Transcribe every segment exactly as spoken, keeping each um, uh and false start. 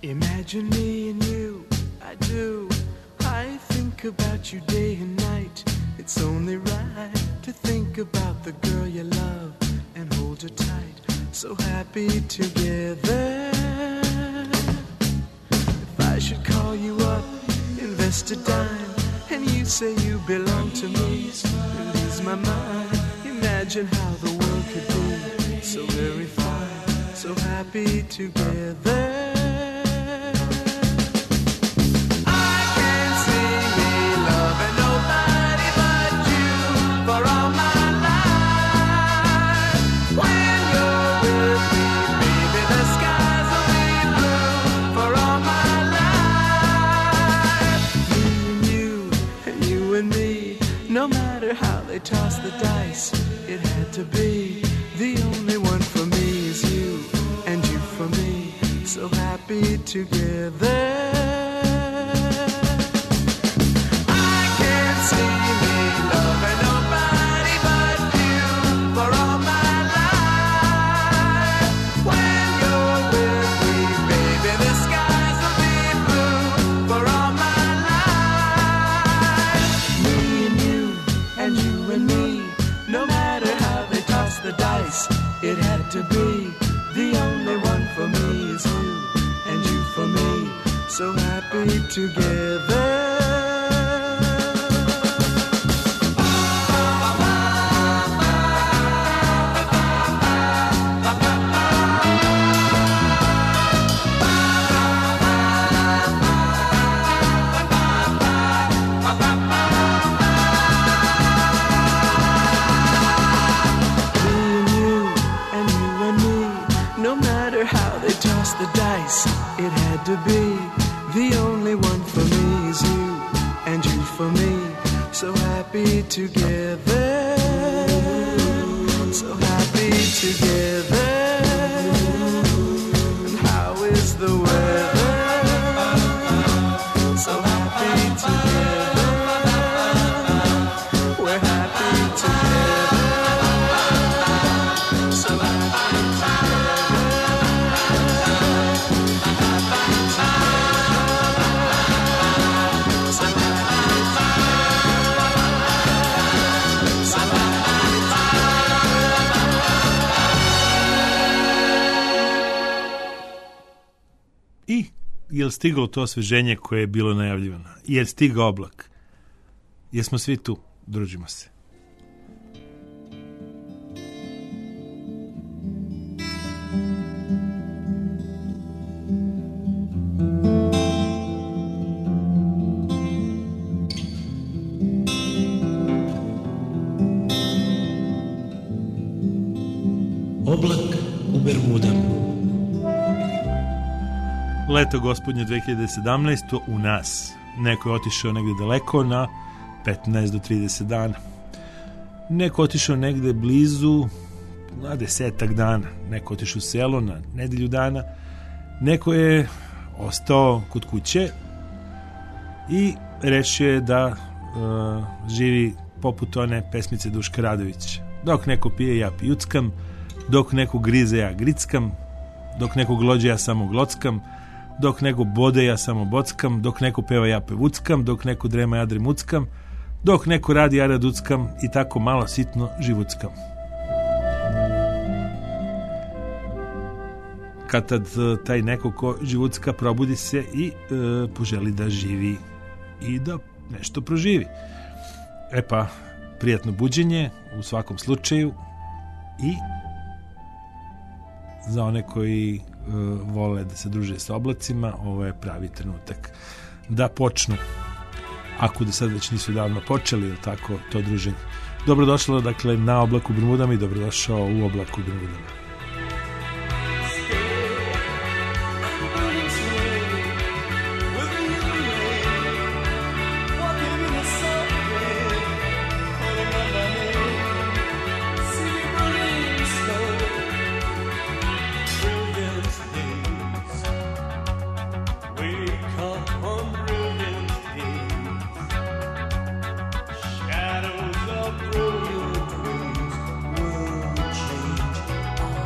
Imagine me and you, I do. I think about you day and night. It's only right to think about the girl you love and hold her tight. So happy together. If I should call you up, invest a dime, and you say you belong to me, it leaves my mind. Imagine how the world could be so very fine, so happy together. They tossed the dice, it had to be. The only one for me is you, and you for me, so happy together. I can't see me loving nobody but you for all my life. When you're with me, baby, the skies will be blue for all my life. Me and you, and you and me, no matter how they toss the dice, it had to be. The only one for me is you, and you for me, so happy together. The dice, it had to be. The only one for me is you, and you for me, so happy together, so happy together. And how is the weather? So happy together, we're happy together, so happy together. I je li stiglo to osveženje koje je bilo najavljivano? Je li stigao oblak? Jesmo svi tu? Družimo se. Oblak u Bermudama. Leto gospodnje dve hiljade sedamnaeste. u nas. Neko je otišao negde daleko na petnaest do trideset dana. Neko je otišao negde blizu na desetak dana. Neko je otišao u selo na nedelju dana. Neko je ostao kod kuće i rešio je da uh, živi poput one pesmice Duška Radovića. Dok neko pije, ja pijuckam. Dok neko grize, ja grickam. Dok neko glođe, ja samo glockam. Dok neko bode, ja samo bockam. Dok neko peva, ja pevuckam. Dok neko drema, ja dremuckam. Dok neko radi, ja raduckam. I tako malo sitno živuckam. Kad tad taj neko ko živucka probudi se i e, poželi da živi i da nešto proživi. E pa, prijatno buđenje u svakom slučaju i za one koji uh, vole da se druže sa oblacima, ovo je pravi trenutak da počnu, ako da sad već nisu davno počeli, ili tako, to druženje. Dobrodošlo, dakle, na Oblaku u Bermudama i dobrodošao u Oblaku u Bermudama. Shadows of brilliant dreams will change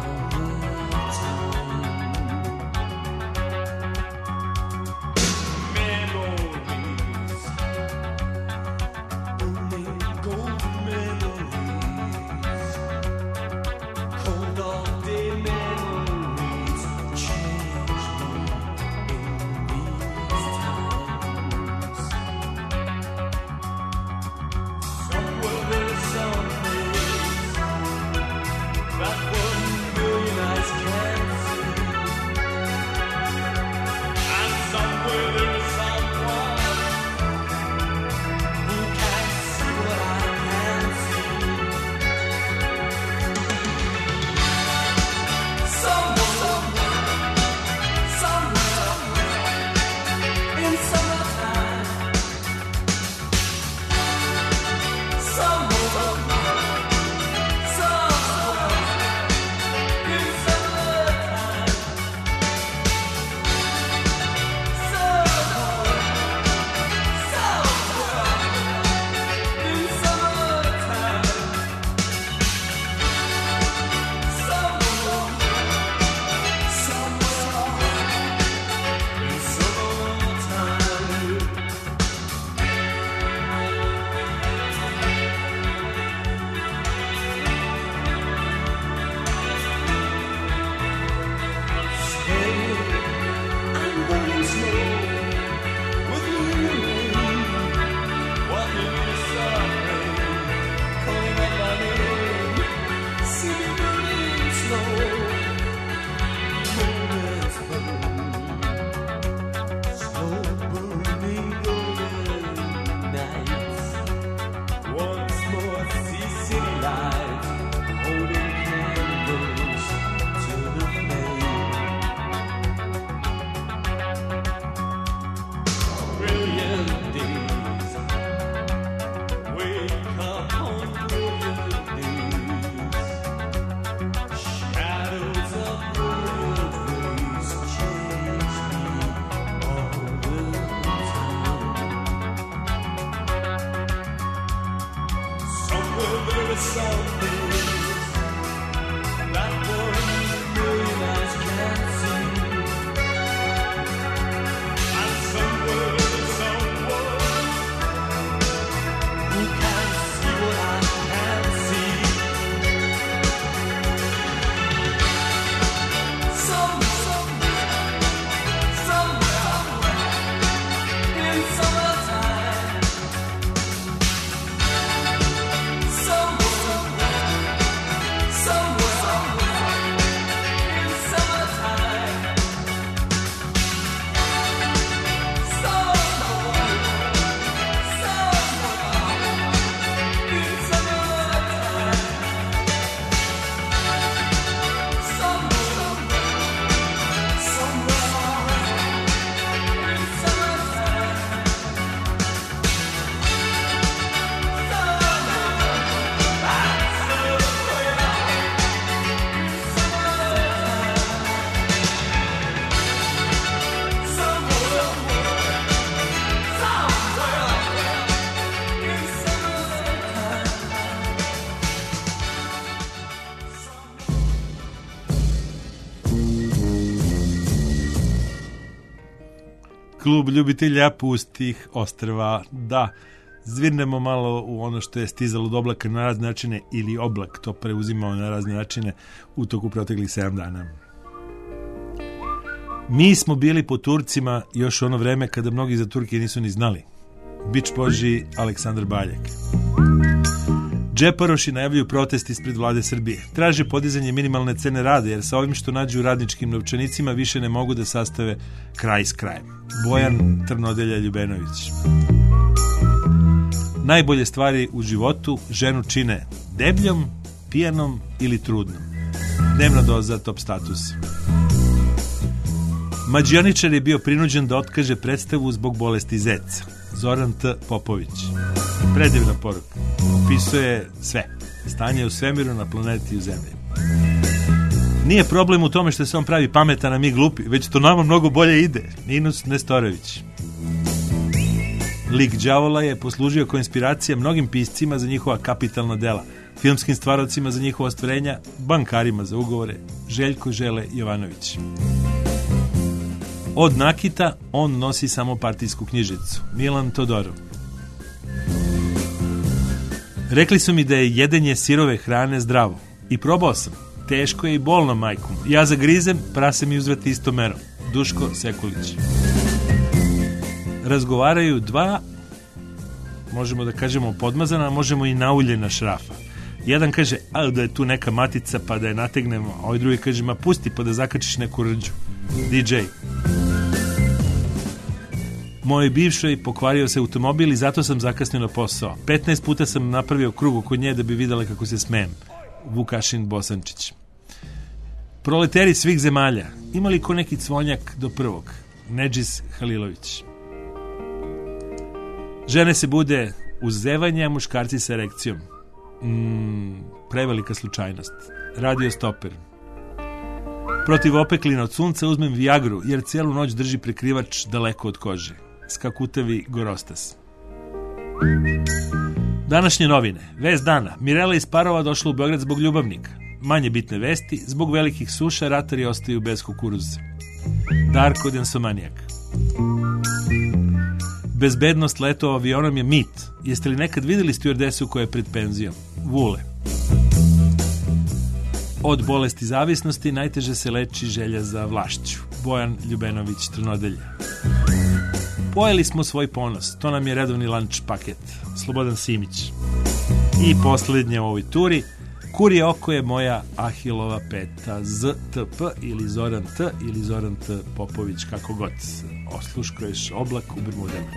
Klub ljubitelja pustih ostrva. Da, zvirnemo malo u ono što je stizalo od oblaka na razne načine ili oblak to preuzimao na razne načine u toku proteklih sedam dana. Mi smo bili po Turcima još ono vreme kada mnogi za Turke nisu ni znali. Bič Boži Aleksandar Baljak. Džeparoši najavljuju protest ispred vlade Srbije. Traže podizanje minimalne cene rada, jer sa ovim što nađu u radničkim novčanicima više ne mogu da sastave kraj s krajem. Bojan Trnodelja Ljubenović. Najbolje stvari u životu ženu čine debljom, pijanom ili trudnom. Dnevna doza top status. Mađioničar je bio prinuđen da otkaže predstavu zbog bolesti zeca. Zoran T. Popović. Predivna poruka. Opisuje sve. Stanje u svemiru, na planeti i u zemlji. Nije problem u tome što se on pravi pametan, a mi glupi, već to nama mnogo bolje ide. Ninus Nestorović. Lik đavola je poslužio kao inspiracija mnogim piscima za njihova kapitalna dela, filmskim stvaravcima za njihova ostvarenja, bankarima za ugovore. Željko Žele Jovanović. Od nakita on nosi samo partijsku knjižicu. Milan Todorov. Rekli su mi da je jedenje sirove hrane zdravo. I probao sam. Teško je i bolno, majkom. Ja zagrizem, prase mi uzvati isto merom. Duško Sekulić. Razgovaraju dva, možemo da kažemo podmazana, a možemo i nauljena šrafa. Jedan kaže, a da je tu neka matica pa da je nategnemo, a ovaj drugi kaže, ma pusti pa da zakačiš neku rđu. D J. Moj bivšoj pokvario se automobil i zato sam zakasnio na posao. petnaest puta sam napravio krug oko nje da bi videla kako se smijem. Vukašin Bosančić. Proleteri svih zemalja. Ima li ko neki cvonjak do prvog? Nedžis Halilović. Žene se bude uz zevanje, a muškarci sa erekcijom. Mm, prevelika slučajnost. Radio Stoper. Protiv opeklina od sunca uzmem Viagru, jer cijelu noć drži prekrivač daleko od kože. Skakutavi Gorostas. Današnje novine. Vest dana. Mirela iz Parova došla u Beograd zbog ljubavnika. Manje bitne vesti. Zbog velikih suša ratari ostaju bez kukuruza. Darko Densomanijak. Bezbednost letova avionom je mit. Jeste li nekad vidjeli stjuardesu koja je pred penzijom? Vule. Od bolesti zavisnosti najteže se leči želja za vlašću. Bojan Ljubenović Trnodelja. Pojeli smo svoj ponos. To nam je redovni lunch paket. Slobodan Simić. I posljednje u ovoj turi. Kurje oko je moja Ahilova peta. Z T P ili Zoran T ili Zoran T Popović, kako god. Osluškuješ oblak u Bermudama.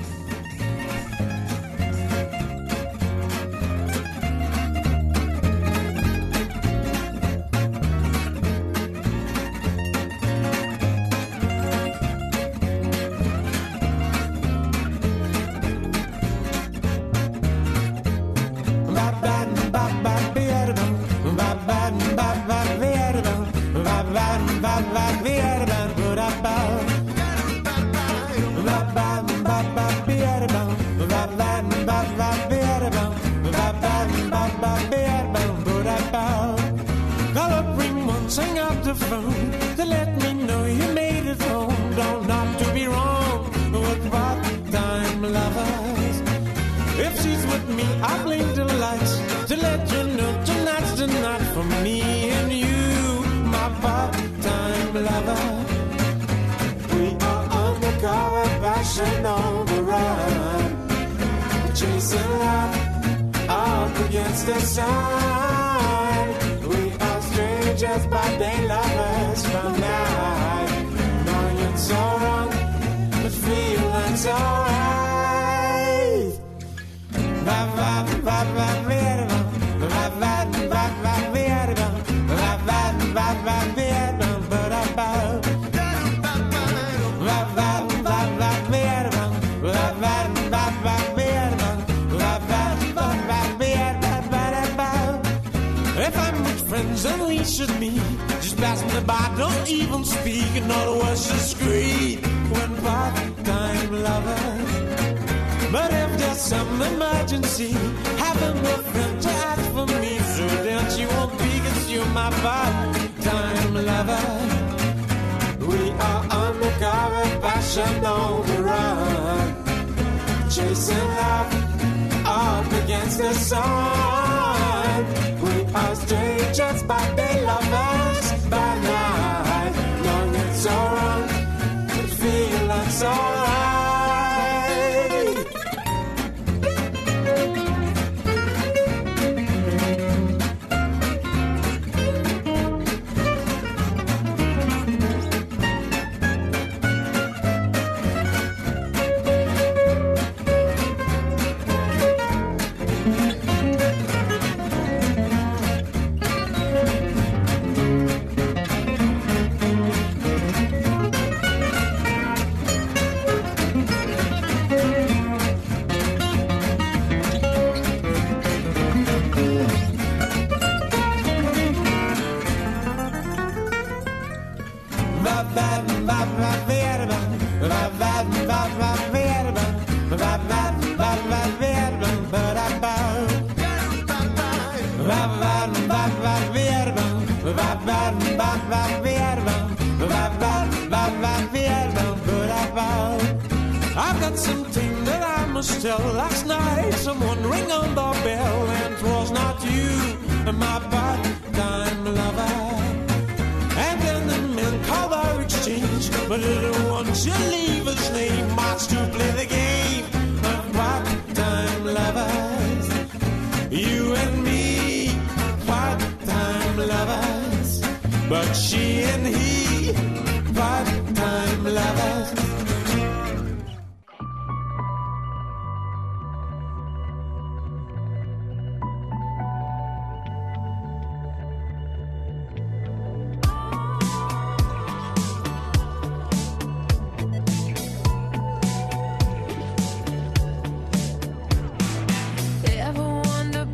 We are stomach of a passion on the run, chasing love up against the sun. We are strangers, but they love us by night. Longing so wrong, but feeling so right. I've got something that I must tell. Last night someone rang on the bell, and 'twas not you, my part-time lover. And then the men called our exchange, but didn't want to leave his name. Wants to play the game of part-time lovers. You and me, part-time lovers. But she and he, part-time lovers.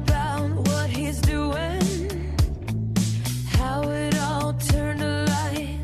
How it all turned to light.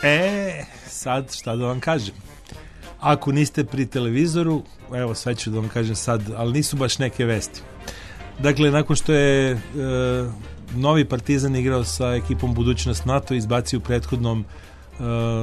E, sad šta da vam kažem. Ako niste pri televizoru, evo sve ću da vam kažem sad, ali nisu baš neke vesti. Dakle, nakon što je e, novi Partizan igrao sa ekipom Budućnost NATO, izbacio u prethodnom e,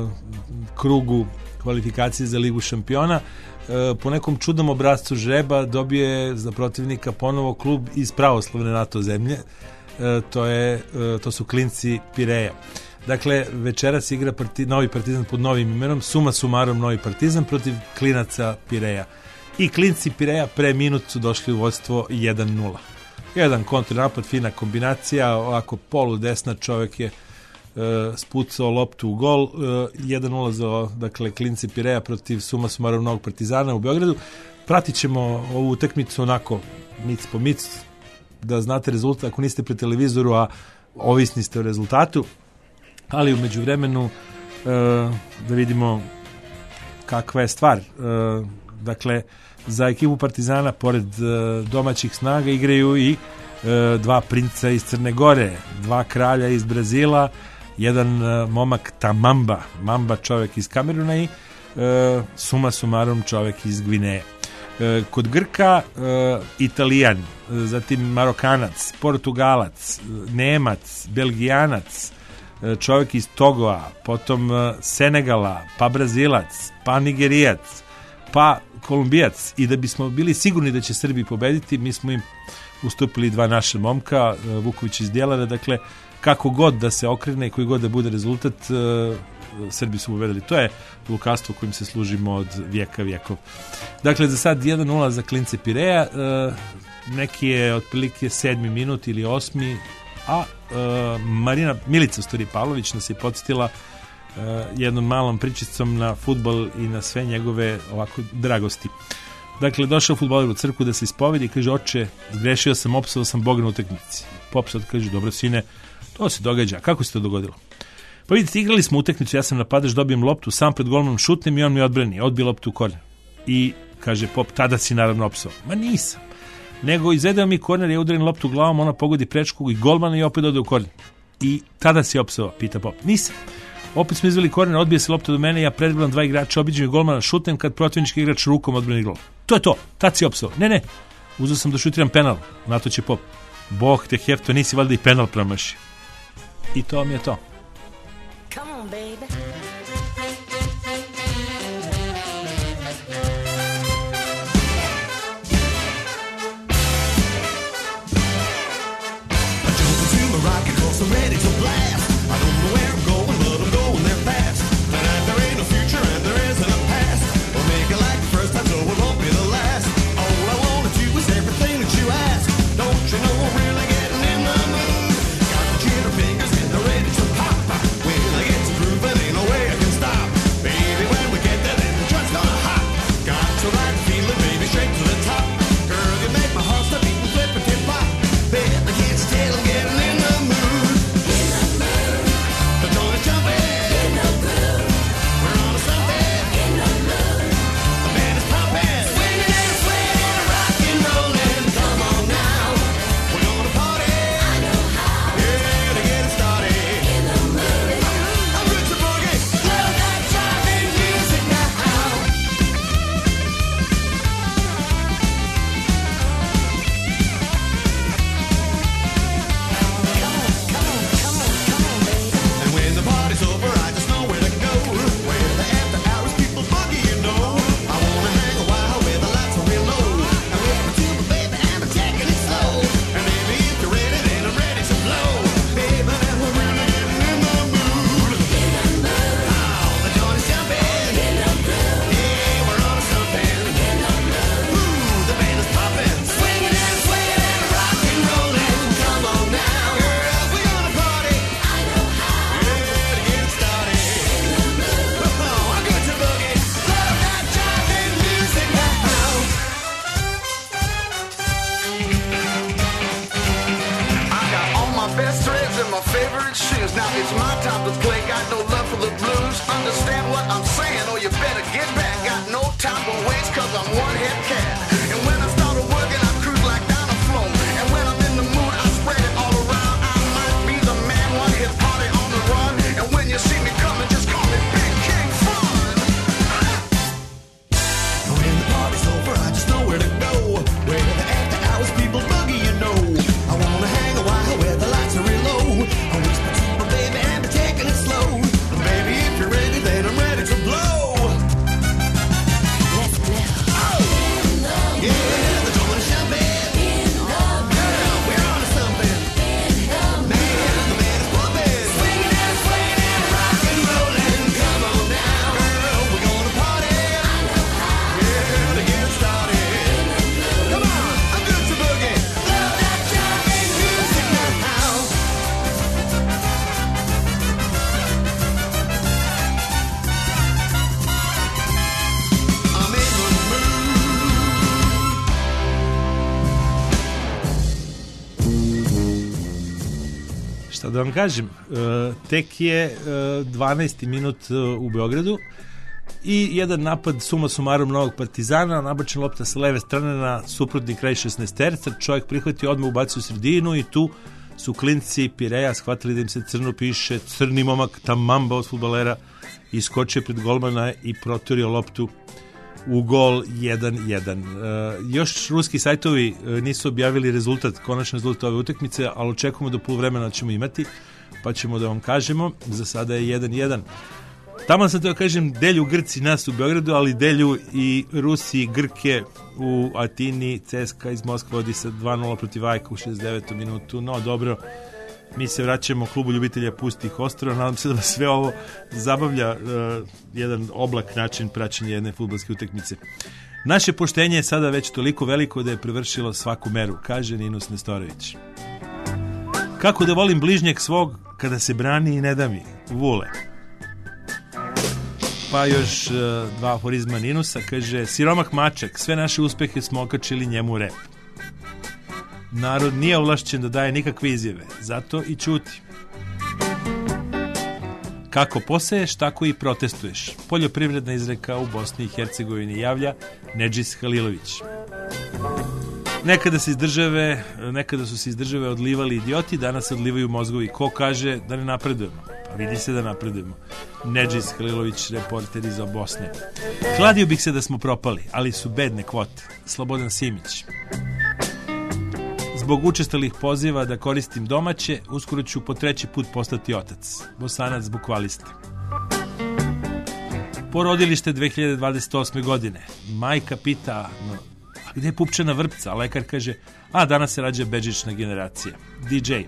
krugu kvalifikacije za Ligu šampiona, e, po nekom čudnom obrascu žreba dobio je za protivnika ponovo klub iz pravoslavne NATO zemlje, e, to, je, e, to su klinci Pireja. Dakle, večeras igra parti, novi Partizan pod novim imenom, suma sumarom novi Partizan protiv klinaca Pireja. I klinci Pireja pre minut su došli u vodstvo jedan nula. Jedan kontranapad, fina kombinacija, ovako polu desna, čovjek je e, spucao loptu u gol, e, jedan nula za, dakle, klinci Pireja protiv suma sumarom novog Partizana u Beogradu. Pratit ćemo ovu utakmicu onako mic po mic, da znate rezultat ako niste pri televizoru, a ovisni ste o rezultatu. Ali u međuvremenu e, da vidimo kakva je stvar. E, dakle, za ekipu Partizana pored e, domaćih snaga igraju i e, dva princa iz Crne Gore, dva kralja iz Brazila, jedan e, momak Tamamba, Mamba čovjek iz Kameruna i e, suma sumarom čovjek iz Gvineje. E, kod Grka e, Italijan, e, zatim Marokanac, Portugalac, Nemac, Belgijanac, čovjek iz Togoa, potom Senegala, pa Brazilac, pa Nigerijac, pa Kolumbijac. I da bismo bili sigurni da će Srbi pobediti, mi smo im ustupili dva naša momka, Vuković iz Djelara. Dakle, kako god da se okrene i koji god da bude rezultat, Srbi su pobedili. To je lukastvo kojim se služimo od vijeka vijekov. Dakle, za sad jedan nula za klince Pireja, neki je otprilike sedmi minut ili osmi, a uh, Marina Milica Stori Pavlović nas je podsjetila uh, jednom malom pričicom na fudbal i na sve njegove ovako dragosti. Dakle, došao fudbaler u crkvu da se ispovedi i kaže: oče, zgrešio sam, opsao sam Boga na utakmici. Pop sad kaže: dobro sine, to se događa. Kako se to dogodilo? Pa vidite, igrali smo utakmicu, ja sam napadač, dobijem loptu, sam pred golmanom šutnem i on mi odbrani, odbije loptu u koren. I kaže Pop: tada si naravno opsao. Ma nisam. Nego izvedeo mi korner, je udarim loptu glavom, ona pogodi prečku i golmana i opet ode u korner. I tada si opsao, pita Pop. Nisam. Opet smo izveli korner, odbije se lopta do mene, ja predbilam dva igrača, obiđem i golmana, šutnem kad protivnički igrač rukom odbrani gol. To je to, tad si opsao. Ne, ne, uzeo sam da šutiram penal, na to će Pop: Bog te hefto, nisi valjda i penal promašio. I to mi je to. Come on, baby. I'm ready to blast. I don't know where I'm going, but I'm going there fast. And there ain't no future and there isn't a past. We'll make it like the first time, so it won't be the last. All I wanna do is everything that you ask. Don't you know I'm really getting in the mood? Got the jitter fingers getting ready to pop. When I get to grooving, ain't no way I can stop. Baby, when we get there, then the joint's gonna hop. Got to ride the feeling, baby, straight to the top. Girl, you make my heart stop beating, flip and tip pop. Baby, I can't stay, I'm getting in the mood. Just call me Šta da vam kažem, e, tek je e, dvanaesti minut e, u Beogradu i jedan napad suma sumarom Novog Partizana, nabačena lopta sa leve strane na suprotni kraj šesnaesterca, čovjek prihvatio, odmah ubacio u sredinu i tu su klinci Pireja shvatili da im se crno piše, crni momak Tamamba od fudbalera iskočio pred golmana i proturio loptu u gol jedan jedan. E, još ruski sajtovi nisu objavili rezultat, konačni rezultat ove utakmice, ali očekujemo do poluvremena ćemo imati, pa ćemo da vam kažemo. Za sada je jedan jedan. Tamo sam to kažem, delju Grci nas u Beogradu, ali delju i Rusi Grke u Atini. C S K A iz Moskve vodi sa dva nula protiv Ajka u šezdeset devetoj minutu. No dobro, mi se vraćamo klubu ljubitelja pustih ostrva. Nadam se da vas sve ovo zabavlja, uh, jedan oblak način praćenja jedne fudbalske utakmice. Naše poštenje je sada već toliko veliko da je prevršilo svaku meru, kaže Ninus Nestorović. Kako da volim bližnjeg svog kada se brani i ne da mi, Vule. Pa još uh, dva aforizma Ninusa, kaže siromah mačak, sve naše uspehe smo okačili njemu u rep. Narod nije ovlašćen da daje nikakve izjave, zato i ćuti. Kako poseješ, tako i protestuješ. Poljoprivredna izreka u Bosni i Hercegovini javlja Nedžis Halilović. Nekada se iz države, nekada su se iz države odlivali idioti, danas se odlivaju mozgovi. Ko kaže da ne napredujemo? Pa vidi se da napredujemo. Nedžis Halilović, reporter iz Bosne. Kladio bih se da smo propali, ali su bedne kvote. Slobodan Simić. Zbog učestalih poziva da koristim domaće, uskoro ću po treći put postati otac. Bosanac bukvalista. Porodilište dve hiljade dvadeset osme godine. Majka pita, no, a gde je pupčana vrpca? A lekar kaže, a danas se rađa bežična generacija. D J.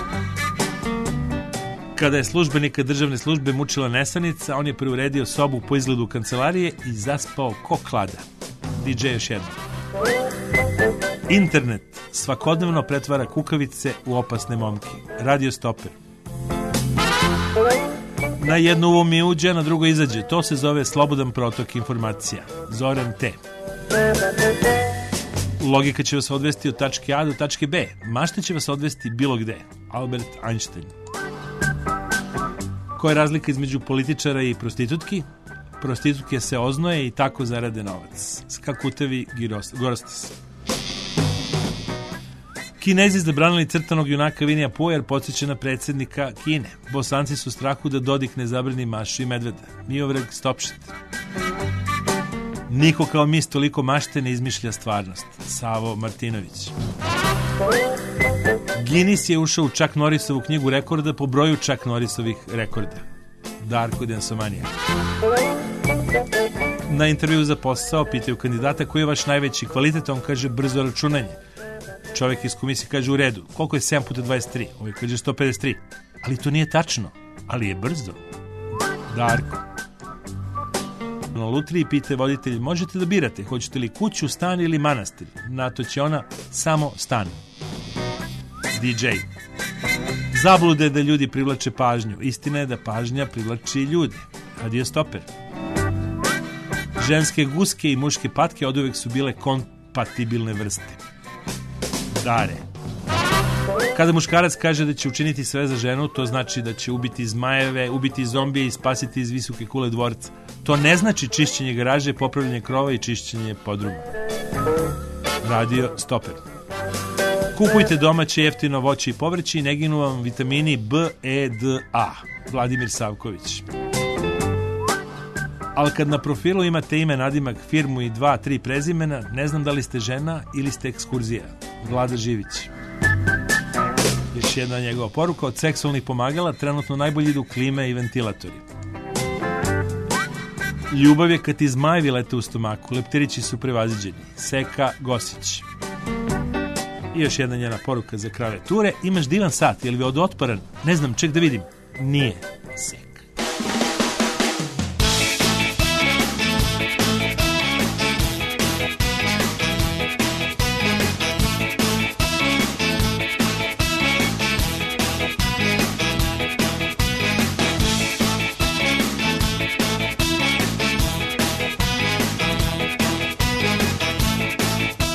Kada je službenika državne službe mučila nesanica, on je preuredio sobu po izgledu kancelarije i zaspao ko klada. D J još jedno. Internet svakodnevno pretvara kukavice u opasne momke. Radio Stoper. Na jedno uvo mi uđe, na drugo izađe. To se zove slobodan protok informacija. Zoran T. Logika će vas odvesti od tačke A do tačke B. Mašta će vas odvesti bilo gde. Albert Einstein. Koja je razlika između političara i prostitutki? Prostitutke se oznoje i tako zarade novac. Skakutevi Gorostas. Kinezi zabranili crtanog junaka Vinija Pua jer podsjeća na predsjednika Kine. Bosanci su u strahu da Dodik ne zabrani mašu i medveda. Miovrag Stopšit. Niko kao mi s toliko mašte ne izmišlja stvarnost. Savo Martinović. Guinness je ušao u Chuck Norrisovu knjigu rekorda po broju Chuck Norrisovih rekorda. Darko Densomanija. Na intervju za posao pitaju kandidata koji je vaš najveći kvalitet, on kaže brzo računanje. Čovjek iz komisije kaže u redu, koliko je sedam puta dvadeset tri? Ovaj kaže sto pedeset tri. Ali to nije tačno, ali je brzo. Darko. Na lutriji pita voditelj, možete da birate, hoćete li kuću, stan ili manastir? Na to će ona, samo stan. D J. Zablude da ljudi privlače pažnju. Istina je da pažnja privlači ljude. Radio Stoper. Ženske guske i muške patke oduvek su bile kompatibilne vrste. Dare. Kada muškarac kaže da će učiniti sve za ženu, to znači da će ubiti zmajeve, ubiti zombije i spasiti iz visoke kule dvorca. To ne znači čišćenje garaže, popravljanje krova i čišćenje podruma. Radio Stoper. Kupujte domaće jeftino voće i povrće i ne ginu vam vitamini B, E, D, A. Vladimir Savković. Ali kad na profilu imate ime, nadimak, firmu i dva, tri prezimena, ne znam da li ste žena ili ste ekskurzija. Vlada Živić. Još jedna njegova poruka, od seksualnih pomagala trenutno najbolji idu klime i ventilatori. Ljubav je kad ti zmajevi lete u stomaku, leptirići su prevaziđeni. Seka Gosić. I još jedna njena poruka za krave ture, imaš divan sat, je li vodootporan? Ne znam, ček da vidim. Nije. Seka.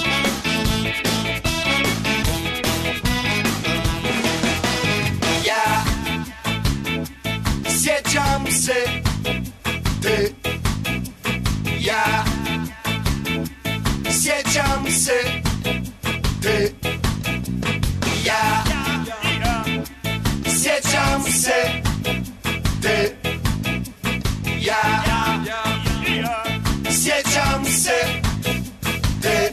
Yeah. se te, ja, sjećam se te, ja, sjećam se te.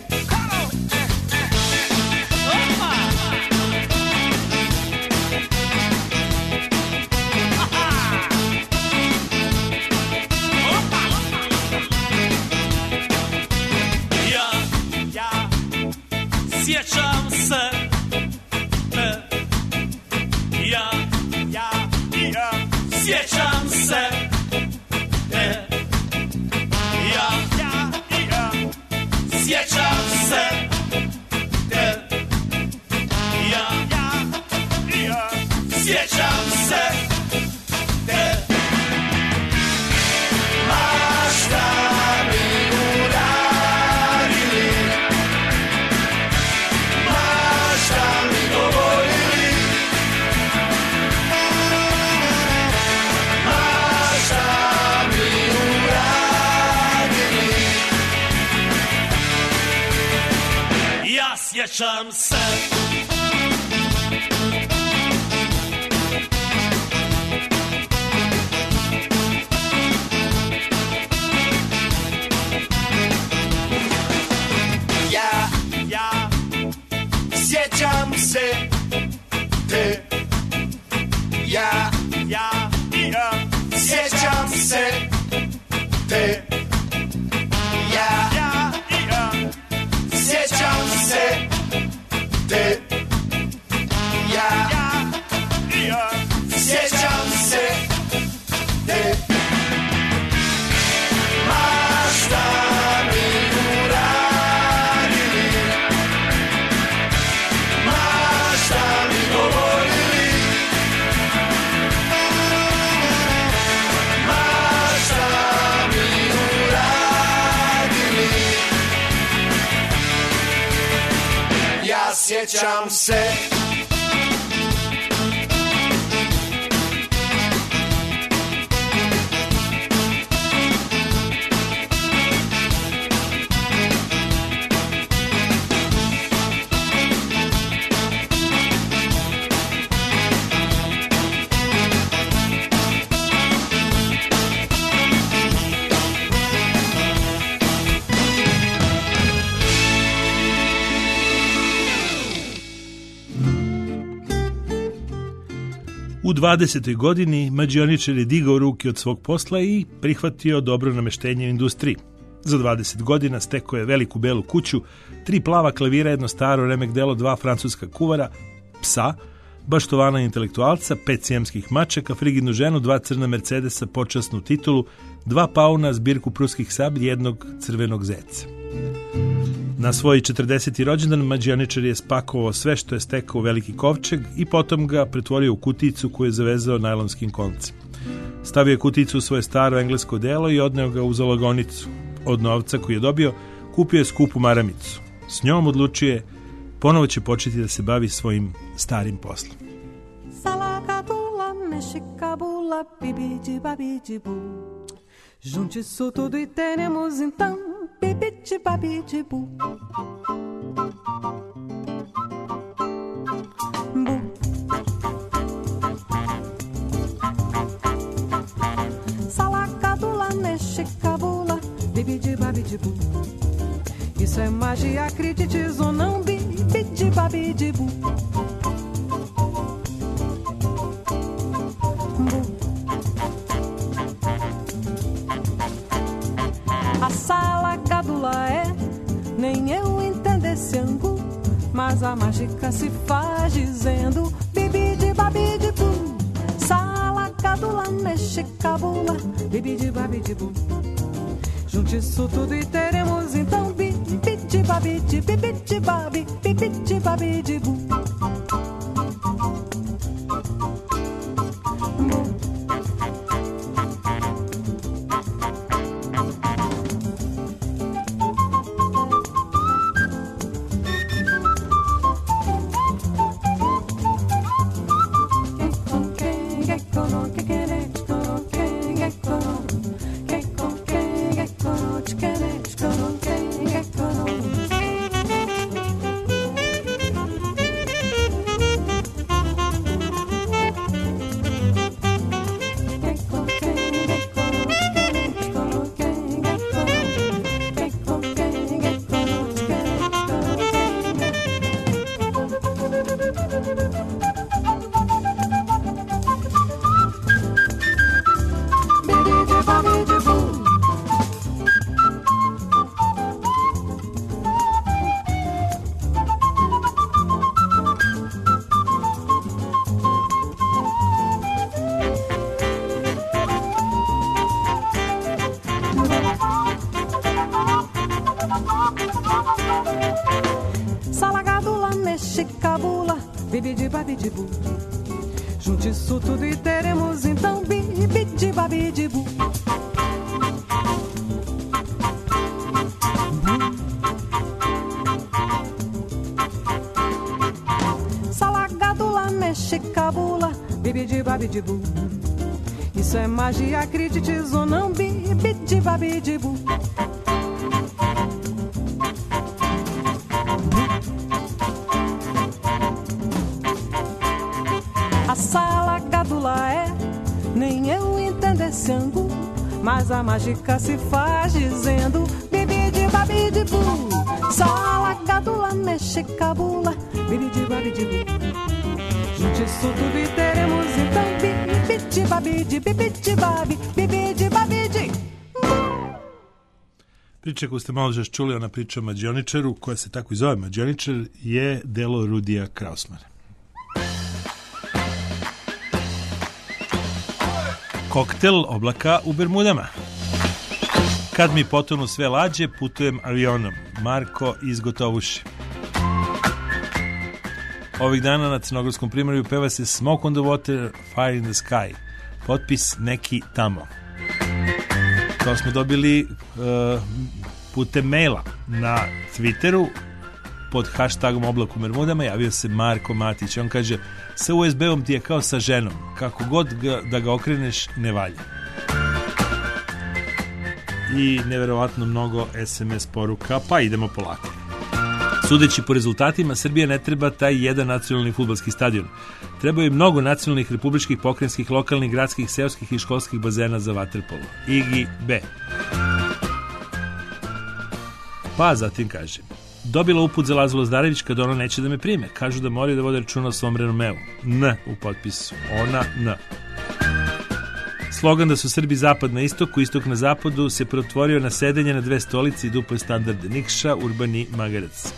Sjećam se te, ja, ja, ja, sjećam se te, ja, ja, ja, sjećam se te, ja, ja, ja, sjećam se te. Ma šta mi uradili, sjećam se. Ja, ja, sjećam se te, ja, ja, ja, sjećam se te, ja, ja, ja, sjećam se te, ja, ja, ja, sjećam se te. Ma šta mi uradili, ma šta mi govorili, ma šta mi uradili, ja sjećam se. U dvadesetoj godini mađioničar je digao ruke od svog posla i prihvatio dobro nameštenje u industriji. Za dvadeset godina stekao je veliku belu kuću, tri plava klavira, jedno staro remek delo, dva francuska kuvara, psa, baštovana intelektualca, pet sijemskih mačaka, frigidnu ženu, dva crna Mercedesa, počasnu titulu, dva pauna, zbirku pruskih sablji, jednog crvenog zeca. Na svoj četrdeseti rođendan mađioničar je spakovao sve što je stekao u veliki kovčeg i potom ga pretvorio u kutijicu koju je zavezao najlonskim koncem. Stavio je kutijicu u svoje staro englesko delo i odneo ga u zalogonicu. Od novca koji je dobio, kupio je skupu maramicu. S njom odlučuje, ponovo će početi da se bavi svojim starim poslom. Salacadula, mexicabula, bibidi babidi bu. Junte isso tudo e teremos então bibidi babidi bu. Bu. Salacadula, mexicabula, bibidi babidi bu. Isso é magia, acredites ou não, bibidi babidi bu. A salacadula é, nem eu entendo esse angu, mas a mágica se faz dizendo bibidi babidi bu. Salacadula, mexicabula, bibidi babidi bu. Junte isso tudo e teremos então bibidi babidi, bibidi babi, bibidi babidi bu. bibidi-babidi-bu. Junte isso tudo e teremos então bibidi-babidi-bu. Salagadula, mexe cabula, bibidi-babidi-bu. Isso é magia, acredites ou não, bibidi-babidi-bu. A salagadula é, nem eu entendo esse angu, mas a mágica se faz dizendo bibidi-babidi-bu. Salagadula, mexe cabula, bibidi-babidi-bu. Junte isso tudo e teremos então bibidi-babidi, bibidi-babi, bibidi-babidi. Priča koju ste malo žeš čuli, ona priča o Mađioničaru, koja se tako i zove Mađioničar, je delo Rudija Krausmana. Koktel oblaka u Bermudama. Kad mi potonu sve lađe, putujem avionom. Marko iz Gotovuši. Ovih dana na Crnogorskom primorju peva se Smoke on the Water, Fire in the Sky. Potpis neki tamo. To smo dobili uh, putem maila na Twitteru pod hashtagom oblak u Bermudama. Javio se Marko Matić. On kaže, sa U S B-om ti je kao sa ženom. Kako god ga, da ga okreneš, ne valja. I neverovatno mnogo S M S poruka, pa idemo polako. Sudeći po rezultatima, Srbija ne treba taj jedan nacionalni fudbalski stadion. Treba je mnogo nacionalnih, republičkih, pokrajinskih, lokalnih, gradskih, seoskih i školskih bazena za vaterpolo. Igi B. Pa zatim kaže, dobila uput za Lazu Lazdarević kad ona neće da me prime. Kažu da moraju da vode računa o svom renomeu. N u potpisu. Ona N. Slogan da su Srbi zapad na istoku, istok na zapadu se pretvorio na sedenje na dve stolice i duple standarde. Nikša, Urbani, Magarac.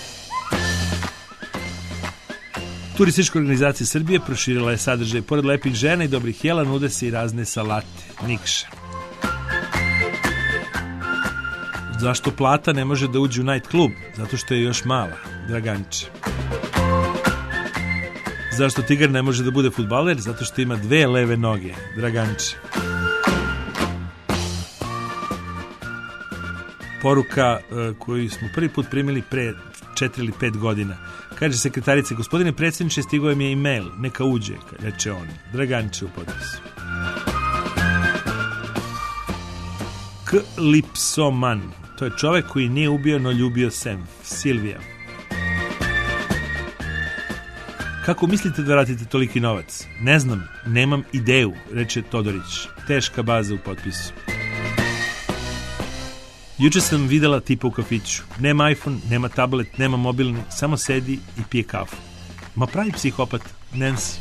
Turistička organizacija Srbije proširila je sadržaj. Pored lepih žena i dobrih jela nude se i razne salate. Nikša. Zašto plata ne može da uđe u night klub? Zato što je još mala. Draganić. Zašto tigar ne može da bude fudbaler? Zato što ima dve leve noge. Draganić. Poruka uh, koju smo prvi put primili pre četiri ili pet godina. Kaže sekretarice, gospodine predsjedniče, stigao mi je e-mail. Neka uđe, reče on. Draganić u potpisu. K. Lipsoman. To je čovek koji nije ubio, no ljubio sem. Silvija. Kako mislite da vratite toliki novac? Ne znam, nemam ideju, reče Todorić. Teška baza u potpisu. Juče sam videla tipa u kafiću. Nema iPhone, nema tablet, nema mobilni, samo sedi i pije kafu. Ma pravi psihopat, Nancy.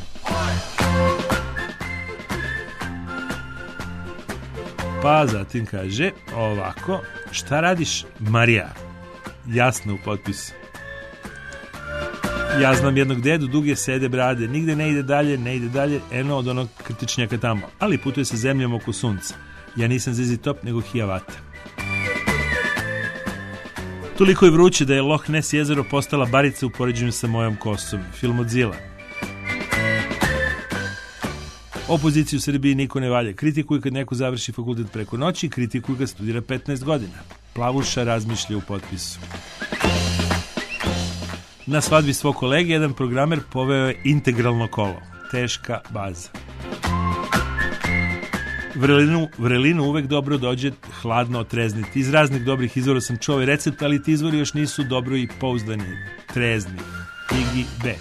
Pa zatim kaže ovako, šta radiš, Marija? Jasno u potpisu. Ja znam jednog dedu, duge sede brade, nigde ne ide dalje, ne ide dalje, eno od onog krtičnjaka tamo, ali putuje sa zemljom oko sunca. Ja nisam Zizi Top, nego Hijavata. Toliko je vruće da je Loch Ness jezero postala barica u poređenju sa mojom kosom. Film od Zila. Opoziciju u Srbiji niko ne valja. Kritikuju kad neko završi fakultet preko noći, kritikuju kad studira petnaest godina. Plavuša razmišlja u potpisu. Na svadbi svog kolege jedan programer poveo je integralno kolo. Teška baza. Vrelinu, vrelinu uvek dobro dođe hladno otrezniti. Iz raznih dobrih izvora sam čuo ovaj recept, ali ti izvori još nisu dobro i pouzdani. Trezni. Igi B.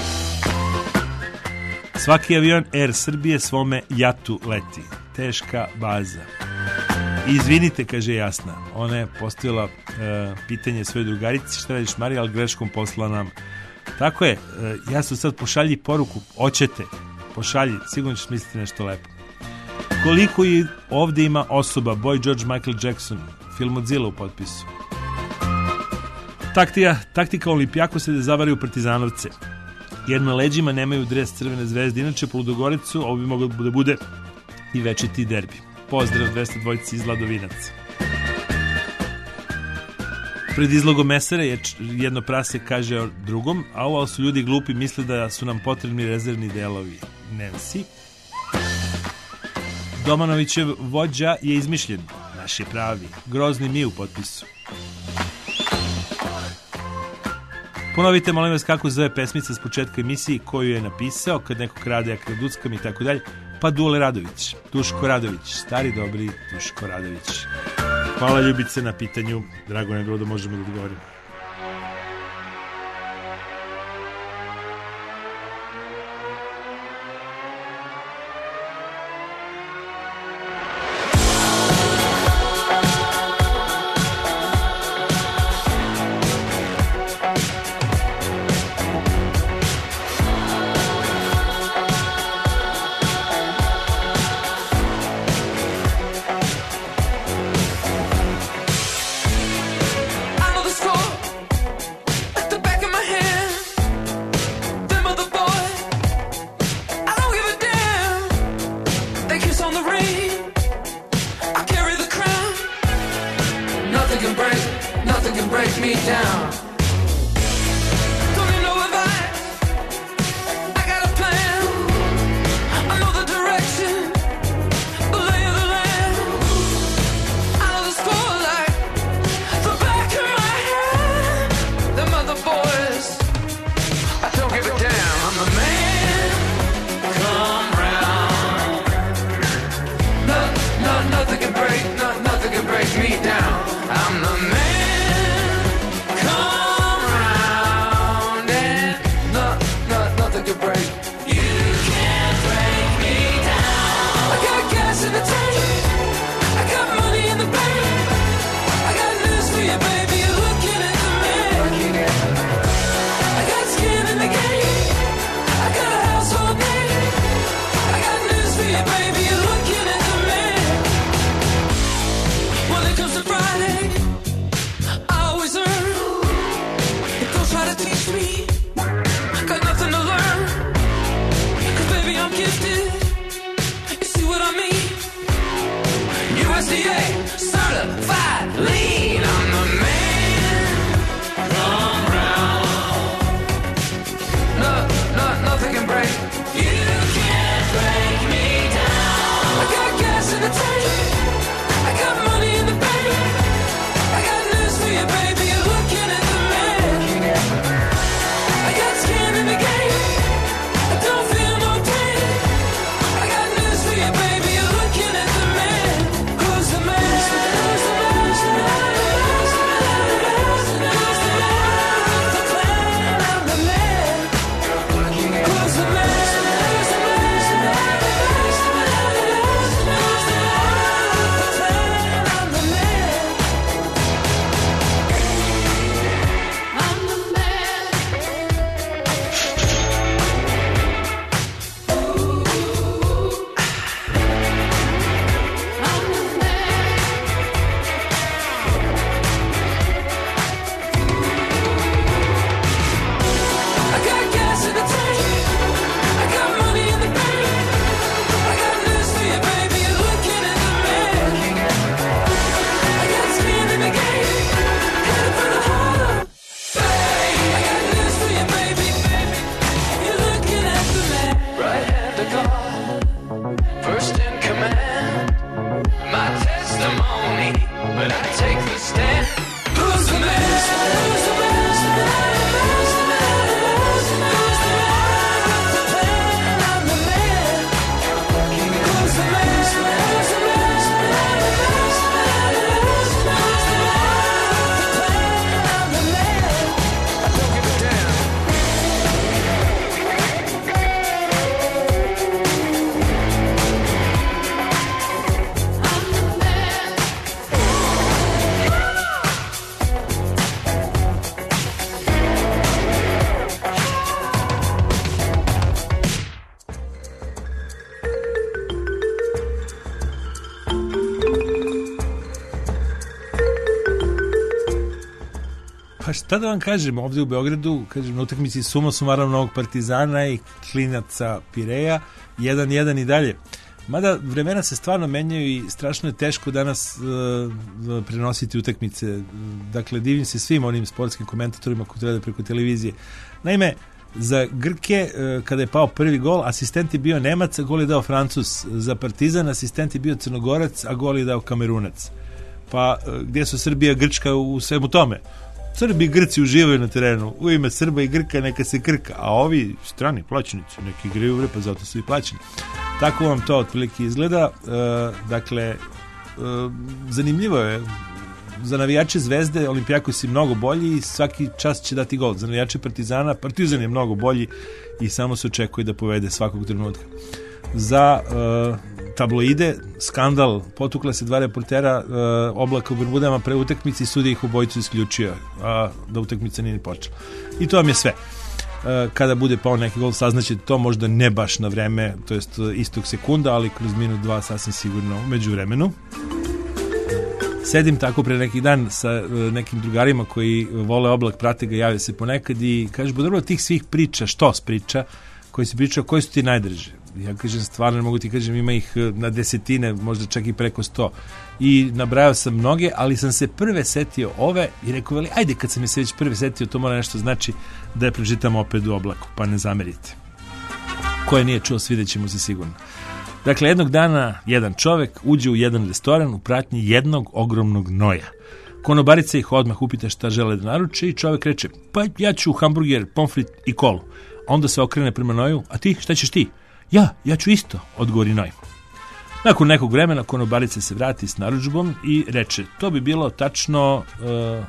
Svaki avion Air Srbije svome jatu leti. Teška baza. Izvinite, kaže Jasna. Ona je postavila e, pitanje svoje drugarici, šta radiš, Marija, ali greškom poslala nam. Tako je, e, ja sam sad pošalji poruku, oćete, pošalji, sigurno ćeš misliti nešto lepo. Koliko i ovdje ima osoba, Boy George Michael Jackson, film od Zila u potpisu. Taktika, taktika Olimpijakosa da zavaraju Partizanovce. Jer na leđima nemaju dres Crvene zvezde, inače po Ludogoricu ovo bi moglo da bude i večiti derbi. Pozdrav dvesta dvojici iz Ladovinaca. Pred izlogom mesare je jedno prase kaže o drugom, a ovo su ljudi glupi, misle da su nam potrebni rezervni delovi. Nancy. Domanovićev vođa je izmišljen, naš je pravi, grozni mi u potpisu. Ponovite, molim vas, kako zove pesmica s početka emisije, koju je napisao, kad neko krade, ja kraduckam i tako dalje. Pa Dule Radović, Duško Radović, stari dobri Duško Radović. Hvala Ljubice na pitanju, drago ne bilo da možemo da odgovorimo. šta da vam kažem, ovdje u Beogradu, kažem, na utakmici suma sumarom Novog Partizana i Klinaca Pireja, jedan jedan i dalje. Mada vremena se stvarno menjaju i strašno je teško danas uh, prenositi utakmice. Dakle, divim se svim onim sportskim komentatorima koji gledaju preko televizije. Naime, za Grke, uh, kada je pao prvi gol, asistent je bio Nemac, a gol je dao Francus. Za Partizan asistent je bio Crnogorac, a gol je dao Kamerunac. Pa uh, gdje su Srbija i Grčka u svemu tome? Srbi i Grci uživaju na terenu. U ime Srba i Grka neka se krka. A ovi strani plaćenici neki igraju ure, pa zato su i plaćeni. Tako vam to otprilike izgleda. E, dakle, e, zanimljivo je. Za navijače Zvezde Olimpijakos je mnogo bolji i svaki čas će dati gol. Za navijače Partizana, Partizan je mnogo bolji i samo se očekuje da povede svakog trenutka. Za e, tabloide, skandal, potukla se dva reportera e, Oblaka u Bermudama pre utakmice i sudija ih obojicu isključio, a da utakmica nije ni počela. I to vam je sve. E, kada bude pao neki gol, saznaćete to, možda ne baš na vreme, to jest istog sekunda, ali kroz minut dva sasvim sigurno u međuvremenu. Sedim tako pre nekih dan sa e, nekim drugarima koji vole Oblak, prate ga, jave se ponekad i kaže, bo dobro, tih svih priča, što s priča, koji se priča, koji su ti najdrži? Ja kažem, stvarno ne mogu ti kažem, ima ih na desetine, možda čak i preko sto. I nabrajao sam mnoge, ali sam se prve setio ove i rekao, veli, ajde kad sam je se već prve setio, to mora nešto znači da je pročitam opet u Oblaku, pa ne zamerite. Ko je nije čuo, svidjet će mu se sigurno. Dakle, jednog dana jedan čovek uđe u jedan restoran u pratnji jednog ogromnog noja. Konobarica ih odmah upita šta žele da naruče i čovek reče, pa ja ću hamburger, pomfrit i kolu. Onda se okrene prema noju, a ti, šta ćeš ti? Ja, ja ću isto, odgovori noj. Nakon nekog vremena konobarica se vrati s narudžbom i reče, to bi bilo tačno uh,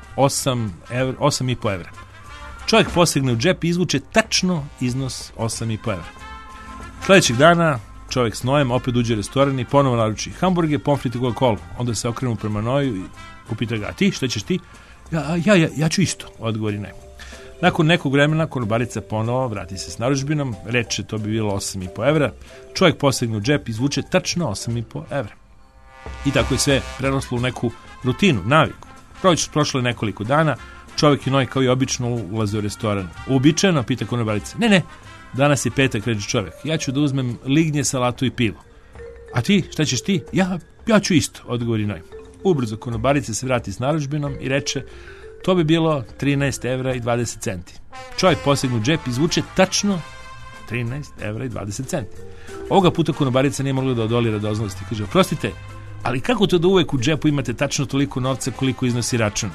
osam i po evra. Čovjek posegne u džep i izvuče tačno iznos osam i po evra. Sljedećeg dana čovjek s nojem opet uđe u restoran i ponovo naruči hamburger, pomfrit i Coca-Colu. Onda se okrenu prema noju i upita ga, a ti, šta ćeš ti? Ja, ja, ja, ja ću isto, odgovori noj. Nakon nekog vremena konobarica ponovo vrati se s narudžbinom, reče to bi bilo osam i po evra, čovjek posegne u džep i izvuče tačno osam i po evra. I tako je sve preraslo u neku rutinu, naviku. Prošlo je nekoliko dana, čovjek i noj kao i obično ulaze u restoran. Uobičajeno, pita konobarica, ne, ne, danas je petak, reče čovjek, ja ću da uzmem lignje, salatu i pivo. A ti, šta ćeš ti? Ja, ja ću isto, odgovori noj. Ubrzo konobarica se vrati s narudžbinom i reče, to bi bilo trinaest evra i dvadeset centi. Čovjek posegne u džep i izvuče tačno trinaest evra i dvadeset centi. Ovoga puta konobarica nije mogla da odoli radoznalosti. Kaže, oprostite, ali kako to da uvek u džepu imate tačno toliko novca koliko iznosi račun?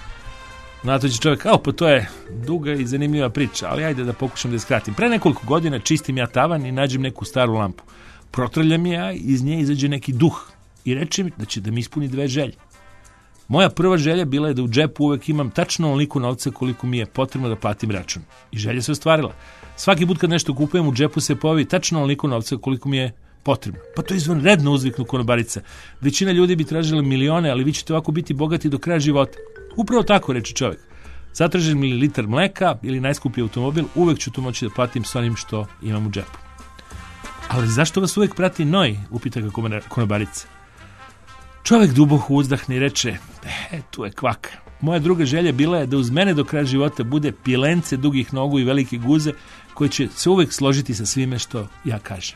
Na to će čovjek, kao pa to je duga i zanimljiva priča, ali ajde da pokušam da je skratim. Pre nekoliko godina čistim ja tavan i nađem neku staru lampu. Protrljam ja, iz nje izađe neki duh i reče mi da će da mi ispuni dve želje. Moja prva želja bila je da u džepu uvek imam tačno onoliko novca koliko mi je potrebno da platim račun. I želja se ostvarila. Svaki put kad nešto kupujem u džepu se pojavi tačno onoliko novca koliko mi je potrebno. Pa to je izvanredno, uzviknu konobarica. Većina ljudi bi tražila milione, ali vi ćete ovako biti bogati do kraja života. Upravo tako, reče čovjek. Zatražen mi litar mleka ili najskuplji automobil, uvek ću to moći da platim s onim što imam u džepu. Ali zašto vas uvek prati noj, upita ga konobarica. Čovjek duboko uzdahne i reče, e, tu je kvaka. Moja druga želja bila je da uz mene do kraja života bude pilence dugih nogu i velike guze koje će se uvek složiti sa svime što ja kažem.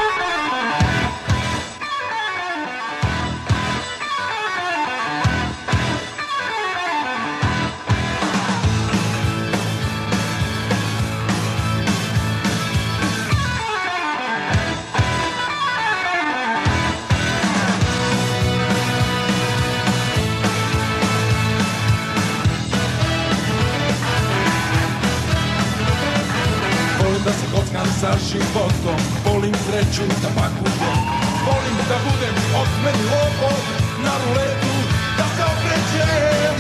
Sa životom, volim sreću da pakujem, volim da budem osmeni lopov na ruletu, da se okrećem.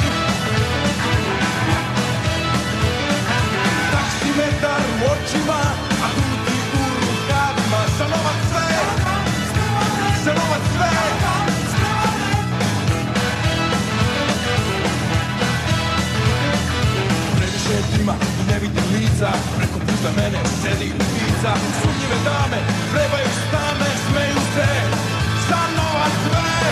Taksimetar u očima, a drugi u rukavima, za novac sve, za novac sve. Previše dima i ne vidim lica, preko puta mene sedi ulica. Sumnjive dame trebaju stane, smeju se za novac sve.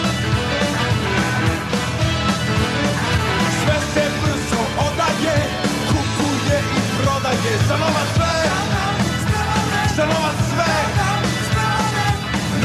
Sve se brzo odaje, kupuje i prodaje. Za novac sve, za novac sve.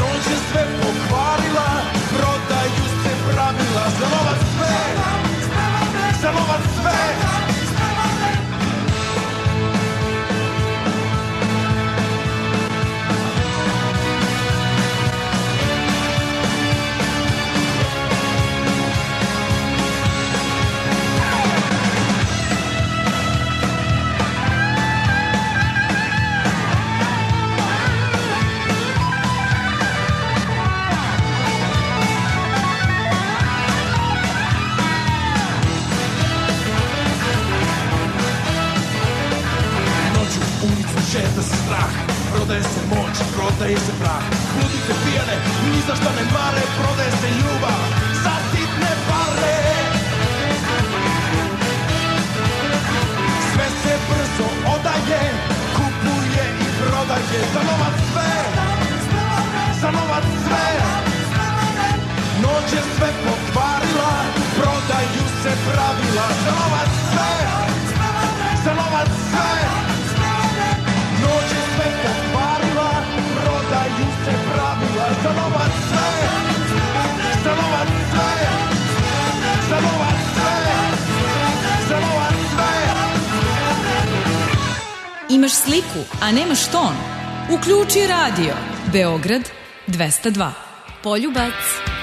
šeta se strah, prodaje se moć, prodaje se prah. Ludice pijane, ni za šta ne mare, prodaje se ljubav za sitne pare. Sve se brzo odaje, kupuje i prodaje. Za novac sve, za novac sve. Noć je sve pokvarila, prodaju se pravila. Za novac sve, za novac sve. Noć je sve pokvarila, prodaju se pravila. Za novac sve, za novac sve. Za novac sve, za novac sve. Imaš sliku, a nemaš ton? Uključi radio. Beograd dvesta dva. Poljubac.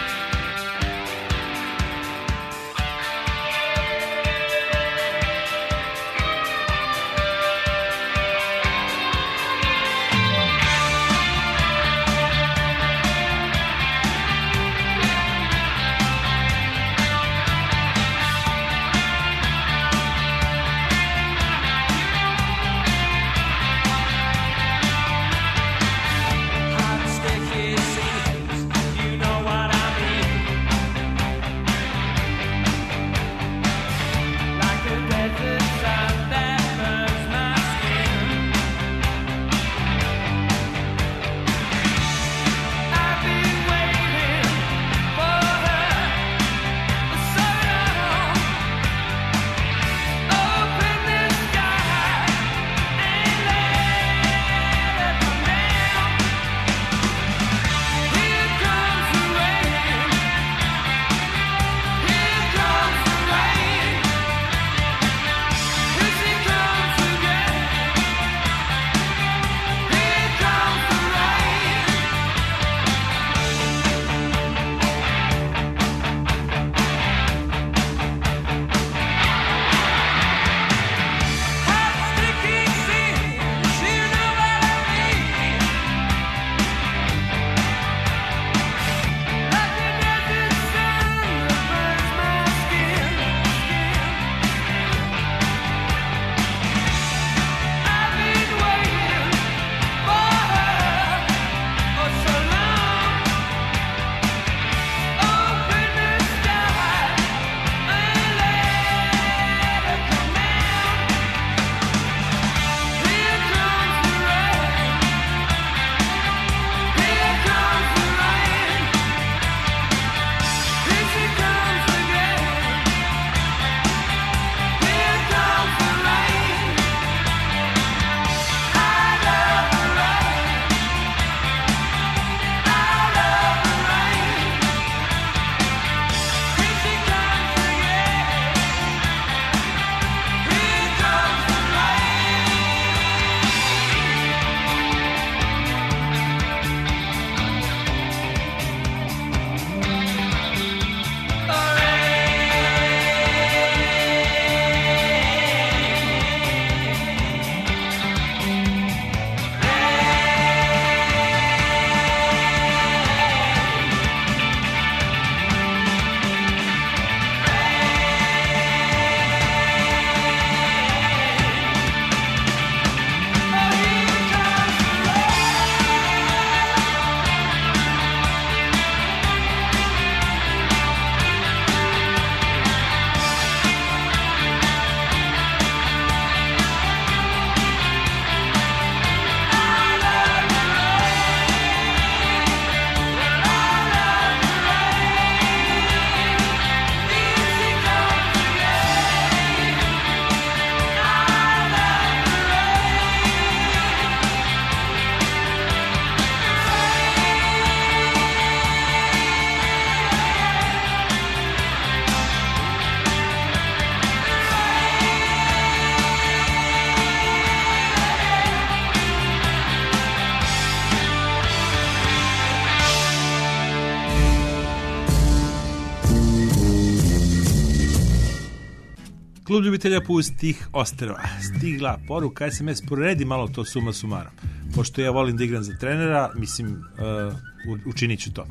Klub ljubitelja pustih ostrva. Stigla poruka es em es, poredi malo to suma sumarom. Pošto ja volim da igram za trenera, mislim, uh, učinit ću to.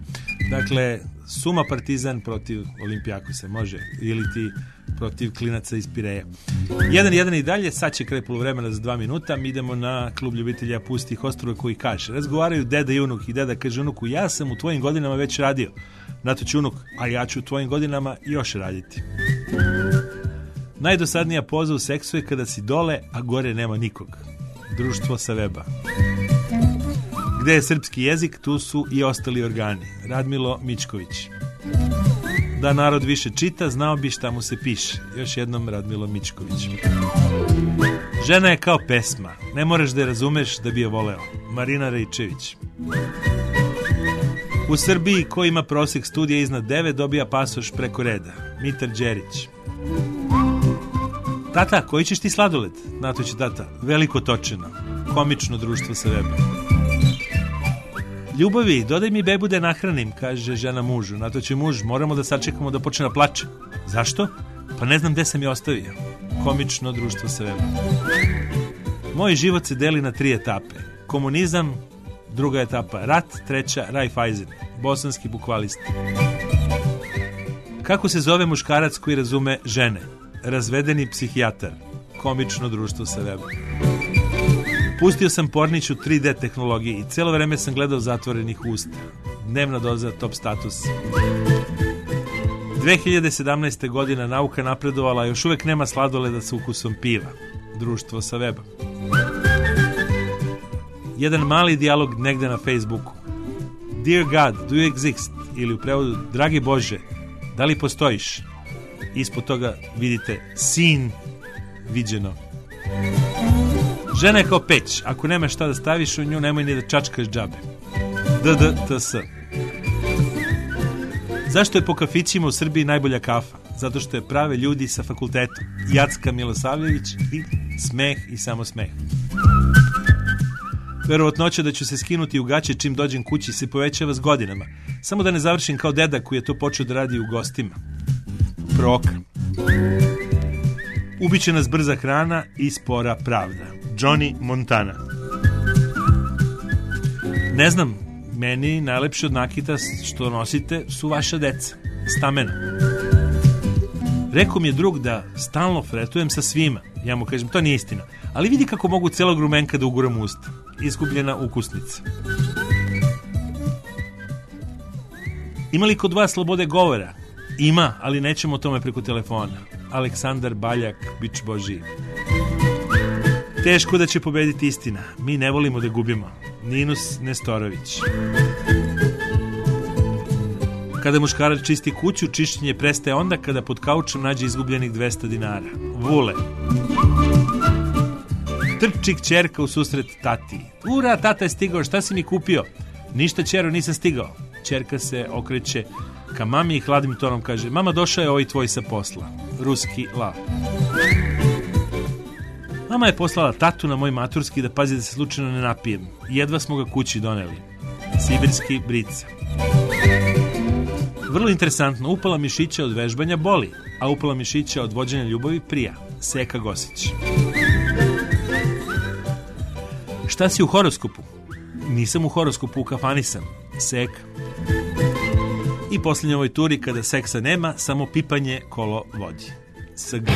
Dakle, Suma Partizan protiv Olimpijakosa, može, ili ti protiv Klinaca iz Pireja. Jedan jedan i dalje, sad će kraj poluvremena za dva minuta, mi idemo na klub ljubitelja pustih ostrva koji kaže, razgovaraju deda i unuk i deda kaže unuku, ja sam u tvojim godinama već radio, na to će unuk, a ja ću u tvojim godinama još raditi. Najdosadnija poza u seksu je kada si dole, a gore nema nikog. Društvo sa weba. Gde je srpski jezik, tu su i ostali organi. Radmilo Mičković. Da narod više čita, znao bi šta mu se piše. Još jednom Radmilo Mičković. Žena je kao pesma. Ne moraš da je razumeš da bi je voleo. Marina Rejčević. U Srbiji ko ima prosek studija iznad devet dobija pasoš preko reda. Mitar Đerić. Tata, koji ćeš ti sladoled? Na to će tata. Veliko točeno. Komično društvo sa weba. Ljubavi, dodaj mi bebu da je nahranim, kaže žena mužu. Na to će muž, moramo da sačekamo da počne da plače. Zašto? Pa ne znam gde sam je ostavio. Komično društvo sa weba. Moj život se deli na tri etape. Komunizam, druga etapa rat, treća Raiffeisen. Bosanski bukvalist. Kako se zove muškarac koji razume žene? Razvedeni psihijatar. Komično društvo sa weba. Pustio sam Pornić u tri D tehnologiji i cijelo vreme sam gledao zatvorenih usta. Dnevna doza top status. dve hiljade sedamnaeste. godina nauka napredovala, još uvek nema sladoleda sa ukusom piva. Društvo sa weba. Jedan mali dijalog negde na Facebooku. Dear God, do you exist? Ili u prevodu, dragi Bože, da li postojiš? Ispod toga vidite sin viđeno. Žena je kao peć. Ako nemaš šta da staviš u nju, nemoj ni da čačkaš džabe. D D T S. Zašto je po kafićima u Srbiji najbolja kafa? Zato što je prave ljudi sa fakultetom. Jacka Milosavljević i smeh i samo smeh. Verovatnoća da ću se skinuti u gaće čim dođem kući se povećava s godinama. Samo da ne završim kao deda koji je to počeo da radi u gostima. Proka. Ubiće nas brza hrana i spora pravda. Johnny Montana. Ne znam, meni najlepše od nakita što nosite su vaša deca. Stamena. Rekao mi je drug da stalno fretujem sa svima. Ja mu kažem, to nije istina. Ali vidi kako mogu celog rumenka da uguram usta. Izgubljena ukusnica. Ima li kod vas slobode govora? Ima, ali nećemo o tome preko telefona. Aleksandar Baljak, bič Božiji. Teško da će pobediti istina. Mi ne volimo da gubimo. Ninus Nestorović. Kada muškarac čisti kuću, čišćenje prestaje onda kada pod kaučom nađe izgubljenih dvesta dinara. Vule. Trči kćerka u susret tati. Ura, tata je stigao, šta si mi kupio? Ništa, ćero, nisam stigao. Ćerka se okreće ka mami i hladnim tonom kaže, mama, došao je ovaj tvoj sa posla. Ruski lav. Mama je poslala tatu na moj maturski da pazi da se slučajno ne napijem. Jedva smo ga kući doneli. Sibirski brica. Vrlo interesantno, upala mišića od vežbanja boli, a upala mišića od vođenja ljubavi prija. Seka Gosić. Šta si u horoskopu? Nisam u horoskopu, u kafani sam. Seka. I posljednje ovoj turi kada seksa nema, samo pipanje kolo vodi. S G.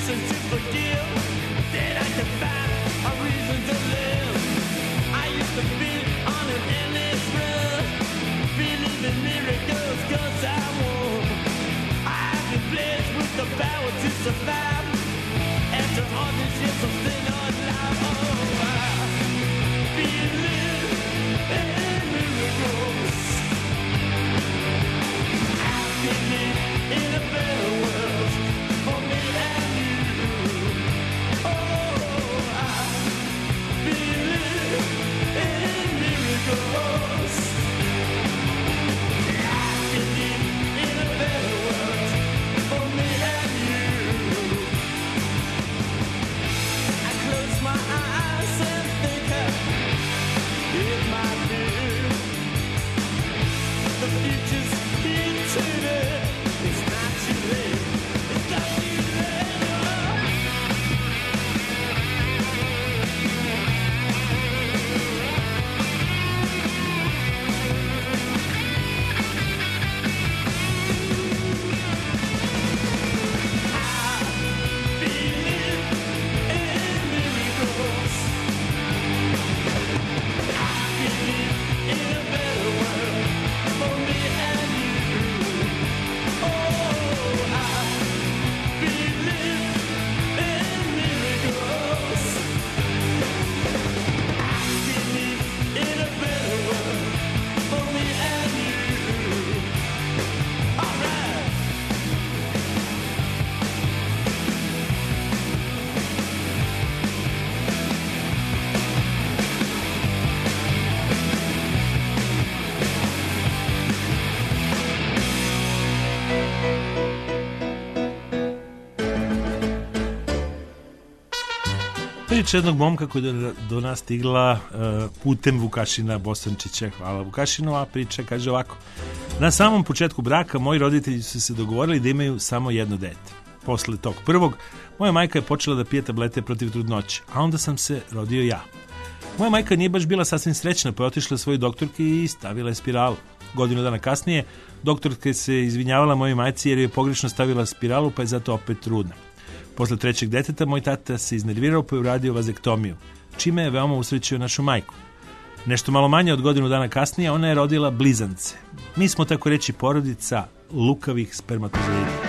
reason to forgive, then I can find a reason to live. I used to be on an endless run, believe in miracles 'cause I won. I've been blessed with the power to survive. After all these years I'm still alive. Oh, I believe in miracles. I believe in a better world for me and you. Oh, I believe in miracles. I believe in a better world for me and you. I close my eyes and think it might be the future's eternal. It's not too late. It's not too late. I believe in miracles. I believe in a better world for me and you. Oh, I believe in miracles. I believe in a better world for me and you. All right. Priča jednog momka koji je do, do nas stigla uh, putem Vukašina Bosančića. Hvala Vukašinu, a priča kaže ovako. Na samom početku braka moji roditelji su se dogovorili da imaju samo jedno dete. Posle tog prvog, moja majka je počela da pije tablete protiv trudnoće, a onda sam se rodio ja. Moja majka nije baš bila sasvim srećna, pa je otišla svojoj doktorki i stavila je spiralu. Godinu dana kasnije, doktorka se izvinjavala mojoj majci jer je pogrešno stavila spiralu, pa je zato opet trudna. Posle trećeg deteta moj tata se iznervirao pa je uradio vazektomiju, čime je veoma usrećio našu majku. Nešto malo manje od godinu dana kasnije ona je rodila blizance. Mi smo tako reći porodica lukavih spermatozoida.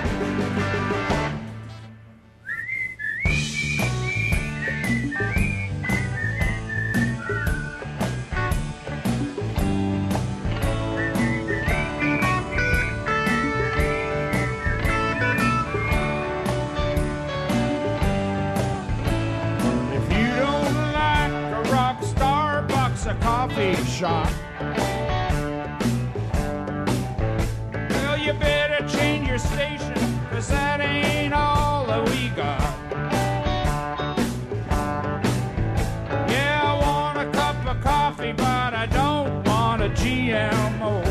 If you don't like a rock star, bucks a coffee shop. Well, you better change your station, 'cause that ain't all that we got. Yeah, I want a cup of coffee, but I don't want a G M O.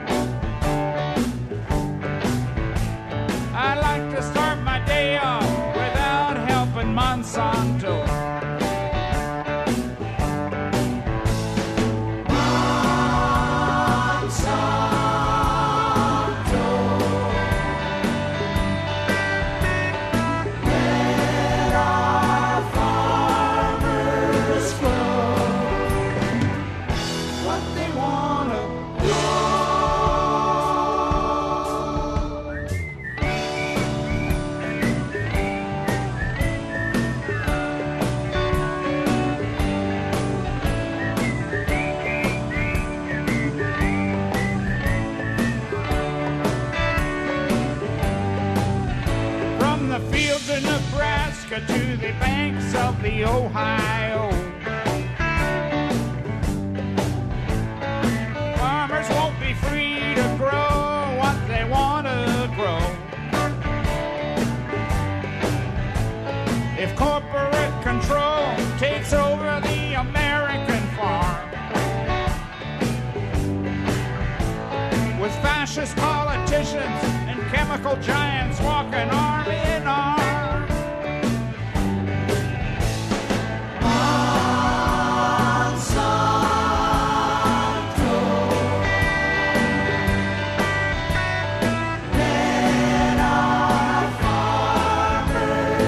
I like to start my day off without helping Monsanto. From the fields of Nebraska to the banks of the Ohio, farmers won't be free to grow what they want to grow. If corporate control takes over the American farm, with fascist politicians and chemical giants walking arm in arm. Let our farmers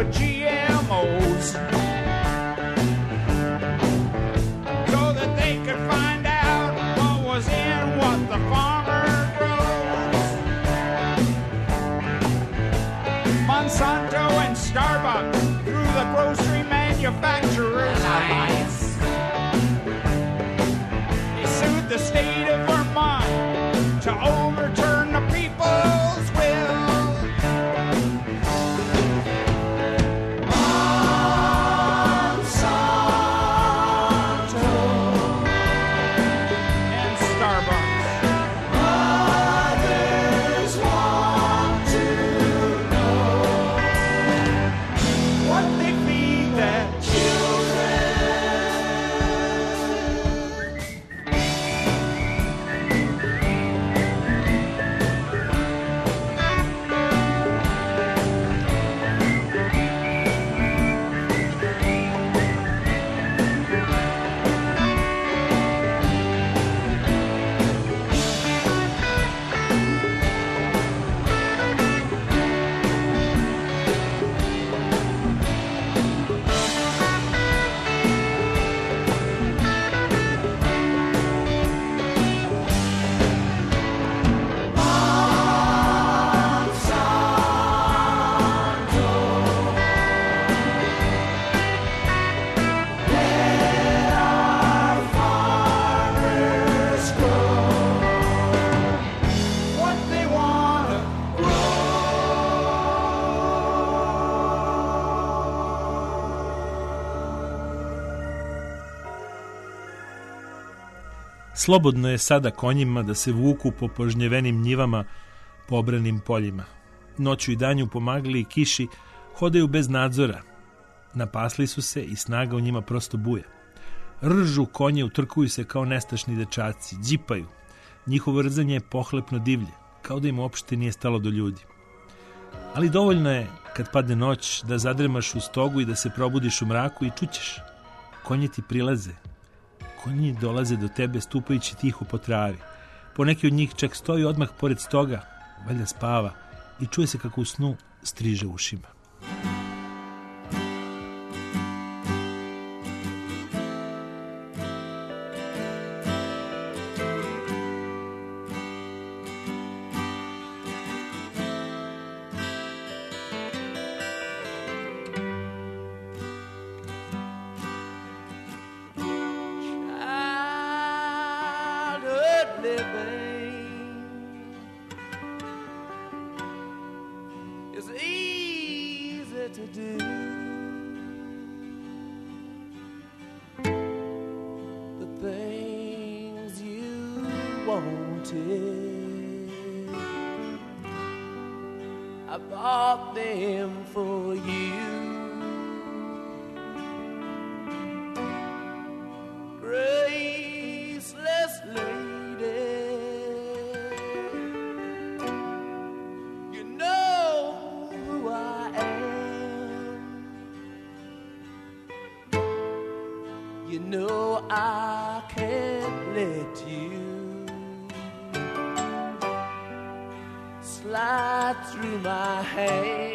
with G M Os so that they could find out what was in what the farmer grows. Monsanto and Starbucks through the grocery manufacturers' eyes. They sued the state of Vermont to overturn the people's will. Monsanto and Starbucks. Mothers want to know what they feed their children. What they wanna Slobodno je sada konjima da se vuku po požnjevenim njivama, po obranim poljima. Noću i danju pomagali i kiši, hodaju bez nadzora. Napasli su se i snaga u njima prosto buja. Ržu konje, utrkuju se kao nestašni dečaci, đipaju. Njihovo rzanje je pohlepno divlje, kao da im uopšte nije stalo do ljudi. Ali dovoljno je, kad padne noć, da zadremaš u stogu i da se probudiš u mraku i čućeš. Konji ti prilaze. Konji dolaze do tebe stupajući tiho po travi. Poneki od njih čak stoji odmah pored stoga, valjda spava, i čuje se kako u snu striže ušima. childhood living is easy to do. The things you wanted, I bought them for you. Graceless lady, you know who I am. You know I can't let you slide through my hands.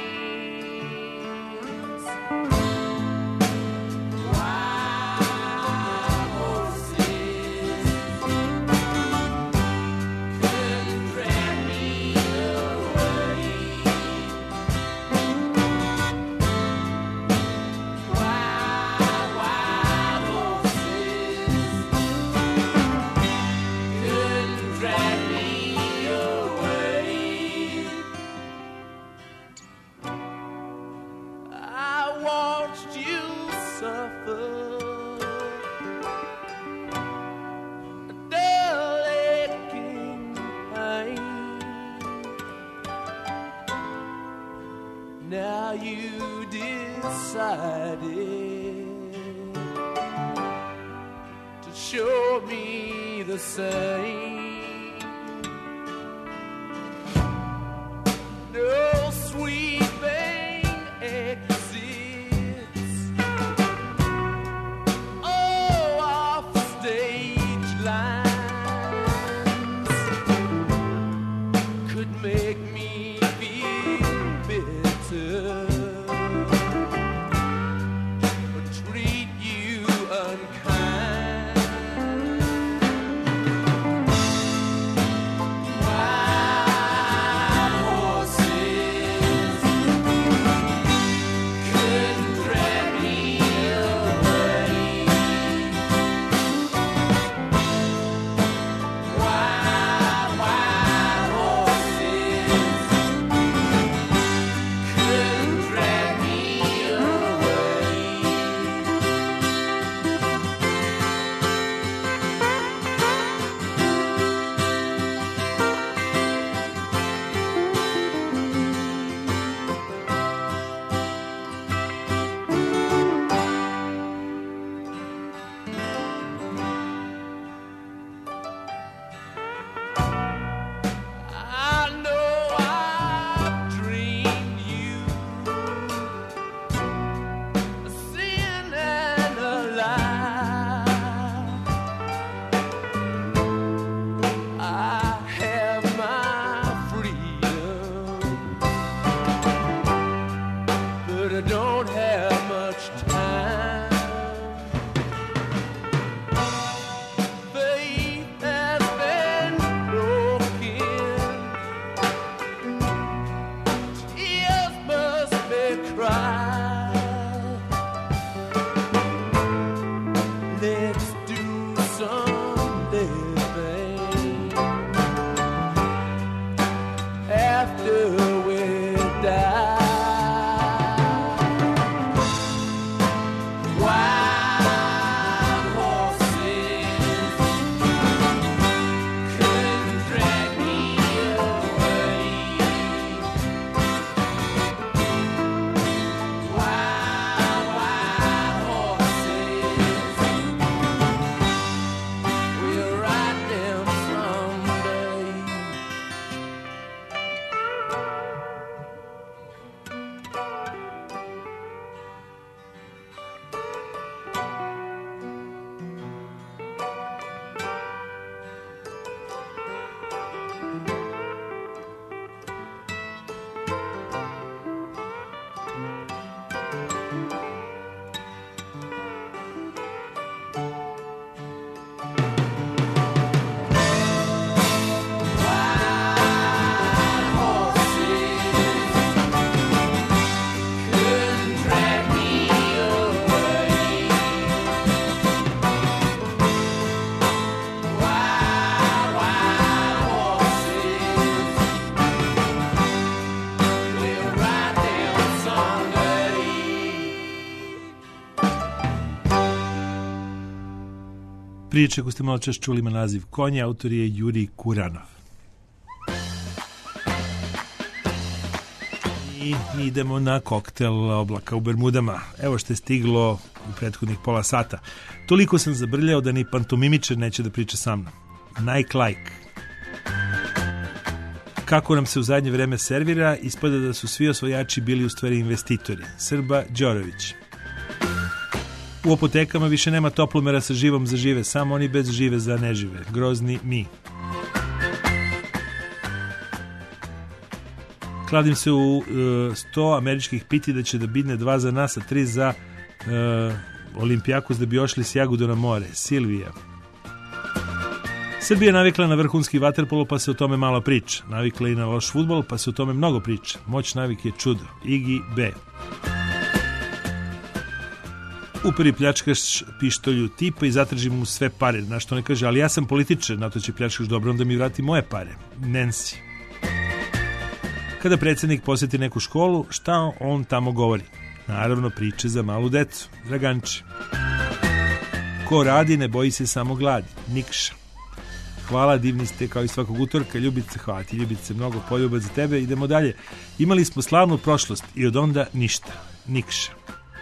Now you decided to show me the same. No sweeping exits, oh, off stage lines could make me feel bitter. Priče koju ste malo čas čuli ima naziv Konje, autor je Jurij Kuranov. I idemo na koktel Oblaka u Bermudama. Evo što je stiglo u prethodnih pola sata. Toliko sam zabrljao da ni pantomimičar neće da priča sa mnom. Nike like. Kako nam se u zadnje vreme servira, ispada da su svi osvojači bili u stvari investitori. Srba Đorović. U apotekama više nema toplomera sa živom za žive, samo oni bez žive za nežive. Grozni mi. Kladim se u uh, sto američkih piti da će da bidne dva za nas, a tri za uh, Olimpijakos da bi ošli s Jagudo na more. Silvija. Srbija navikla na vrhunski vaterpolo, pa se o tome malo priča. Navikla i na loš fudbal, pa se o tome mnogo priča. Moć navike je čudo. Igi B. Uperi pljačkaš pištolju tipa i zatraži mu sve pare. Na što ne kaže, ali ja sam političar, na to će pljačkaš dobro, onda mi vrati moje pare. Nancy. Kada predsjednik posjeti neku školu, šta on tamo govori? Naravno, priče za malu decu. Draganči. Ko radi, ne boji se samo gladi. Nikša. Hvala, divni ste kao i svakog utorka. Ljubice, hvala ti, Ljubice, mnogo poljubac za tebe. Idemo dalje. Imali smo slavnu prošlost i od onda ništa. Nikša.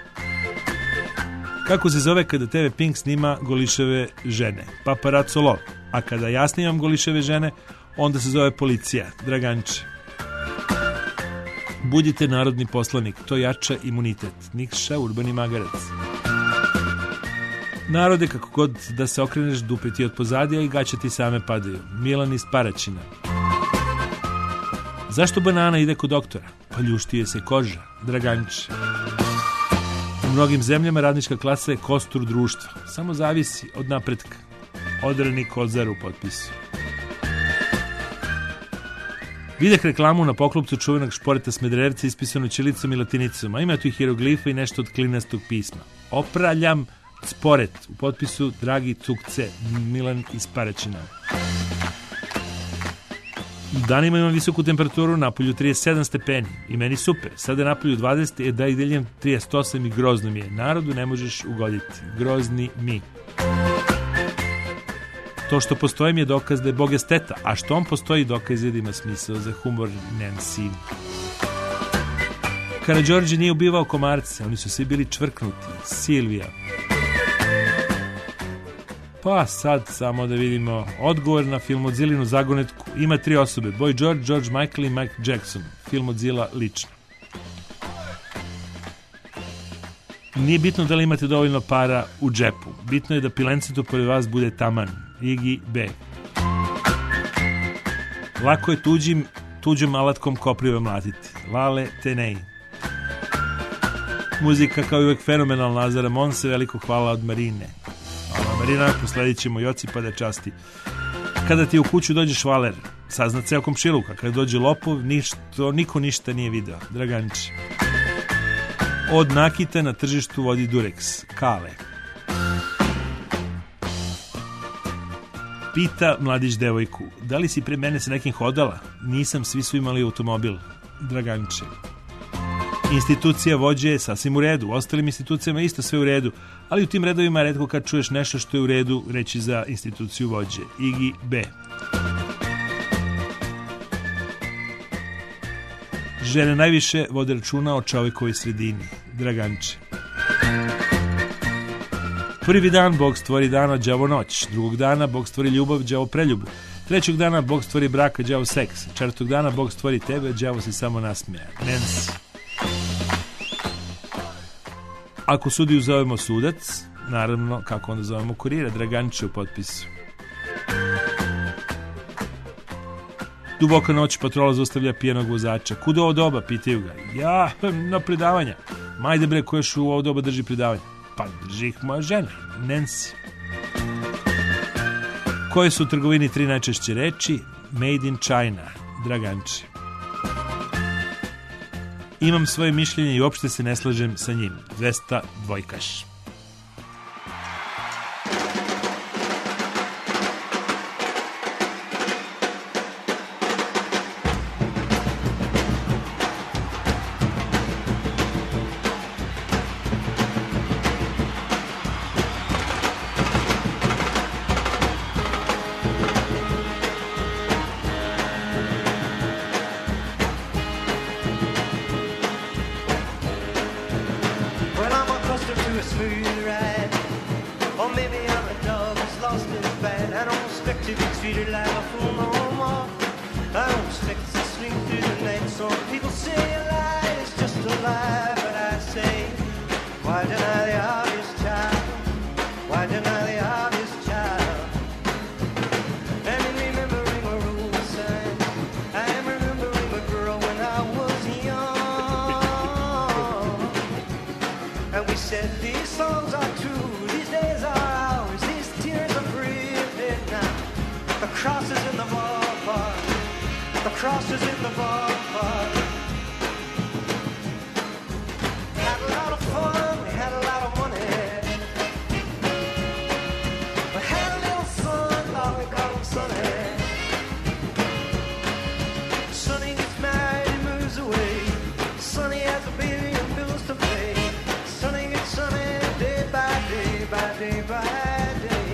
Kako se zove kada te ve Pink snima goliševe žene? Paparazzo lol. A kada ja snimam goliševe žene, onda se zove policija. Draganče. Budite narodni poslanik, to jača imunitet. Nikša, urbani magarac. Narode, kako god da se okreneš, dupe ti od pozadija i gaće ti same padaju. Milan iz Paraćina. Zašto banana ide kod doktora? Pa ljuštije se koža. Draganče. U mnogim zemljama radnička klasa je kostur društva. Samo zavisi od napretka. Odrani Kozar u potpisu. Videh reklamu na poklopcu čuvenog šporeta Smederevca ispisano ćirilicom i latinicom, a ima tu i hieroglifa i nešto od klinastog pisma. Opraljam sporet u potpisu Dragi Cukce, Milan iz Paraćina. Danima imam visoku temperaturu, napolju trideset sedam stepeni i meni super. Sada napolju dvadeset, je da i deljem trideset osam i grozno mi je. Narodu ne možeš ugoditi. Grozni mi. To što postoji mi je dokaz da je Bog esteta, a što on postoji dokaz je da ima smisao za humor. Nancy. Karađorđe nije ubivao komarce, oni su svi bili čvrknuti. Silvija. Pa sad samo da vidimo odgovor na Filmodzilinu zagonetku. Ima tri osobe, Boy George, George Michael i Mike Jackson. Filmodzila lično. Nije bitno da li imate dovoljno para u džepu. Bitno je da pilencetu pored vas bude taman. Igi B. Lako je tuđim, tuđom alatkom koprive mlatiti. Lale Tenej. Muzika kao i uvek fenomenalna, Lazara Monse, veliko hvala od Marine. Hvala Marina, posledit ćemo Joci pa da časti. Kada ti u kuću dođe švaler, sazna ceo komšiluka. Kada dođe lopov, ništa, niko ništa nije video. Draganči. Od nakita na tržištu vodi Durex. Kale. Pita mladić devojku, da li si pre mene sa nekim hodala? Nisam, svi su imali automobil. Draganče. Institucija vođe je sasvim u redu, u ostalim institucijama isto sve u redu, ali u tim redovima retko kad čuješ nešto što je u redu reći za instituciju vođe. Igi B. Žene najviše vode računa o čovekovoj sredini. Draganče. Prvi dan Bog stvori dana, đavo noć. Drugog dana Bog stvori ljubav, đavo preljubu. Trećeg dana Bog stvori braka, đavo seks. Četvrtog dana Bog stvori tebe, đavo se samo nasmeja. Nancy. Ako sudiju zovemo sudac, naravno, kako onda zovemo kurira? Draganče u potpisu. Duboka noć, patrola zaustavlja pijenog vozača. Kuda ovo doba, pitaju ga. Ja, na predavanja. Majde bre, ko još u ovo doba drži predavanja? Pa drži ih moja žena, Nancy. Koje su u trgovini tri najčešće reči? Made in China, Draganči. Imam svoje mišljenje i uopšte se ne slažem sa njim. dvesta dvojkaš. smooth ride. Or maybe I'm a dog that's lost his bite. I don't expect to be treated like a fool no more. I don't expect to sleep through the night. Some people say a lie is just a lie, but I say, why deny the obvious child? Why deny the obvious child? And in remembering a rule of signs, I am remembering a girl when I was young. And we said these songs are true, these days are ours, these tears are breathing now. The cross is in the ballpark, the cross is in the ballpark. Had a lot of fun, we had a lot of money. We had a little son, thought we called him Sonny. Sonny gets married, he moves away. Sonny has a baby and bills to pay. Sonny gets sunny day by day, by day by day.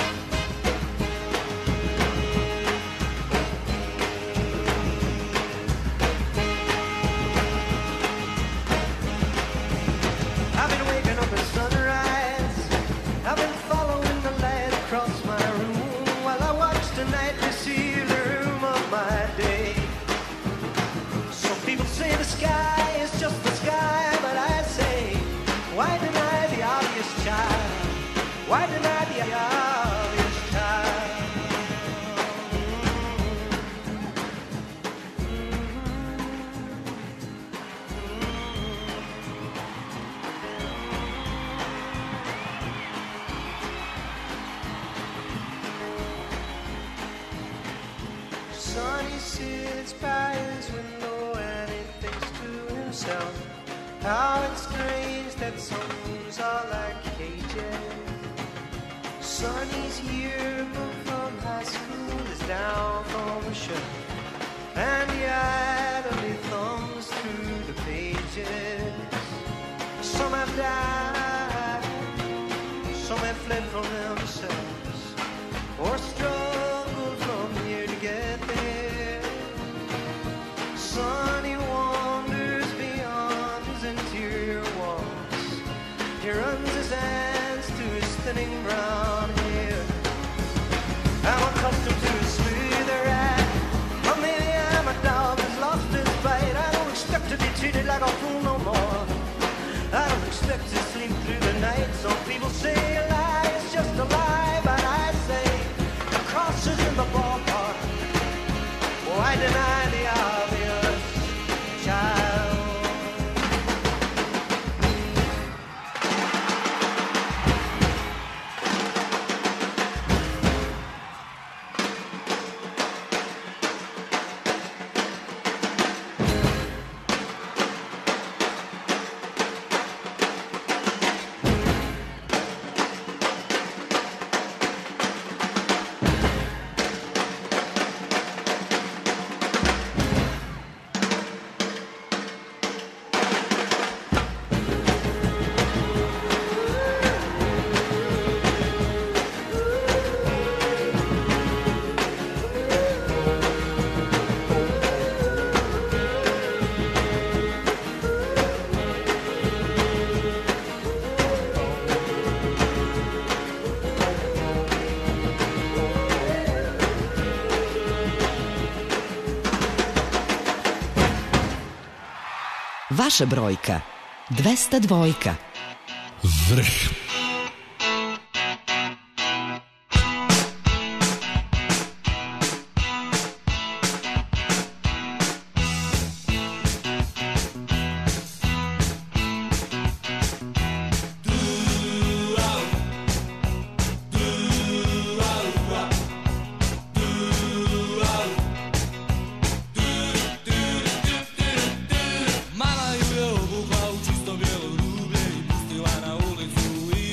I've been waking up at sunrise. I've been following the light across my room while I watch the night receive the room of my day. Some people say the sky is just the sky, but I say, why deny the obvious child? Why deny the obvious child? Sonny sits by his window and he thinks to himself, how it's strange that some rooms are like cages. Sonny's yearbook from high school is down from the shelf, and he idly thumbs through the pages. Some have died, some have fled from themselves, or struggled from here to get there. Sonny wanders beyond his interior walls. He runs his hands through his thinning brown hair. I'm accustomed to his smoother ride. Or maybe I'm a dog that's lost his bite. I don't expect to be treated like a fool no more. I don't expect to sleep through the night. Some people say a lie is just a lie, but I say the cross is in the ballpark. Why deny the obvious child? Vaša brojka dvesta dva. Vrh. Mala ju je obukla u čisto bijelo rublje i pustila na ulicu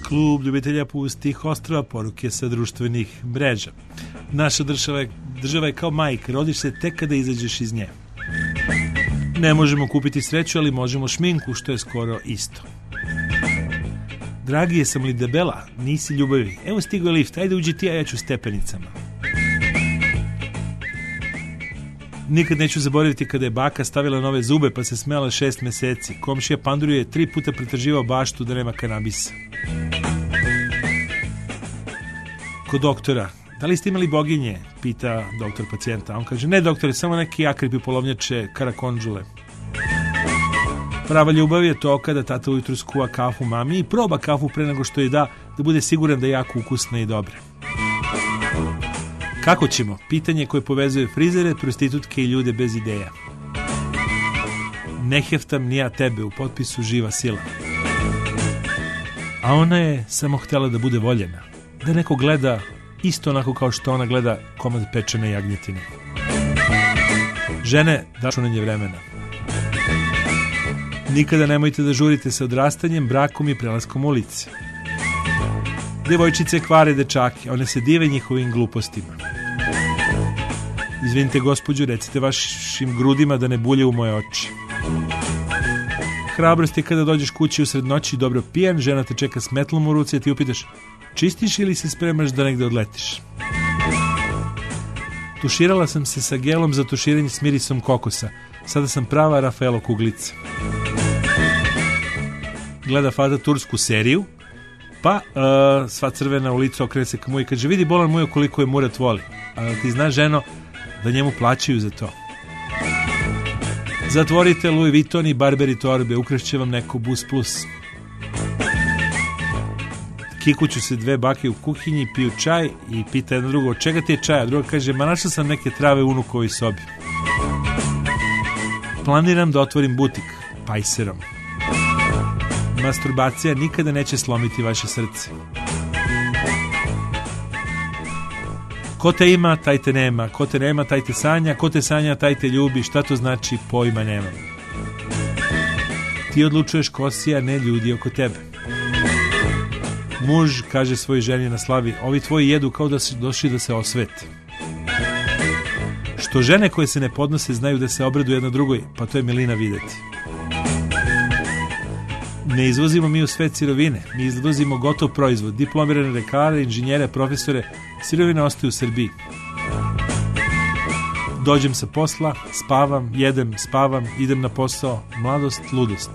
Klub ljubitelja pustih ostrava, poruke sa društvenih mreža. Naša država je, država je kao majka, rodiš se tek kada izađeš iz nje. Ne možemo kupiti sreću, ali možemo šminku, što je skoro isto. Dragi, jesam li debela? Nisi ljubavi. Evo stigo je lift, ajde uđi ti, a ja ću stepenicama. Nikad neću zaboraviti kada je baka stavila nove zube pa se smela šest meseci. Komšija Panduriju je tri puta pretraživao baštu da nema kanabisa. Kod doktora, da li ste imali boginje? Pita doktor pacijenta. On kaže, ne doktore, samo neki akripi, polovnjače, karakondžule. Prava ljubav je to kada tata ujutru skuva kafu mami i proba kafu pre nego što je da, da bude siguran da je jako ukusna i dobra. Kako ćemo? Pitanje koje povezuje frizere, prostitutke i ljude bez ideja. Ne heftam ni ja tebe, u potpisu živa sila. A ona je samo htjela da bude voljena. Da neko gleda isto onako kao što ona gleda komad pečene jagnjetine. Žene, da računanje vremena. Nikada nemojte da žurite sa odrastanjem, brakom i prelaskom ulice. Devojčice kvare dečake, one se dive njihovim glupostima. Izvinite gospođu, recite vašim grudima da ne bulje u moje oči. Hrabrost je kada dođeš kući usred noći dobro pijan, žena te čeka s metlom u ruci, a ti upitaš, čistiš ili se spremaš da negde odletiš? Tuširala sam se sa gelom za tuširanje s mirisom kokosa. Sada sam prava Rafaelo kuglica. Gleda Fada tursku seriju, pa uh, sva crvena u licu okrene se ka mu i kaže, vidi bolan moj koliko je Murat voli. A ti znaš, ženo, da njemu plaćaju za to. Zatvorite Louis Vuitton i Burberry torbe, ukrašće vam neko Bus Plus. Kikuću se dve bake u kuhinji, piju čaj i pita jedno drugo, od čega ti je čaj? A druga kaže, ma našla sam neke trave u unukovoj sobi. Planiram da otvorim butik, pajserom. Masturbacija nikada neće slomiti vaše srce. Ko te ima, taj te nema. Ko te nema, taj te sanja. Ko te sanja, taj te ljubi. Šta to znači, pojma nemam. Ti odlučuješ ko si, a ne ljudi oko tebe. Muž kaže svojoj ženi na slavi, ovi tvoji jedu kao da su došli da se osvete. Što žene koje se ne podnose znaju da se obradu jedna drugoj, pa to je milina videti. Ne izvozimo mi u svet sirovine, mi izvozimo gotov proizvod, diplomirane lekare, inženjere, profesore, sirovine ostaju u Srbiji. Dođem sa posla, spavam, jedem, spavam, idem na posao, mladost, ludost.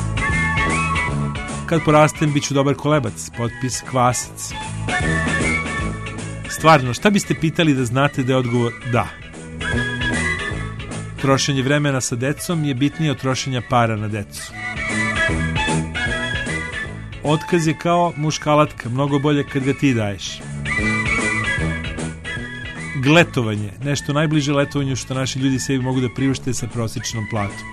Kad porastem, bit ću dobar kolebac, potpis kvasac. Stvarno, šta biste pitali da znate da je odgovor da? Trošenje vremena sa decom je bitnije od trošenja para na decu. Otkaz je kao muškalatka, mnogo bolje kad ga ti daješ. Gletovanje, nešto najbliže letovanju što naši ljudi sebi mogu da priušte sa prosječnom platom.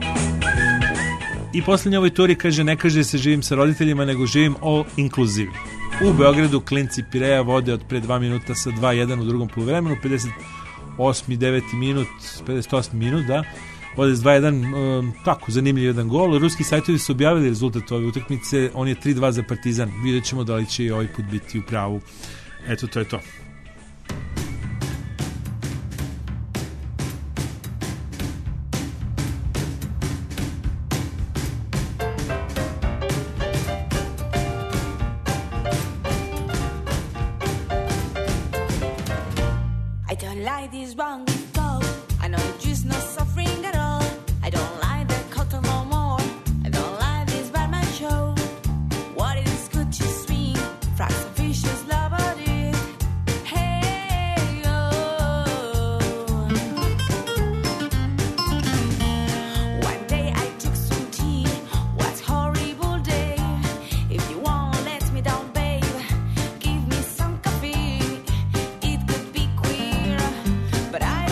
I posljednje ovoj turi kaže, ne kaže se živim sa roditeljima, nego živim all inclusive. U Beogradu klinci Pireja vode od pre dva minuta sa dva jedan u drugom poluvremenu, pedeset osmi deveti minut, pedeset osmi minut, da, vode s dva jedan, um, tako, zanimljiv jedan gol. Ruski sajtovi su objavili rezultat ove utakmice, on je tri dva za Partizan. Vidjet ćemo da li će i ovaj put biti u pravu. Eto, to je to. But I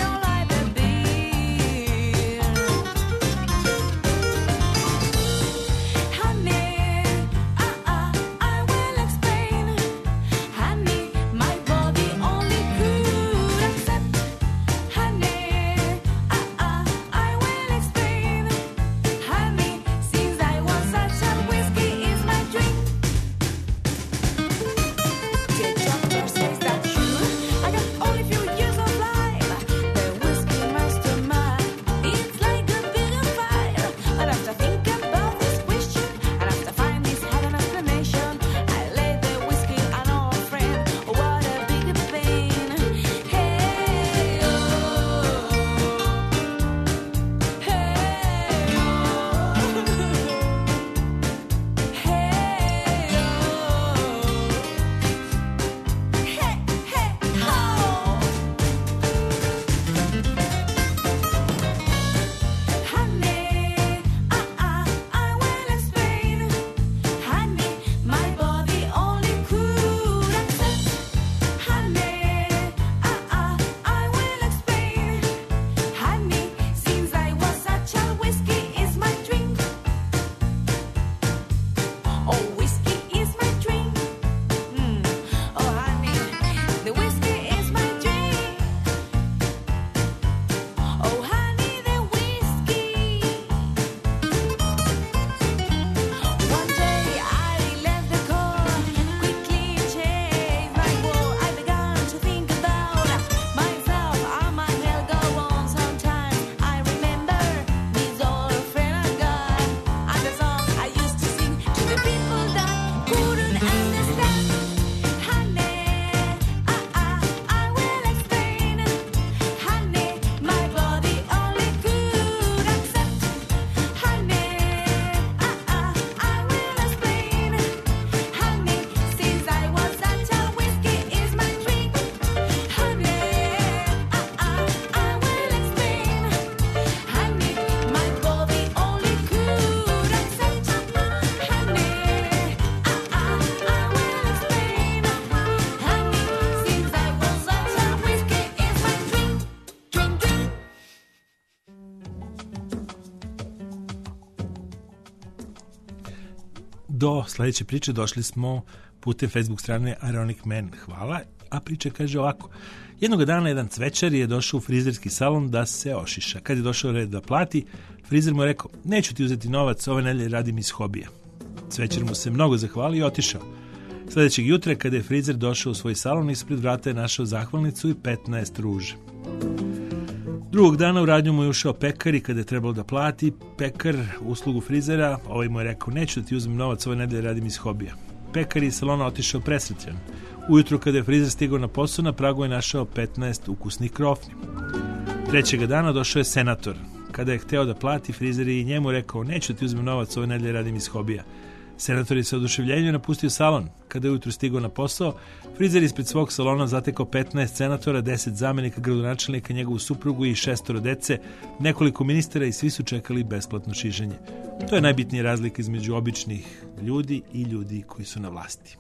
do sledeće priče došli smo putem Facebook strane Ironic Man. Hvala. A priča kaže ovako. Jednog dana jedan cvećar je došao u frizerski salon da se ošiša. Kad je došao red da plati, frizer mu je rekao, neću ti uzeti novac, ove nedelje radim iz hobija. Cvećar mu se mnogo zahvalio i otišao. Sledećeg jutra, kada je frizer došao u svoj salon, ispred vrata je našao zahvalnicu i petnaest ruže. Drugog dana u radnju mu je ušao pekar i kada je trebalo da plati pekar uslugu frizera, ovaj mu je rekao, neću da ti uzmem novac, ove nedelje radim iz hobija. Pekar iz salona otišao presrećan. Ujutro kada je frizer stigao na posao, na pragu je našao petnaest ukusnih krofni. Trećega dana došao je senator. Kada je hteo da plati, frizer je i njemu rekao, neću da ti uzmem novac, ove nedelje radim iz hobija. Senator je sa oduševljenjem napustio salon. Kada je ujutro stigao na posao, frizer ispred svog salona zatekao petnaest senatora, deset zamenika gradonačelnika, njegovu suprugu i šestoro dece, nekoliko ministara i svi su čekali besplatno šiženje. To je najbitnija razlika između običnih ljudi i ljudi koji su na vlasti.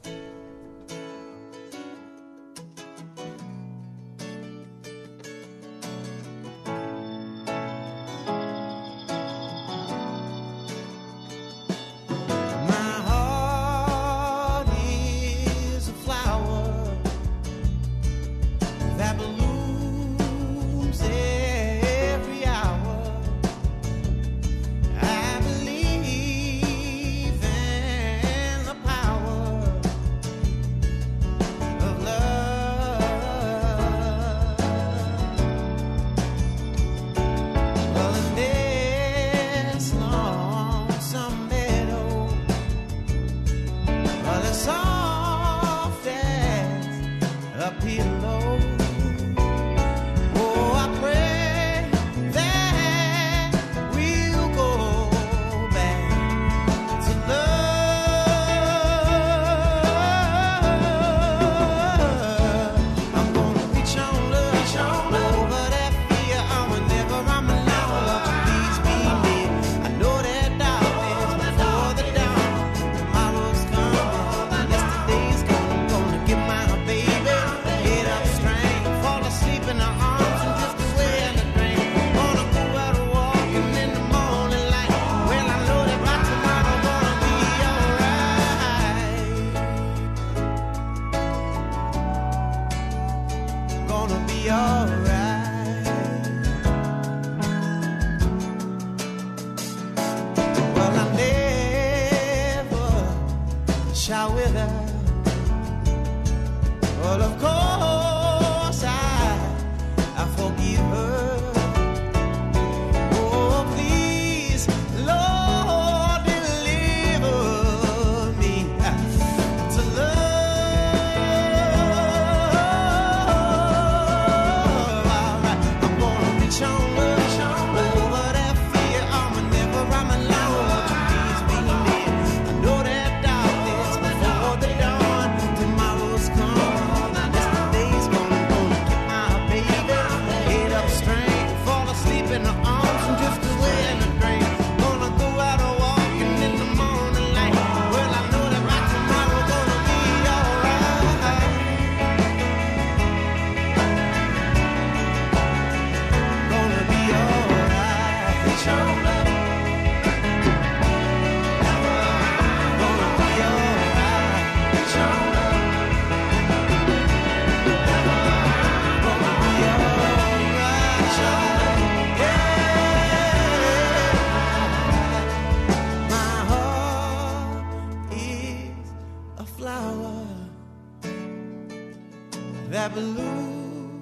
that balloon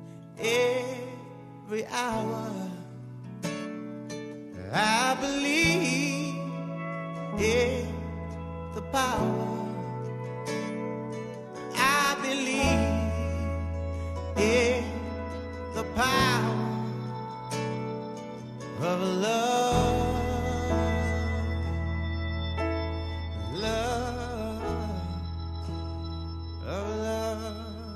every hour. I believe in the power. I believe in the power of love. Love of love.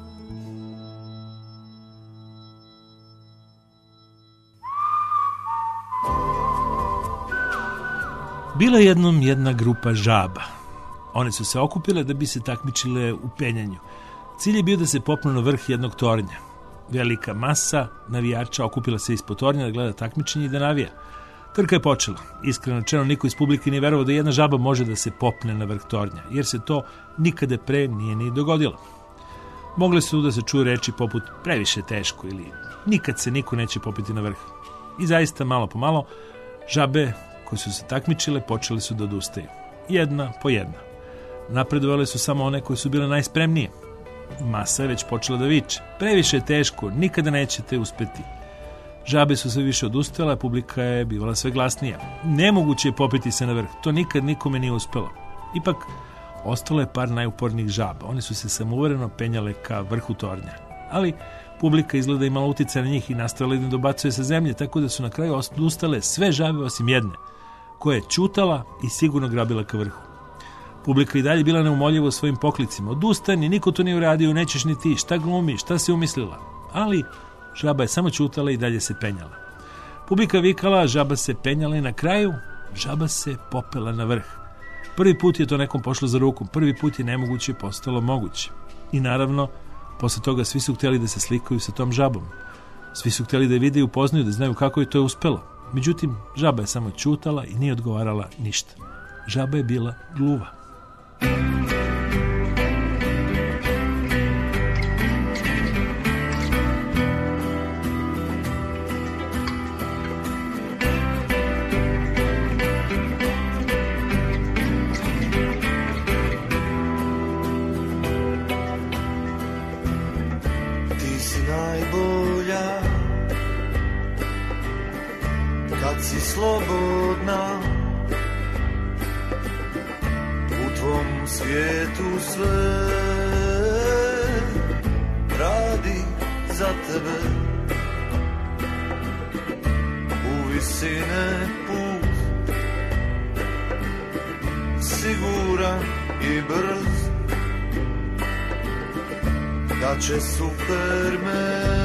Bila je jednom jedna grupa žaba. One su se okupile da bi se takmičile u penjanju. Cilj je bio da se popnu na vrh jednog tornja. Velika masa navijača okupila se ispod tornja da gleda takmičenje i da navija. Trka je počela. Iskreno rečeno, niko iz publike nije verovao da jedna žaba može da se popne na vrh tornja, jer se to nikada pre nije ni dogodilo. Mogle su da se čuju reči poput previše teško ili nikad se niko neće popiti na vrh. I zaista, malo po malo, žabe koje su se takmičile počele su da odustaju. Jedna po jedna. Napredovale su samo one koje su bile najspremnije. Masa je već počela da viče. Previše je teško, nikada nećete uspeti. Žabe su sve više odustajale, a publika je bivala sve glasnija. Nemoguće je popiti se na vrh, to nikad nikome nije uspelo. Ipak, ostalo je par najupornijih žaba. One su se samouvereno penjale ka vrhu tornja. Ali publika izgleda imala uticaj na njih i nastavila da dobacuje sa zemlje, tako da su na kraju odustale sve žabe osim jedne, koja je ćutala i sigurno grabila ka vrhu. Publika i dalje bila neumoljiva u svojim poklicima. Odustani, niko to nije uradio, nećeš ni ti, šta glumi, šta si umislila. Ali žaba je samo ćutala i dalje se penjala. Publika vikala, a žaba se penjala i na kraju žaba se popela na vrh. Prvi put je to nekom pošlo za rukom, prvi put je nemoguće postalo moguće. I naravno, posle toga svi su htjeli da se slikaju sa tom žabom. Svi su htjeli da je vide i upoznaju, da znaju kako je to uspelo. Međutim, žaba je samo ćutala i nije odgovarala ništa. Žaba je bila gluva. Ti si najbolja kad si slobodna, u tvom svijetu sve radi za tebe. U visine put siguran i brz, da će Superman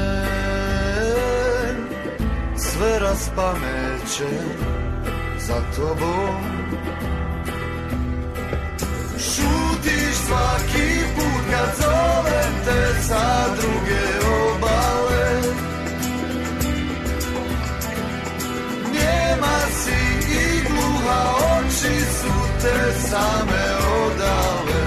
sve raspameće za tobom. Šutiš svaki put kad zovem te sa druge obale. Njema si i gluha, oči su te same odale.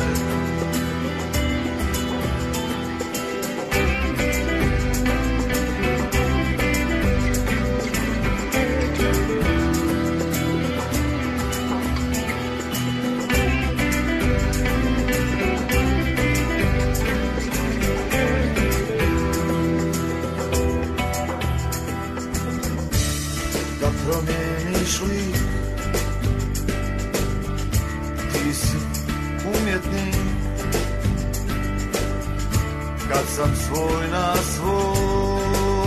Promijeniš lik, ti si umjetnik. Kad sam svoj na svom,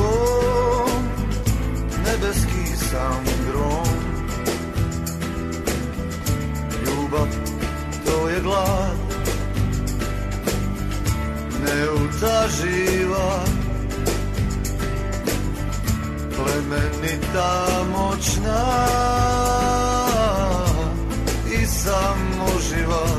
nebeski sam grom. Ljubav, to je glad, neutaživa, plemenita, moćna i samoživa.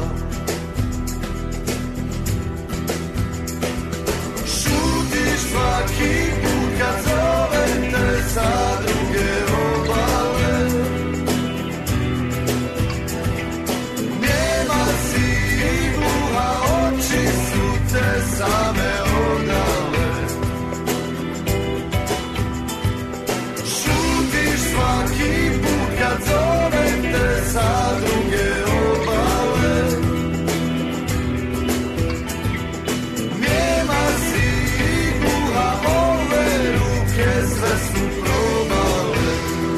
Šutiš svaki put kad zovem te sa druge obale. Njema si i gluha, oči su te same odale. Svaki put kad zovem te sa druge obale. Njema si i gluha, ove ruke sve su probale.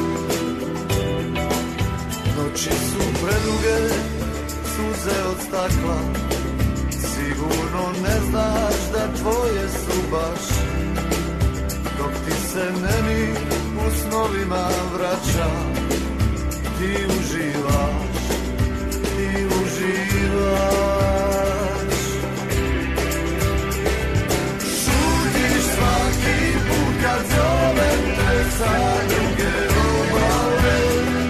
Noći su preduge, suze od stakla. Sigurno ne znaš da tvoje su baš. Dok ti se meni u snovima vraća, ti uživaš, ti uživaš. Šutiš svaki put kad zovem te sa druge obale.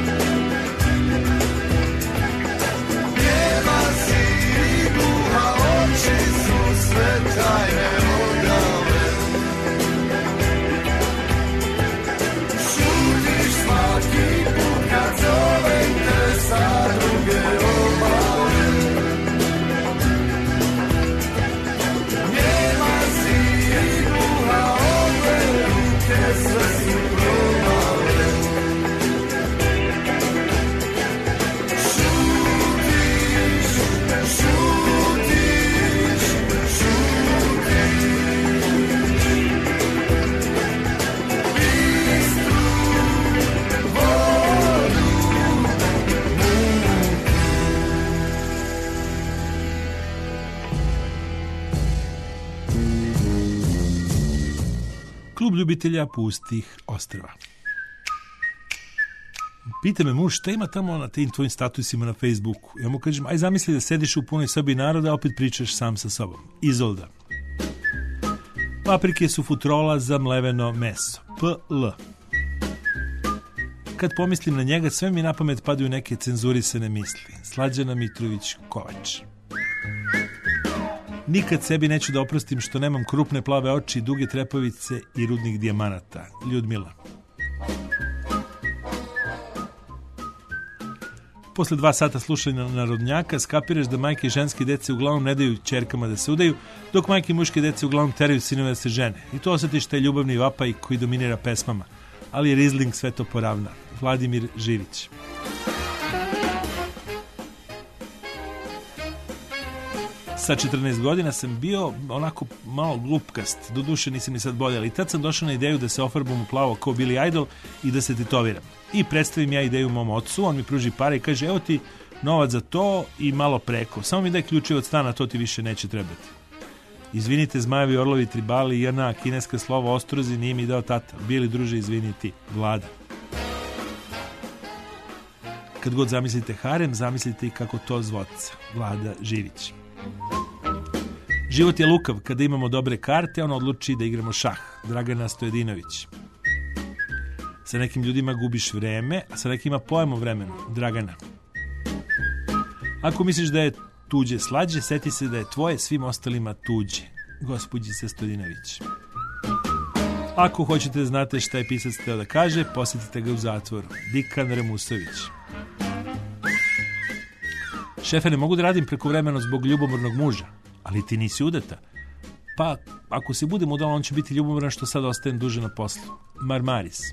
Njema si i gluha, oči su sve tajne odale. Svaki put Klub ljubitelja pustih ostrva. Pita me muž šta ima tamo na tim tvojim statusima na Facebooku. Ja mu kažem, aj zamisli da sediš u punoj sobi naroda, a opet pričaš sam sa sobom. Izolda. Paprike su futrola za mleveno meso. P L. Kad pomislim na njega, sve mi na pamet padaju neke cenzurisane misli. Slađana Mitrović Kovač. Nikad sebi neću da oprostim što nemam krupne plave oči, duge trepavice i rudnih dijamanata. Ljudmila. Posle dva sata slušanja narodnjaka skapiraš da majke ženske dece uglavnom ne daju ćerkama da se udaju, dok majke muške dece uglavnom teraju sinove da se žene. I to osjetiš taj ljubavni vapaj koji dominira pesmama. Ali Rizling sve to poravna. Vladimir Živić. Sa četrnaest godina sam bio onako malo glupkast, doduše nisam ni sad bolje, ali tad sam došao na ideju da se ofarbam u plavo kao Billy Idol i da se tetoviram. I predstavim ja ideju mom ocu, on mi pruži pare i kaže, evo ti novac za to i malo preko, samo mi daj ključev od stana, to ti više neće trebati. Izvinite, zmajevi, orlovi, tribali, I R N A, kineska slova, ostrozi, nije mi dao tata. Bili druže, izvini ti, Vlada. Kad god zamislite harem, zamislite i kako to zvoca. Vlada Živić. Život je lukav, kada imamo dobre karte, on odluči da igramo šah. Dragana Stojedinović. Sa nekim ljudima gubiš vreme, a sa nekima pojem o vremenu. Dragana. Ako misliš da je tuđe slađe, seti se da je tvoje svim ostalima tuđe. Gospođica Stojedinović. Ako hoćete da znate šta je pisac hteo da kaže, posjetite ga u zatvoru. Dikan Remusović. Šefe, ne mogu da radim prekovremeno zbog ljubomornog muža, ali ti nisi udata. Pa, ako se budem udala, on će biti ljubomoran što sad ostajem duže na poslu. Marmaris.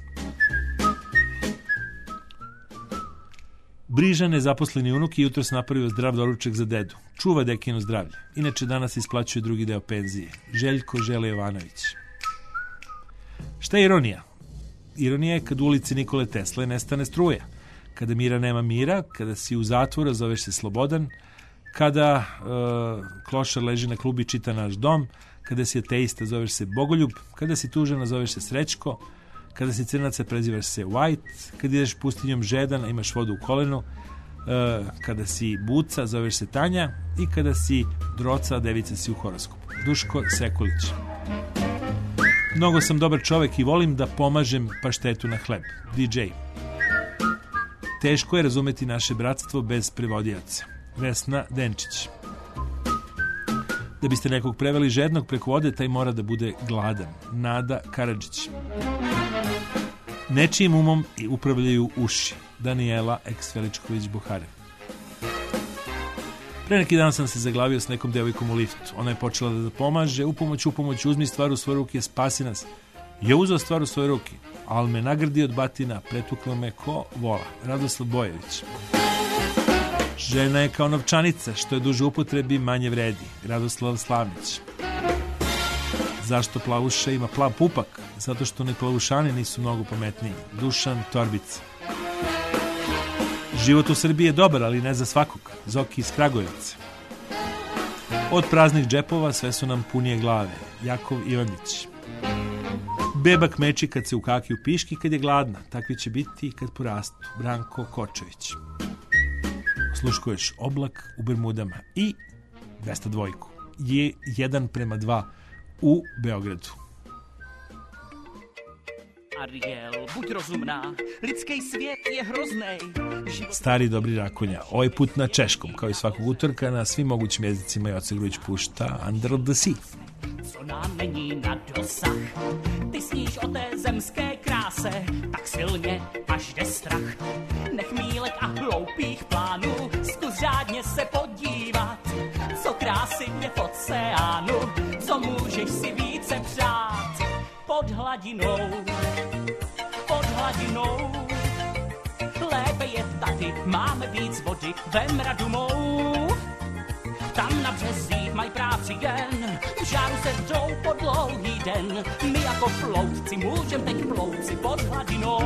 Brižan nezaposleni unuk i jutros napravio zdrav doručak za dedu. Čuva dekino zdravlje. Inače danas isplaćuje drugi deo penzije. Željko Žele Jovanović. Šta je ironija? Ironija je kad u ulici Nikole Tesle nestane struja. Kada mira nema mira, kada si u zatvoru, zoveš se Slobodan, kada uh, klošar leži na klubi čita Naš dom, kada si ateista, zoveš se Bogoljub, kada si tužan, zoveš se Srećko, kada si crnaca, prezivaš se White, kada ideš pustinjom žedan, a imaš vodu u kolenu, uh, kada si buca, zoveš se Tanja i kada si droca, devica si u horoskopu. Duško Sekulić. Mnogo sam dobar čovek i volim da pomažem paštetu na hleb. D J. Teško je razumeti naše bratstvo bez prevodioca. Vesna Denčić. Da biste nekog preveli žednog preko vode, taj mora da bude gladan. Nada Karadžić. Nečijim umom upravljaju uši. Daniela Eksveličković-Buhare. Pre neki dan sam se zaglavio s nekom devojkom u liftu. Ona je počela da pomaže, u pomoć, u pomoć, uzmi stvar u svoje ruke, spasi nas. Je uzeo stvar u svoje ruke, ali me nagradi od batina, pretukla me ko vola. Radoslav Bojević. Žena je kao novčanica, što je duže upotrebi, manje vredi. Radoslav Slavnić. Zašto plavuša ima plav pupak? Zato što ne plavušani nisu mnogo pametniji. Dušan Torbica. Život u Srbiji je dobar, ali ne za svakog. Zoki iz Kragujevca. Od praznih džepova sve su nam punije glave. Jakov Ivanić. Beba kmeči kad se ukaki u piški kad je gladna. Takvi će biti kad porastu. Branko Kočević. Sluškuješ Oblak u Bermudama i dvesta dva je jedan prema dva u Beogradu. Ariel, buď rozumná, lidský svět je hroznej. Život... Stari dobri rakonja, ovaj put na češkom, kao i svakog utorka na svim mogućim jezicima Joce Grujić pušta Under the Sea. Co nám není na dosah, ty sníš o té zemské kráse, tak silně, až jde strach. Nech mílek a hloupých plánů, zkus řádně se podívat, co krásy je v oceánu, co můžeš si více přát. Pod hladinou, pod hladinou, lépe je tady, máme víc vody, vem radu mou. Tam na březích mají práci jen, v žáru se jdou po dlouhý den. My jako ploutci můžem teď plout si pod hladinou.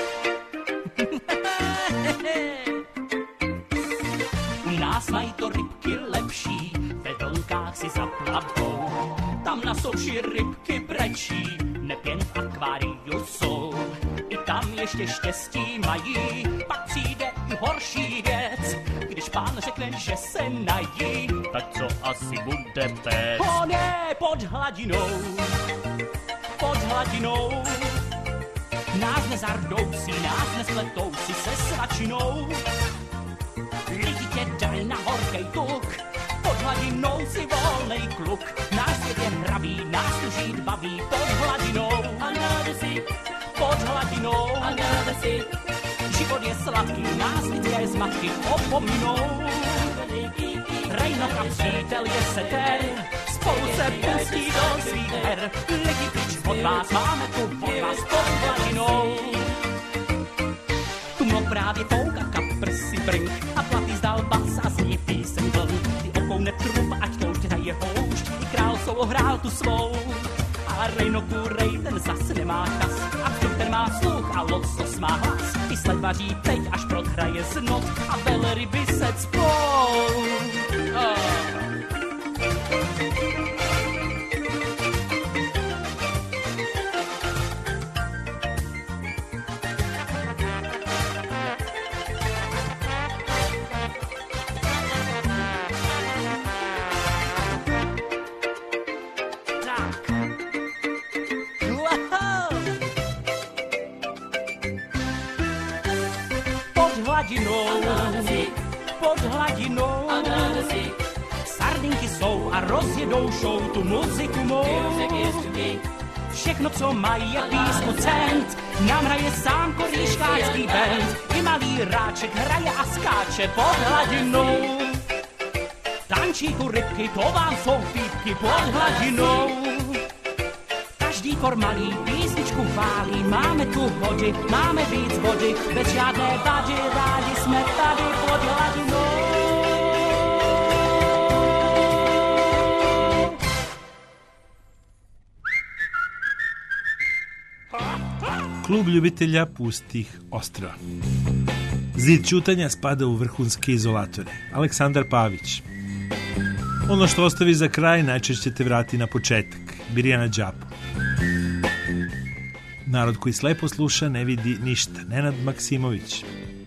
U nás mají to rybky lepší, ve vlnkách si zaplavou. Tam na souši rybky brečí, neb jen v akváriu jsou. I tam ještě štěstí mají, pak přijde i horší věc. Když pán řekne, že se nají, tak co asi bude péct? O ne, pod hladinou, pod hladinou. Nás nezardoucí, nás nespletou si se svačinou. Lidi tě daj na horkej tuk, pod hladinou si volnej kluk. Náš svět je hravý, nás tu žít baví, pod hladinou. Pod hladinou. Život je sladký, nás lidské zmatky opominou. Rejnok a přítel je seter, spolu se pustí do svých her. Lidi pryč od vás, máme tu od vás pod hladinou. Tumlo právě fouká kapr si brink a platý zdal bas a zní píseň vln. Ty okoune trup, ať toušť hraje houšť, i král solo hrál tu svou. A Rejnoku rej, ten zas nemá čas, a vstup ten má sluch a locos má hlas. I sled vaří teď, až prohraje znot a velryby se cpou. Oh. Pod hladinou sardinky jsou a rozjedou show tu muziku mou. Všechno, co mají, je písmo cent, nám hraje sám korýškářský band. I malý ráček hraje a skáče pod hladinou. Tančí tu rybky, to vám jsou týpky pod hladinou. Každý formalý písničku válí, máme tu hody, máme víc vody, bez žádné vady, rádi jsme tady pod hladinou. Klub ljubitelja pustih ostrva. Zid ćutanja spada u vrhunske izolatore. Aleksandar Pavić. Ono što ostavi za kraj najčešće te vrati na početak. Mirjana Đapo. Narod koji slepo sluša ne vidi ništa. Nenad Maksimović.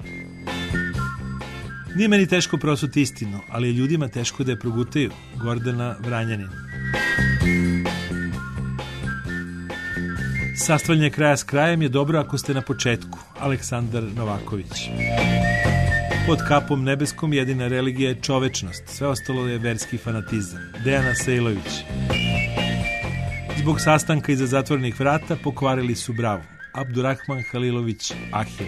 Nije meni teško prosuti istinu, ali je ljudima teško da je progutaju. Gordana Vranjanin. Sastavljanje kraja s krajem je dobro ako ste na početku. Aleksandar Novaković. Pod kapom nebeskom jedina religija je čovečnost. Sve ostalo je verski fanatizam. Dejana Sejlović. Zbog sastanka iza zatvorenih vrata pokvarili su bravu. Abdurrahman Halilović Ahil.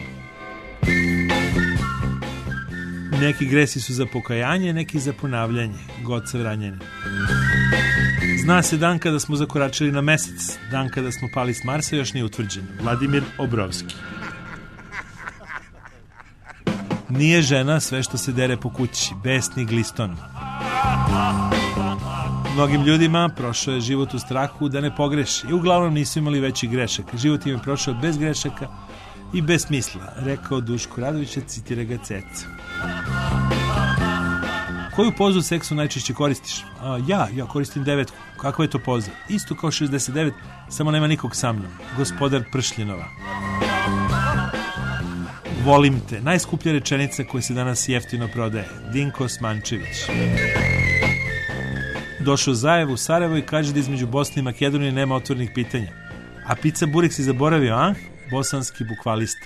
Neki gresi su za pokajanje, neki za ponavljanje. Goca Vranjanin. Zna se dan kada smo zakoračili na mesec, dan kada smo pali s Marsa još nije utvrđen. Vladimir Obrovski. Nije žena sve što se dere po kući, besni Gliston. Mnogim ljudima prošao je život u strahu da ne pogreši i uglavnom nisu imali veći grešaka. Život im je prošao bez grešaka i bez smisla, rekao Duško Radović, citira ga Ceca. Koju pozu u seksu najčešće koristiš? A, ja, ja koristim devetku. Kakva je to poza? Isto kao šezdeset devet, samo nema nikog sa mnom. Gospodar Pršljenova. Volim te. Najskuplja rečenica koja se danas jeftino prodaje. Dinko Osmančević. Došao Zajev u Sarajevo i kaže da između Bosne i Makedonije nema otvorenih pitanja. A pizza burek si zaboravio, a? Bosanski bukvalista.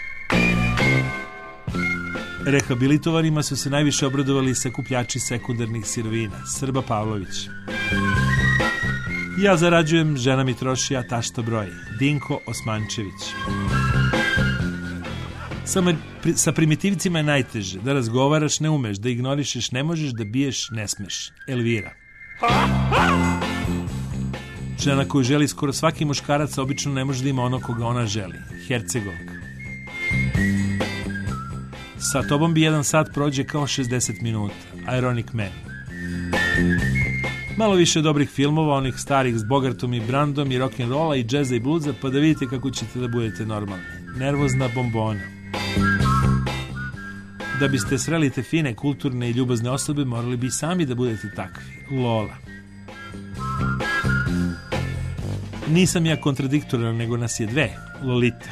Rehabilitovanima su se najviše obradovali sakupljači sekundarnih sirovina. Srba Pavlović. Ja zarađujem, žena mi troši, a tašta broji. Dinko Osmančević. Samo sa primitivcima je najteže. Da razgovaraš ne umeš, da ignorišeš ne možeš, da biješ ne smeš. Elvira. Žena koju želi skoro svaki muškarac obično ne može da ima ono koga ona želi. Hercegovka. Sa tobom bi jedan sat prođe kao šezdeset minuta. Ironic Man. Malo više dobrih filmova, onih starih s Bogartom i Brandom i rock'n'rolla i džeza i bluza, pa da vidite kako ćete da budete normalni. Nervozna bombona. Da biste sreli te fine, kulturne i ljubazne osobe, morali bi sami da budete takvi. Lola. Nisam ja kontradiktoran, nego nas je dve. Lolita.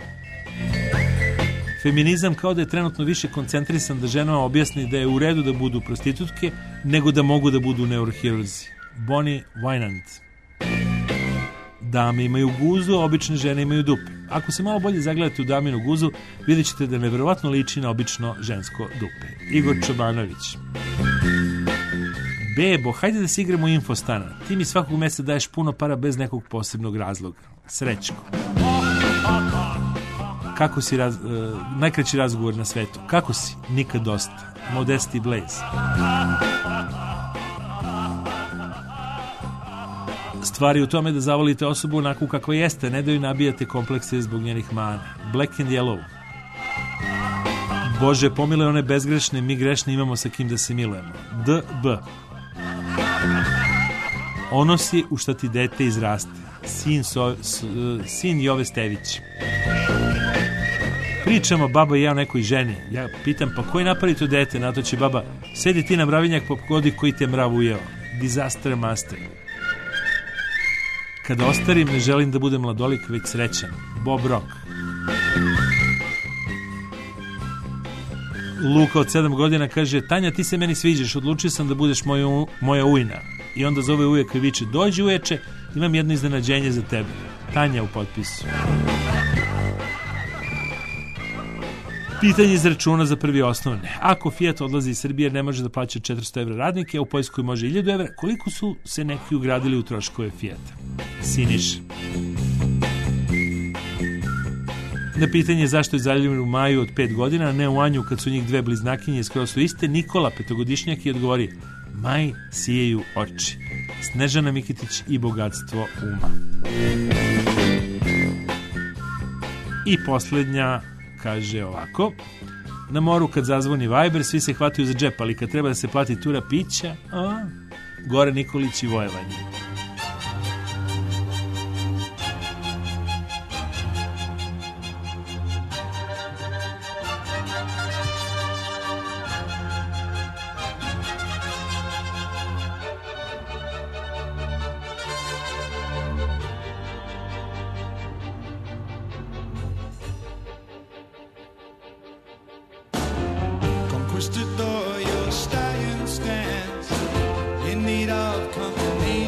Feminizam kao da je trenutno više koncentrisan da ženama objasni da je u redu da budu prostitutke, nego da mogu da budu neurohirurzi. Bonnie Wynand. Dame imaju guzu, a obične žene imaju dupe. Ako se malo bolje zagledate u daminu guzu, vidjet ćete da neverovatno liči na obično žensko dupe. Igor Čobanović. Bebo, hajde da se igramo Infostana. Ti mi svakog mjeseca daješ puno para bez nekog posebnog razloga. Srećko. Kako si, raz, uh, najkraći razgovor na svetu. Kako si? Nikad dosta. Modesti Blaze. Stvari u tome da zavolite osobu onako kakva jeste, ne da joj nabijate komplekse zbog njenih mana. Black and Yellow. Bože, pomile one bezgrešne, mi grešne imamo sa kim da se milujemo. D B. Ono si u šta ti dete izraste. Sin, so, s, sin Jove Stević. Pričamo baba i ja o nekoj ženi. Ja pitam, pa koji napravi to dete? Na to će baba, sedi ti na mravinjak pa pogodi koji te mrav ujeo. Disaster master. Kada ostarim, ne želim da budem mladolik, već srećan. Bob Rock. Luka od sedam godina kaže, Tanja, ti se meni sviđaš, odlučio sam da budeš moja, moja ujna. I onda zove ujeka i viče, dođi uječe, imam jedno iznenađenje za tebe. Tanja u potpisu. Pitanje iz računa za prvi osnovne. Ako Fiat odlazi iz Srbije, ne može da plaća četiristo evra radnike, a u Poljskoj može hiljadu evra, koliko su se neki ugradili u troškove Fiata? Siniš. Na pitanje zašto je zaljubljen u Maju od pet godina, a ne u Anju kad su njih dve bliznakinje skoro su iste, Nikola, petogodišnjak, je odgovori, Maj sijeju oči. Snežana Mikitić i bogatstvo uma. I posljednja kaže ovako, na moru kad zazvoni Viber, svi se hvataju za džep, ali kad treba da se plati tura pića, a, Gore Nikolić i Vojevanje. Conquistador, your stallion stands in need of company.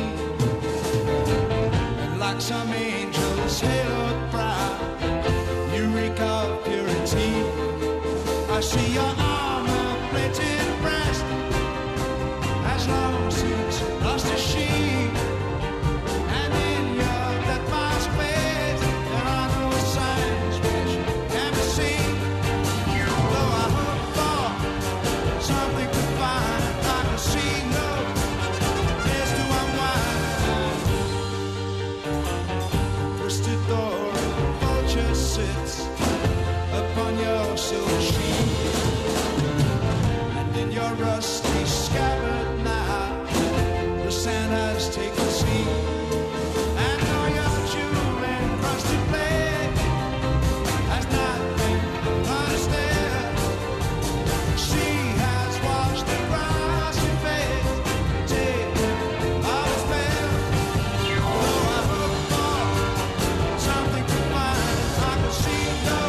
And like some angels haloed proud, you reek of purity. I see your armor-plated breast has long since lost its sheen. And in your death-mask face, there are no signs which can be seen. Though I hope for something to find, I can see no place to unwind. Twisted door, vulture sits upon your silver sheet, and in your rusty scabbard now, the sand has taken seat. And all your jewel encrusted blade has not been understood. She has washed across your face, taken all its veil. Though I hope for something to find, I can see no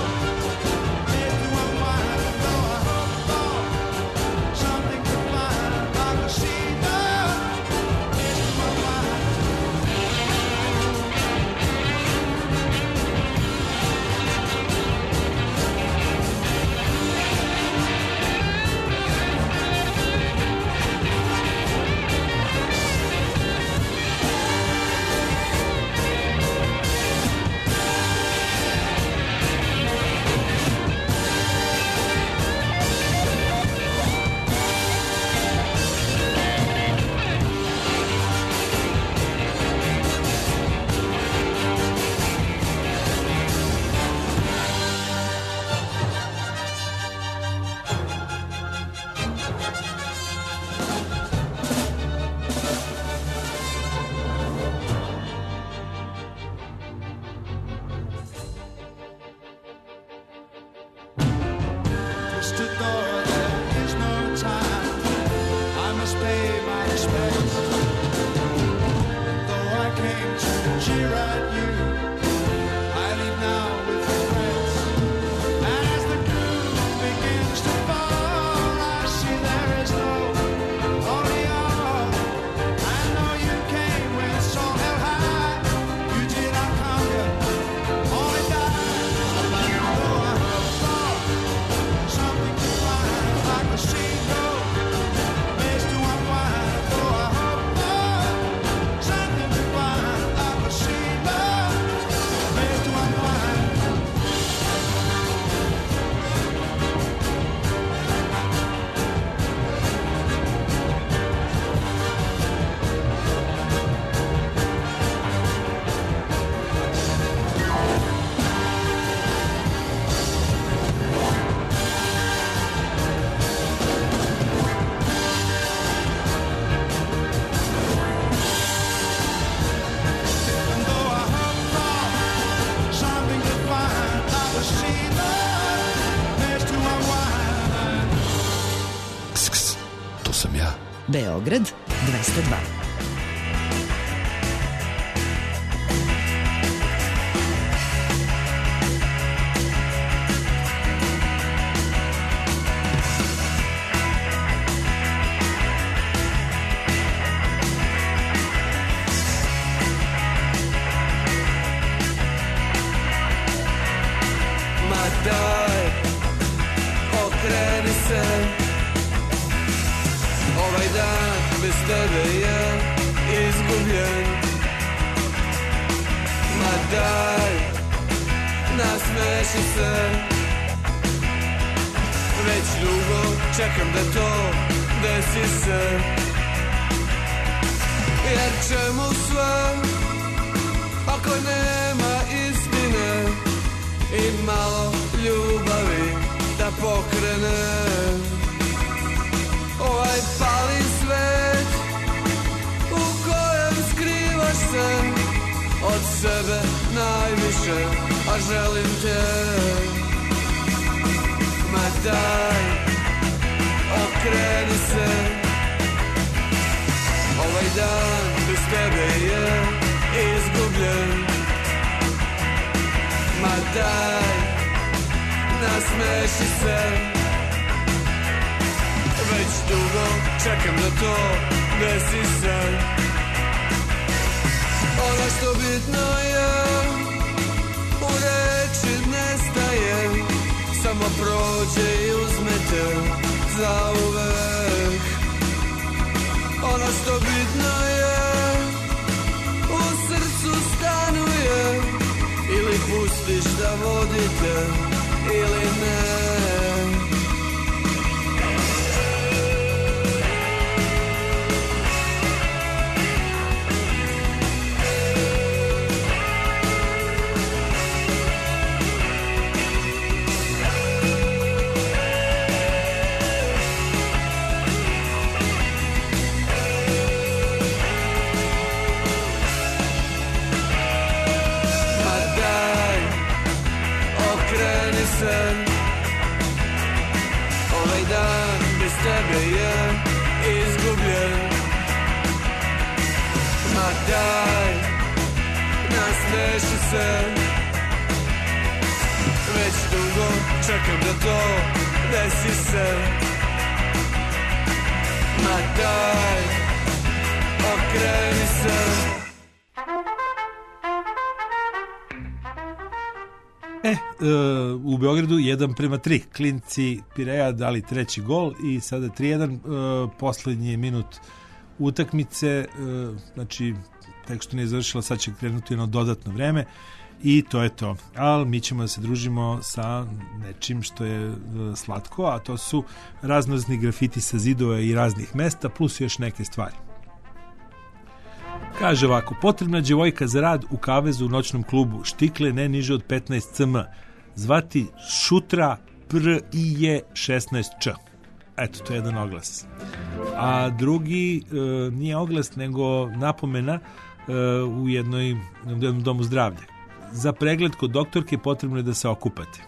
place to unwind. Though I hope for something to find, I can To sam ja. Beograd dvesta dva. Daj, okreni se. Ovaj dan bez tebe je izgubljen. Ma daj, nasmeši se. Već dugo čekam da to desi se. Jer čemu sve ako nema istine i malo ljubavi da pokrene ovaj pali svet u kojem skrivaš se od sebe najviše, a želim te. Ma daj, okreni se. Ovaj dan bez tebe je izgubljen. Ma daj, nasmeši se. Već dugo čekam da to desi se. Ono što bitno je u reči nestaje, samo prođe i uzmete zauvek. Ono što bitno je u srcu stanuje, ili pustiš da vodite ili ne. Ovaj dan bez tebe je izgubljen. Ma daj, nasmeši se. Već dugo čekam da to desi se. Ma daj, okreni se. E, u Beogradu jedan prema tri. Klinci Pireja dali treći gol i sada tri jedan, poslednji minut utakmice, znači tek što nije završila, sad će krenuti jedno dodatno vreme i to je to. Ali mi ćemo da se družimo sa nečim što je slatko, a to su raznorazni grafiti sa zidova i raznih mesta, plus još neke stvari. Kaže ovako, potrebna djevojka za rad u kavezu u noćnom klubu, štikle ne niže od petnaest cm, zvati Šutra pr i je šesnaest č. Eto, to je jedan oglas. A drugi e, nije oglas, nego napomena e, u jednoj, u jednom domu zdravlja. Za pregled kod doktorke potrebno je da se okupate.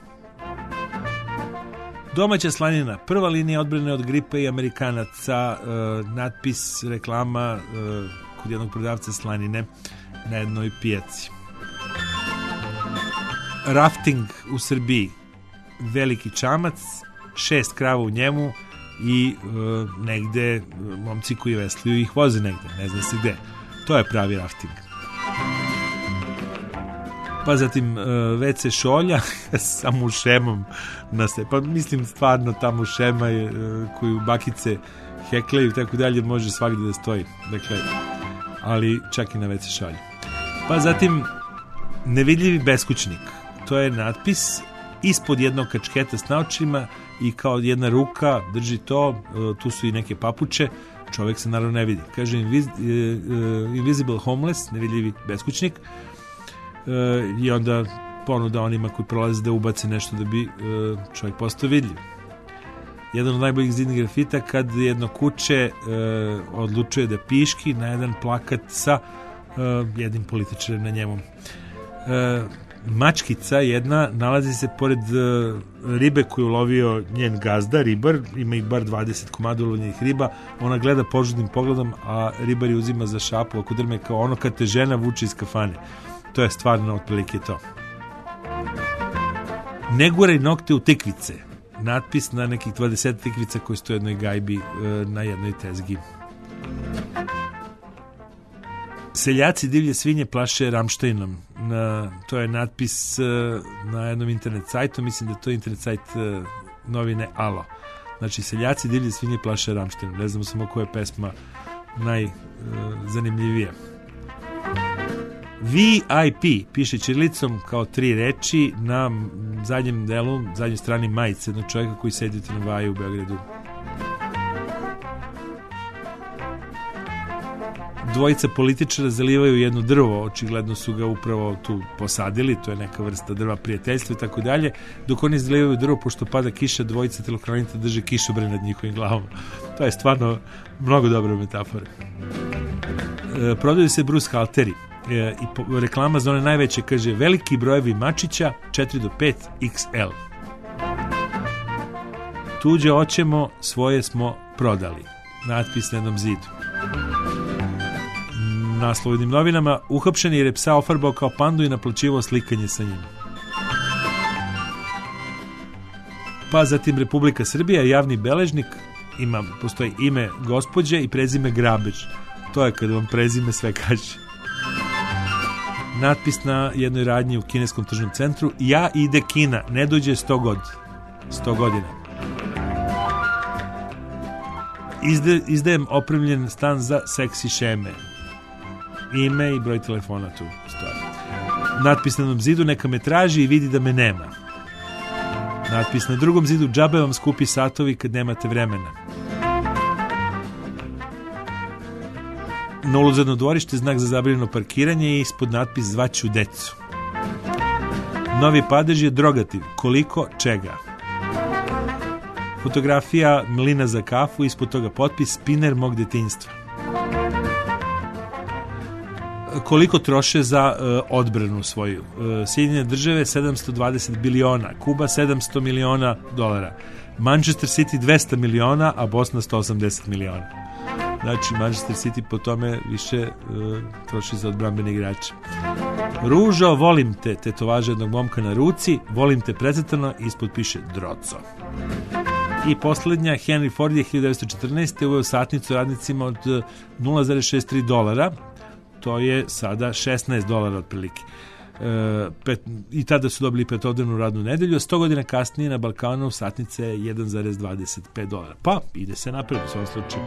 Domaća slanina, prva linija odbrane od gripe i Amerikanaca, e, natpis, reklama e, kod jednog prodavca slanine na jednoj pijaci. Rafting u Srbiji, veliki čamac, šest krava u njemu i e, negde e, momci koji vesliju ih voze negde, ne zna se gde. To je pravi rafting. Pa zatim e, ve ce šolja sa mušemom na se, pa mislim stvarno ta mušema je, e, koju bakice heklaju i tako dalje, može svakde da stoji. Dakle, ali čak i na ve ce šolji. Pa zatim nevidljivi beskućnik, to je natpis ispod jednog kačketa s naočima i kao jedna ruka drži to, tu su i neke papuče, čovjek se naravno ne vidi. Kaže invis, invisible homeless, nevidljivi beskućnik, i onda ponuda onima koji prolaze da ubace nešto da bi čovjek postao vidljiv. Jedan od najboljih zidnih grafita kad jedno kuće e, odlučuje da piški na jedan plakat sa e, jednim političarem na njemu. E, mačkica jedna nalazi se pored uh, ribe koju ulovio njen gazda, ribar, ima ih bar dvadeset komada ulovljenih riba, ona gleda požudnim pogledom, a ribar je uzima za šapu ako drme, kao ono kad te žena vuče iz kafane. To je stvarno otprilike to. Ne guraj nokte u tikvice. Natpis na nekih dvadeset tikvica koji stoje u jednoj gajbi uh, na jednoj tezgi. Seljaci divlje svinje plaše Ramštejnom. Na, to je natpis uh, na jednom internet sajtu, mislim da je to internet sajt uh, novine Alo. Znači, seljaci divlje svinje plaše Ramštejnom. Ne znamo samo koja je pesma najzanimljivija. Uh, V I P piše ćirilicom kao tri reči na zadnjem delu, zadnjoj strani majice jednog čovjeka koji sedi u tramvaju u Beogradu. Dvojica političara zalivaju jedno drvo, očigledno su ga upravo tu posadili, to je neka vrsta drva prijateljstva i tako dalje, dok oni zalivaju drvo, pošto pada kiša, dvojica telohranitelja drže kišobran nad njihovim glavom. To je stvarno mnogo dobra metafora. E, prodaju se Bruce halteri e, i po, reklama za one najveće kaže veliki brojevi mačića četiri do pet X L. Tuđe oćemo, svoje smo prodali. Natpis na jednom zidu. Naslov u jednim novinama, uhapšen jer je psa ofarbao kao pandu i naplaćivao slikanje sa njim. Pa zatim Republika Srbija, javni beležnik, ima, postoji ime gospođe i prezime Grabež. To je kada vam prezime sve kaže. Natpis na jednoj radnji u kineskom tržnom centru, ja ide Kina, ne dođe sto god. sto godina. Izde, izdajem opremljen stan za seksi šeme. Ime i broj telefona tu stoji. Natpis na jednom zidu, neka me traži i vidi da me nema. Natpis na drugom zidu, džabe vam skupi satovi kad nemate vremena. Na ulazu jedno dvorište, znak za zabranjeno parkiranje i ispod natpis zvaću decu. Novi padež je drogativ, koliko čega. Fotografija mlina za kafu, ispod toga potpis spinner mog detinjstva. Koliko troše za uh, odbranu svoju. Uh, Sjedinjene države sedamsto dvadeset biliona, Kuba sedamsto miliona dolara, Manchester City dvesta miliona, a Bosna sto osamdeset miliona. Znači, Manchester City po tome više uh, troši za odbrambene igrače. Ružo, volim te, tetovaža jednog momka na ruci, volim te precrtano, ispod piše Droco. I poslednja, Henry Ford je hiljadu devetsto četrnaeste. uveo satnicu radnicima od nula zarez šezdeset tri dolara, to je sada šesnaest dolara otprilike. E, pet, I tada su dobili petodnevnu radnu nedelju, a sto godina kasnije na Balkanu satnice je jedan zarez dvadeset pet dolara. Pa, ide se napred u svom slučaju.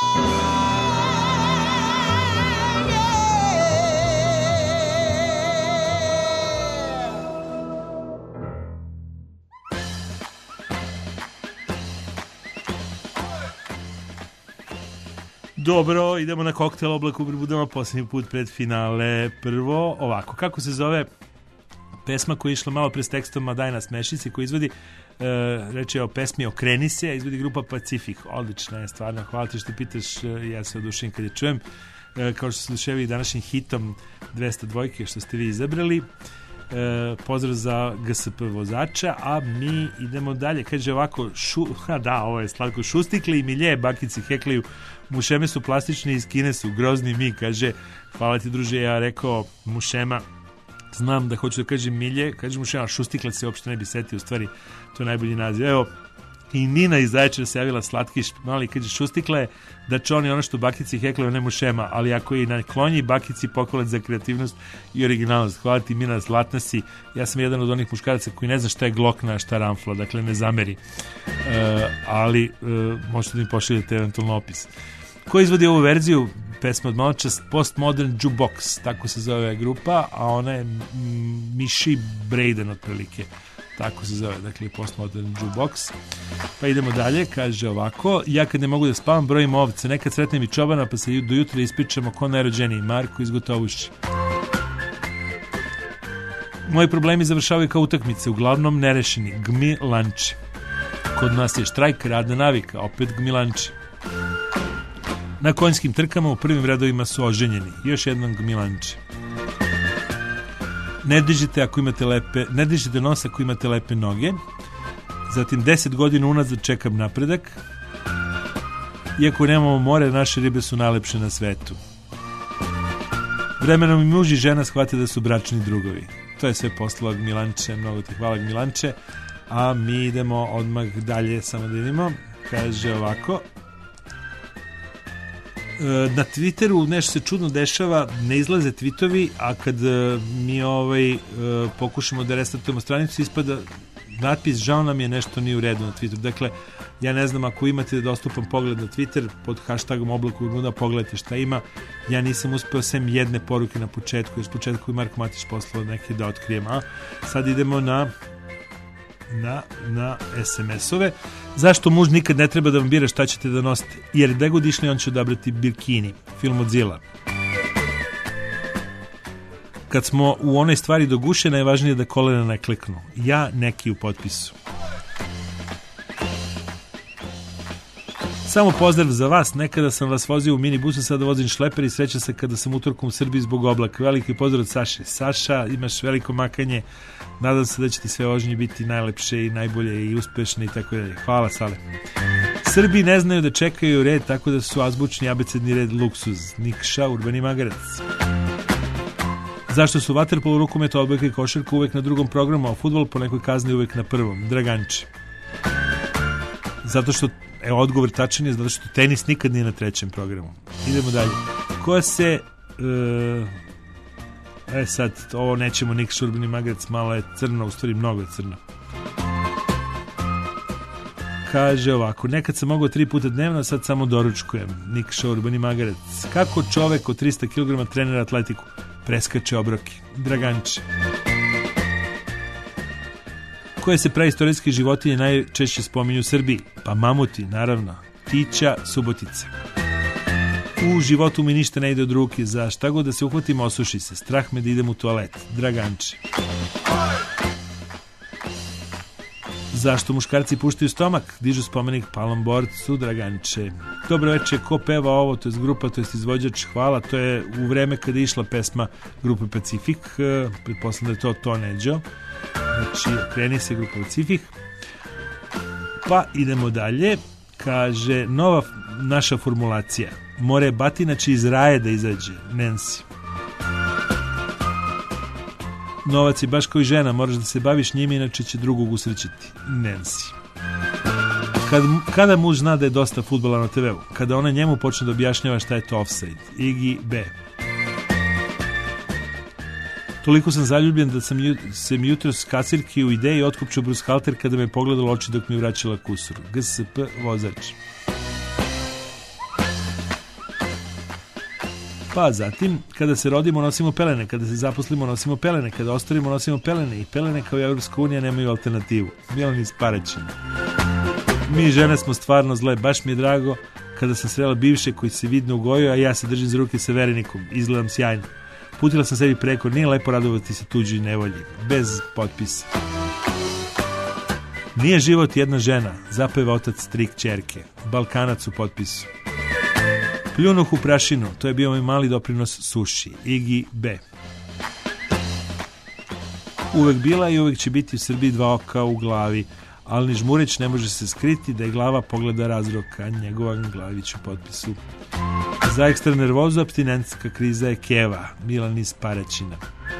Dobro, idemo na koktel oblak u Brbudama, posljednji put pred finale. Prvo, ovako, kako se zove pesma koja je išla malo pre s tekstom Madajna Smešici, koji izvodi, e, reče o pesmi Okreni se, a izvodi grupa Pacifik. Odlična je, stvarno, hvala ti što pitaš, ja se odušim kad je čujem. E, kao što se oduševi današnjim hitom dvesta dva što ste vi izabrali. E, pozdrav za G S P vozača, a mi idemo dalje. Kaže ovako, šu, ha, da, ovo je slatko, šustikli i milje, bakici heklaju, mušeme su plastični, iz Kine su grozni mi, kaže, hvala ti druže, ja rekao mušema, znam da hoću da kažem milje, kaže mušema, šustikla se uopšte ne bi setio, u stvari, to je najbolji naziv. Evo, i Nina iz Zaječara se javila slatkiš, mali, kaže, šustikla je da čoni ono što bakici heklaju, ne mušema, ali ako je i na klonji, bakici pohvalat za kreativnost i originalnost. Hvala ti, Mina, zlatna si. Ja sam jedan od onih muškaraca koji ne zna šta je glokna, a šta ramfla, dakle ne zameri. E, ali e, možete da mi pošaljete eventualno opis. Ko izvodi ovu verziju pesma od maločas? Postmodern Jukebox, tako se zove grupa, a ona je Miši Braden otprilike. Tako se zove, dakle, Postmodern Jukebox. Pa idemo dalje, kaže ovako, ja kad ne mogu da spavam, brojim ovce, nekad sretnem i čobana, pa se do jutra ispričamo ko najrođeniji, Marko iz Gotovušća. Moji problemi završavaju kao utakmice, uglavnom nerešeni, gmilanče. Kod nas je štrajk, radna navika, opet gmilanče. Na konjskim trkama u prvim redovima su oženjeni, još jednom gmilanče. Ne dižite ako imate lepe, ne dižite nos ako imate lepe noge. Zatim deset godina unazad čekam napredak. Iako nemamo more, naše ribe su najlepše na svetu. Vremenom i muž i žena shvate da su bračni drugovi. To je sve poslao Gmilanče, mnogo ti hvala Gmilanče. A mi idemo odmah dalje, samo da vidimo. Kaže ovako. Na Twitteru nešto se čudno dešava, ne izlaze tweetovi, a kad mi ovaj pokušamo da restartujemo stranicu, ispada natpis žao nam je, nešto nije u redu na Twitteru. Dakle, ja ne znam, ako imate dostupan pogled na Twitter pod hashtagom Oblak u Bermudama, pogledajte šta ima. Ja nisam uspeo sem jedne poruke na početku, jer s početku je Marko Matić poslao neke da otkrijem, a sad idemo na na, na es em es-ove. Zašto muž nikad ne treba da vam bira šta ćete da nosite? Jer gde god išli on će odabrati bikini. Film od Zila. Kad smo u onoj stvari do guše, najvažnije je da kolena ne kliknu. Ja neki u potpisu. Samo pozdrav za vas, nekada sam vas vozio u minibusu, sada vozim šleper i sreća se kada sam utorkom u Srbiji zbog oblaka. Veliki pozdrav od Saše. Saša, imaš veliko makanje, nadam se da će ti sve vožnje biti najlepše i najbolje i uspešne i tako dalje. Hvala, Sale. Srbi ne znaju da čekaju red, tako da su azbučni abecedni red luksuz. Nikša, Urbani Magarac. Zašto su vaterpolo, rukomet, odbojka i košarka uvek na drugom programu, a fudbal po nekoj kazni uvek na prvom? Draganče. Zato što, evo, odgovor tačan je, zato što tenis nikad nije na trećem programu. Idemo dalje. Koja se... E, e sad, ovo nećemo, Nikša, Urbani Magarac, malo je crno, u stvari mnogo je crno. Kaže ovako, nekad sam mogao tri puta dnevno, sad samo doručkujem. Nikša, Urbani Magarac. Kako čovek od trista kilograma trenira atletiku? Preskače obroke. Draganče. Koje se praistorijske životinje najčešće spominju u Srbiji? Pa mamuti, naravno. Tića, Subotica. U životu mi ništa ne ide od ruke. Za šta god da se uhvatimo, osuši se. Strah me da idem u toalet. Draganče. Zašto muškarci puštaju stomak? Dižu spomenik palom borcu. Draganče. Dobro večer, ko peva ovo? To je grupa, to je izvođač. Hvala, to je u vreme kada je išla pesma grupe Pacifik. Pretpostavljam da je to To Neđo. Znači, kreni se grupa Pacifik. Pa idemo dalje. Kaže, nova naša formulacija. More batina će iz raje da izađe. Nancy. Novac je baš kao i žena, moraš da se baviš njime, inače će drugog usrećiti. Nancy. Kad, kada muž zna da je dosta fudbala na te veu? Kada ona njemu počne da objašnjava šta je to offside. Iggy B. Toliko sam zaljubljen da sam se mi jutro s kasirki u ideji otkupčio brushalter kada me pogledalo oči dok mi vraćala kusur. G S P vozač. Pa zatim, kada se rodimo nosimo pelene, kada se zaposlimo nosimo pelene, kada ostarimo nosimo pelene i pelene kao i Evropska unija nemaju alternativu. Milan iz Paraćina. Mi žene smo stvarno zle, baš mi je drago kada sam srela bivše koji se vidno ugojio, a ja se držim za ruke sa verenikom, izgledam sjajno. Putila sam sebi preko, nije lepo radovati se tuđoj nevolji, bez potpisa. Nije život jedna žena, zapeva otac tri kćerke, Balkanac u potpisu. Pljunuh u prašinu, to je bio moj mali doprinos suši, Igi B. Uvek bila i uvek će biti u Srbiji dva oka u glavi, ali ni žmureć ne može se skriti da je glava pogleda razroka, Njegovan Glavić u potpisu. Za ekstra nervozu apstinentska kriza je Keva, Milan iz Paraćina.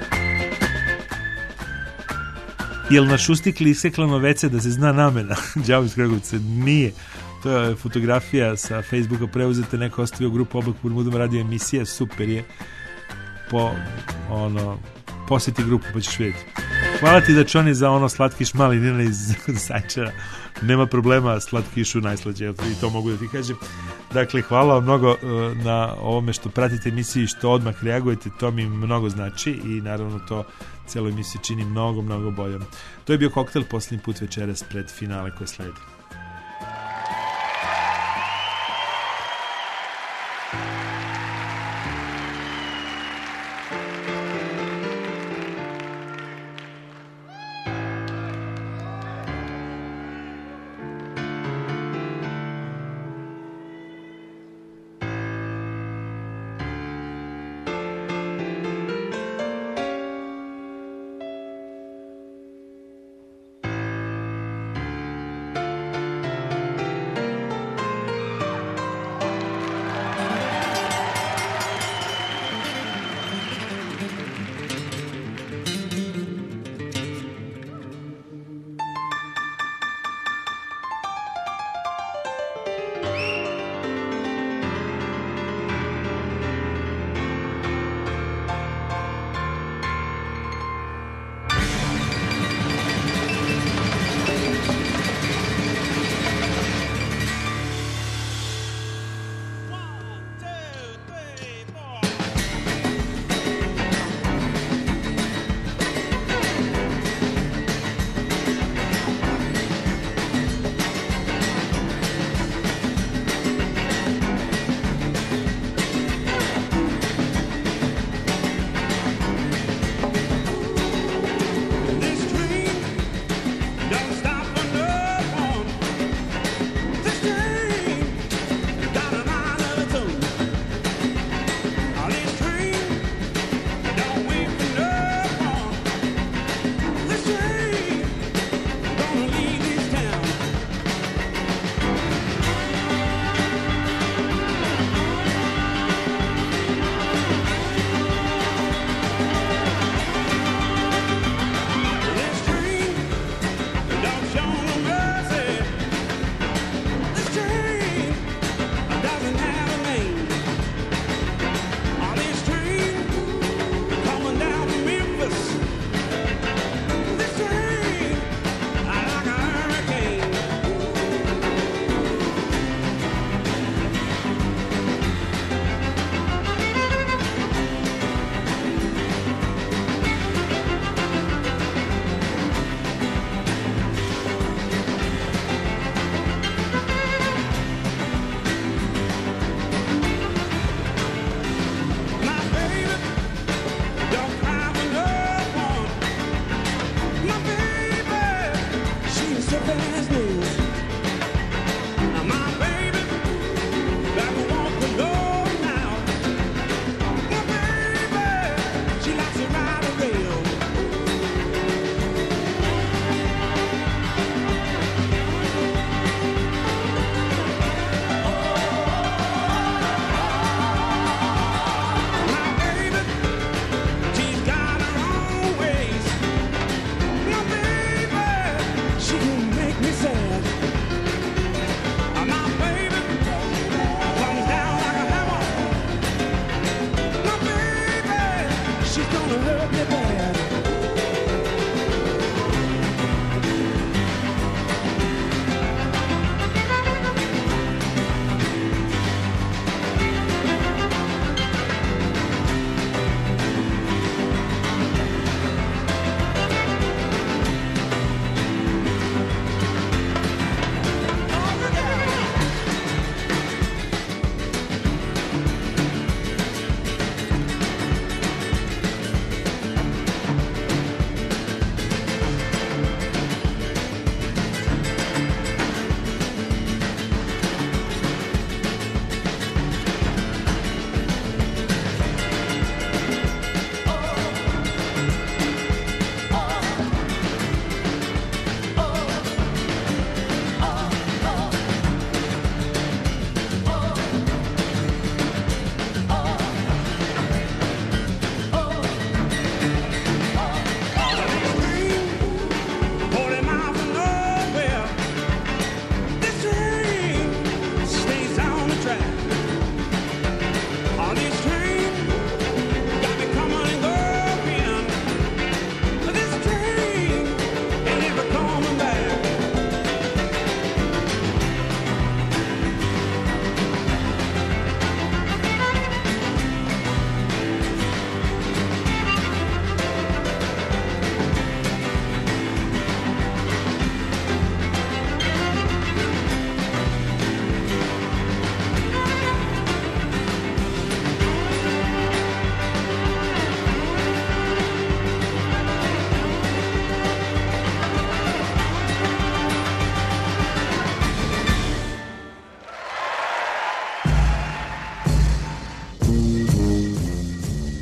Jel na šustikli iseklano vece da se zna namena? Đavo iz Kragovca, nije. To je fotografija sa Facebooka preuzete, neko ostavio grupu Oblak Burmudom, radio emisije, super je. Po, ono, posjeti grupu pa ćeš vidjeti. Hvala ti da čoni za ono slatkiš mali Nina iz Zajčara. Nema problema, slatkišu najslađe, i to mogu da ti kažem. Dakle, hvala vam mnogo na ovome što pratite emisiju i što odmah reagujete, to mi mnogo znači i naravno to cijelo emisiju čini mnogo, mnogo boljom. To je bio koktel posljednji put večeras pred finale koje sledi.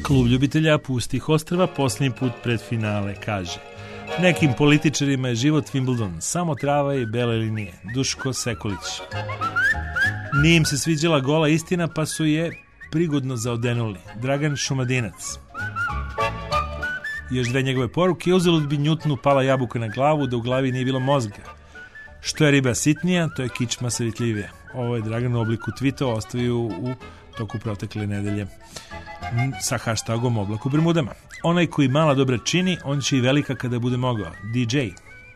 Klub ljubitelja pustih ostrva posljednji put pred finale kaže: nekim političarima je život Wimbledon, samo trava i bele linije. Duško Sekulić. Nije im se sviđala gola istina, pa su je prigodno zaodenuli. Dragan Šumadinac. Još dve njegove poruke: uzalud bi Njutnu pala jabuka na glavu, da u glavi nije bilo mozga. Što je riba sitnija, to je kičma savitljivija. Ovo je Dragan u obliku tweetova, ostavio u toku protekle nedelje sa hashtagom oblak u Bermudama. Onaj koji mala dobra čini, on će i velika kada bude mogao. D J.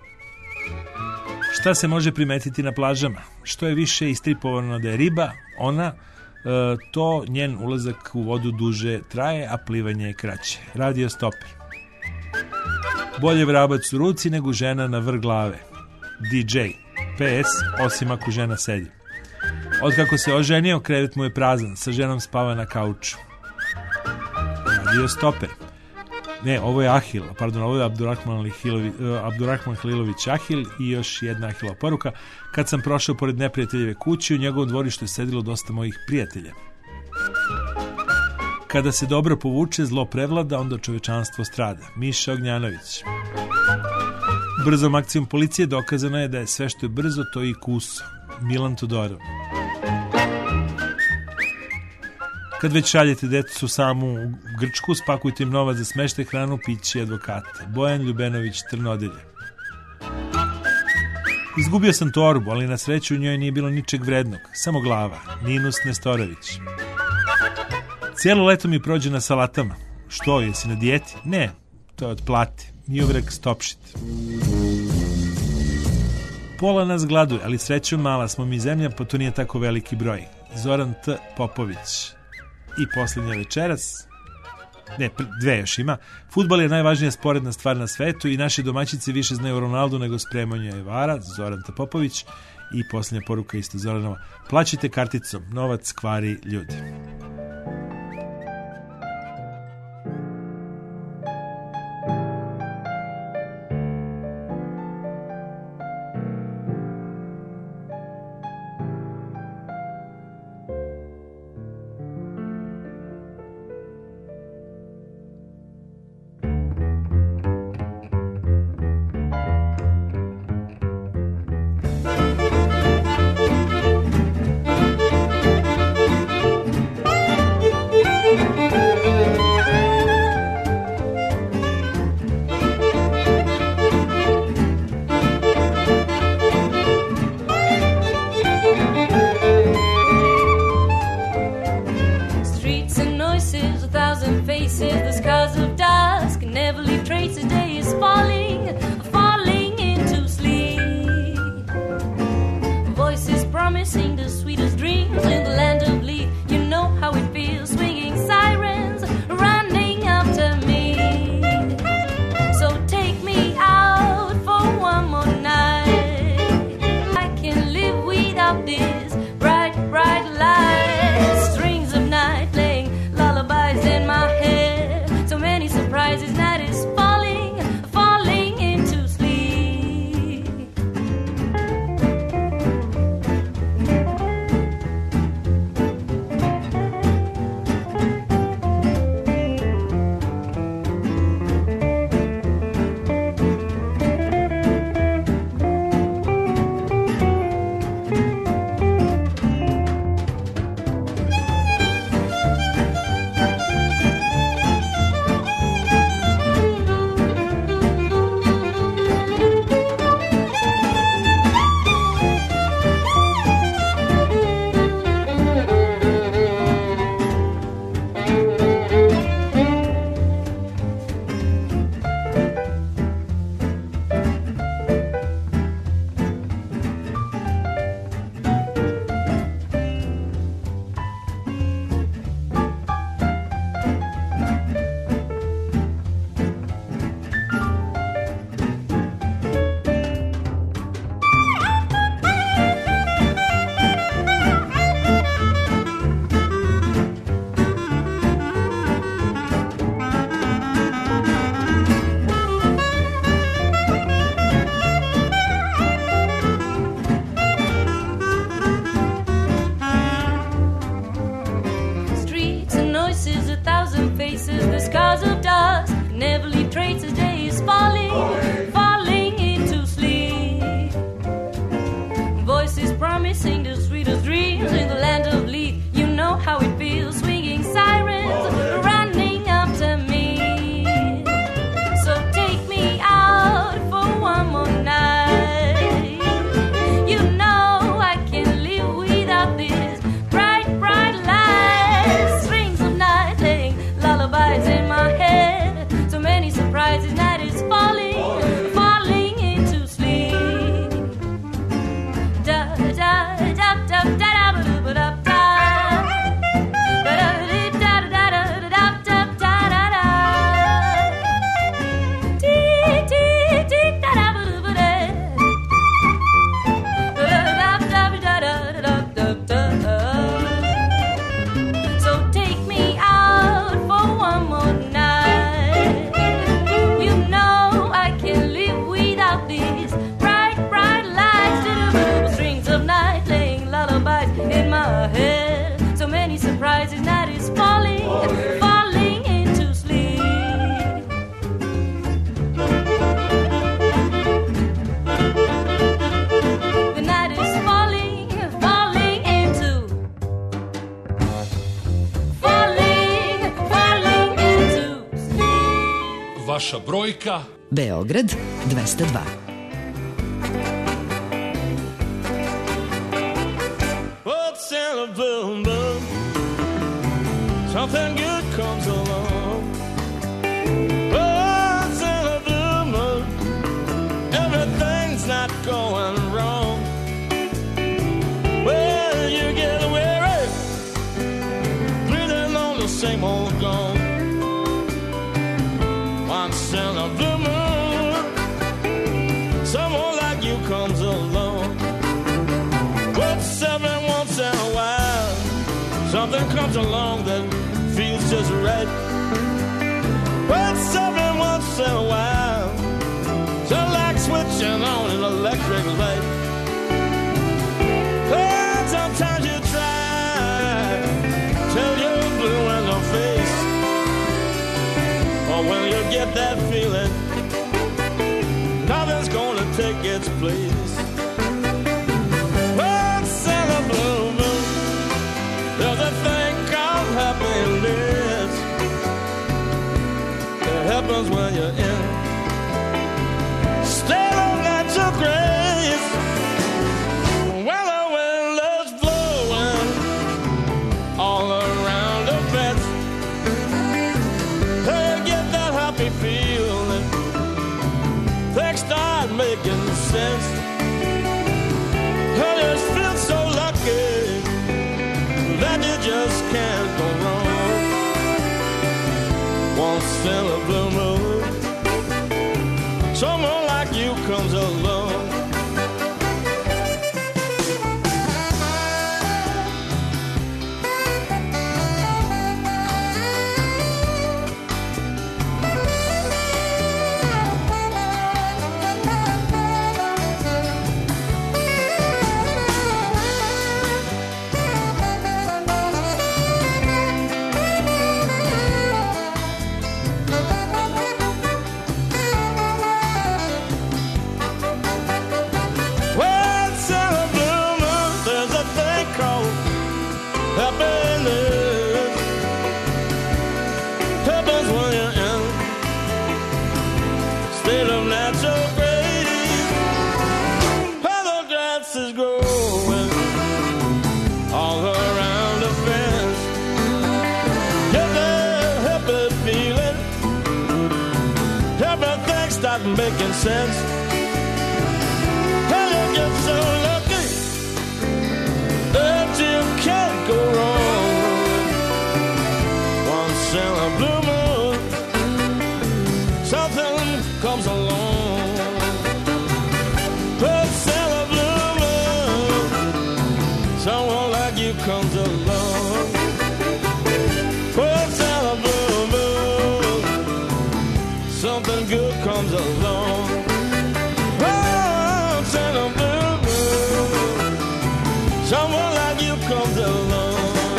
Šta se može primetiti na plažama? Što je više istripovano da je riba, ona, e, to njen ulazak u vodu duže traje, a plivanje je kraće. Radio Stoper. Bolje vrabac u ruci nego žena na vrh glave. D J. P S. Osim ako žena sedi. Otkako se oženio, krevet mu je prazan, sa ženom spava na kauču. Radio Stoper. Ne, ovo je Ahil, pardon, ovo je Abdurrahman, Hilovi, uh, Abdurrahman Halilović Ahil i još jedna Ahilova poruka. Kad sam prošao pored neprijateljeve kuće, u njegovom dvorištu je sedilo dosta mojih prijatelja. Kada se dobro povuče, zlo prevlada, onda čovečanstvo strada. Miša Ognjanović. Brzom akcijom policije dokazano je da je sve što je brzo, to i kuso. Milan Todorov. Kad već šaljete decu samu u Grčku, spakujte im novac za smeštaj, hranu, piće i advokate. Bojan Ljubenović, Trnodelje. Izgubio sam torbu, ali na sreću u njoj nije bilo ničeg vrednog, samo glava. Ninus Nestorović. Cijelo leto mi prođe na salatama. Što, jesi na dijeti? Ne, to je od plate. Njuvrek Stopšit. Pola nas gladuje, ali srećom mala smo mi zemlja, pa to nije tako veliki broj. Zoran T. Popović. I posljednja večeras, ne, dve još ima. Fudbal je najvažnija sporedna stvar na svetu i naše domaćice više znaju o Ronaldu nego spremanju Evara. Zoran T. Popović. I posljednja poruka isto Zoranova: plaćite karticom, novac kvari ljude. faces, surprise, his night is falling, falling into sleep. The night is falling, falling into, falling, falling into sleep. Vaša brojka Beograd dvesta dva. What's in a blue moon? Something good comes along. What's in a blue moon? Everything's not going wrong. Well, you get weary, breathing on the same old gong. Once in a blue moon, someone like you comes along. What's every once in a while? Something comes along that feels just right. What's every once in a while? Just like switching on an electric light. Well, sometimes you try till you're blue in the face. Or when you get that feeling, nothing's gonna take its place. Once in a blue moon, there's a thing called happiness. It happens when you're in state of natural grace. When the wind is blowing all around the fence, you get that happy feeling. Things start making sense. I just feel so lucky that you just can't go wrong. Once in a blue moon, someone like you comes along. Once in a blue moon, there's a thing called happiness. Happens when you're in state of natural grace. Where the grass is growing all around the fence. Get that happy feeling. Everything starts making sense. Well, you get so lucky that you can't go wrong. Once in a blue moon, something comes along. Once in a blue moon, someone like you comes along. Once in a blue moon, something good comes along. Once in a blue moon, someone like you comes along.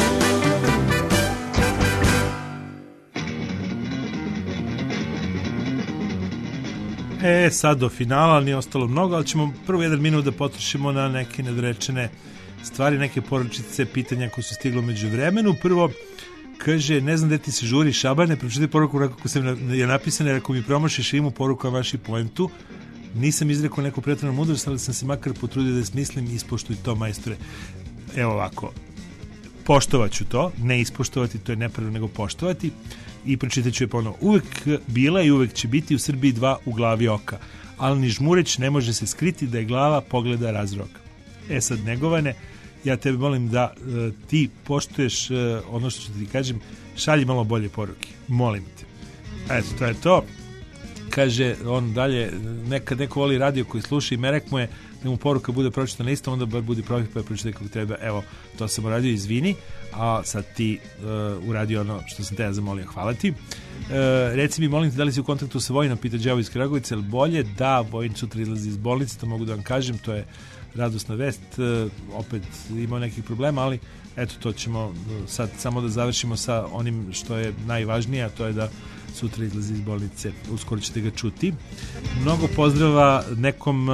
E, sad do finala nije ostalo mnogo, ali ćemo prvo jedan minut da potrošimo na neke nedorečene stvari, neke poručice, pitanja koje su stiglo među vremenu. Prvo, kaže, ne znam gde ti se žuri, Šabane, pročitaj poruku kako sam je napisana, jer ako mi promašiš imu poruku vaši poentu, nisam izrekao neku pretrednu mudrost, ali sam se makar potrudio da smislim i ispoštuj to, majstore. Evo ovako, poštovat ću to, ne ispoštovati, to je nepravilno, nego poštovati. I pročitat ću je ponovo. Uvek bila i uvek će biti u Srbiji dva u glavi oka, ali ni žmureć ne može se skriti da je glava pogleda razrok. E sad, Negovane, ja tebe molim da uh, ti poštuješ uh, ono što ću ti kažem, šalji malo bolje poruke, molim te. Eto, to je to. Kaže on dalje, nekad neko voli radio koji sluša i merek mu je da mu poruka bude pročitana isto, onda bar budi profit pa je pročitaj kako treba. Evo, to sam uradio, izvini, a sad ti uh, uradio ono što sam te ja zamolio, hvala ti. Uh, reci mi, molim te, da li si u kontaktu sa Vojinom, pita Đavo iz Kragovice, ili bolje? Da, Vojin sutra izlazi iz bolnice, to mogu da vam kažem, to je radosna vest, uh, opet imao nekih problema, ali eto, to ćemo sad samo da završimo sa onim što je najvažnije, a to je da sutra izlazi iz bolnice, uskoro ćete ga čuti. Mnogo pozdrava nekom uh,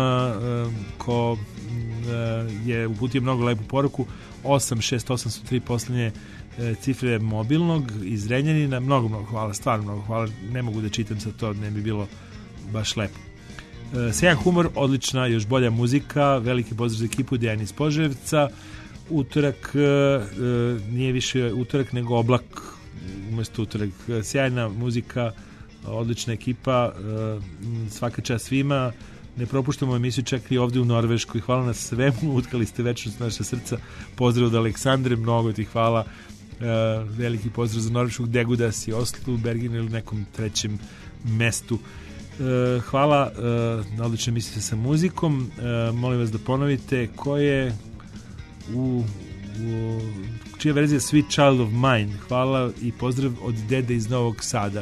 ko uh, je uputio mnogo lepu poruku, osam šest osam su tri poslednje uh, cifre mobilnog iz Renjanina, mnogo, mnogo hvala, stvarno mnogo hvala, ne mogu da čitam sa to, ne bi bilo baš lepo. Uh, sjajan humor, odlična, još bolja muzika, veliki pozdrav za ekipu Dejani iz Požarevca. Utorak uh, uh, nije više utorak nego oblak umesto utorak. Sjajna muzika, odlična ekipa, svaka čast svima, ne propuštamo emisiju čak i ovdje u Norveškoj. Hvala na svemu, utkali ste večnost naša srca. Pozdrav od Aleksandre, mnogo ti hvala. Veliki pozdrav za Norvešku, Degudas i Oslu, Berginu ili nekom trećem mestu. Hvala na odličnoj emisiji sa muzikom. Molim vas da ponovite ko je u, u čija verzija Sweet Child of Mine. Hvala i pozdrav od dede iz Novog Sada.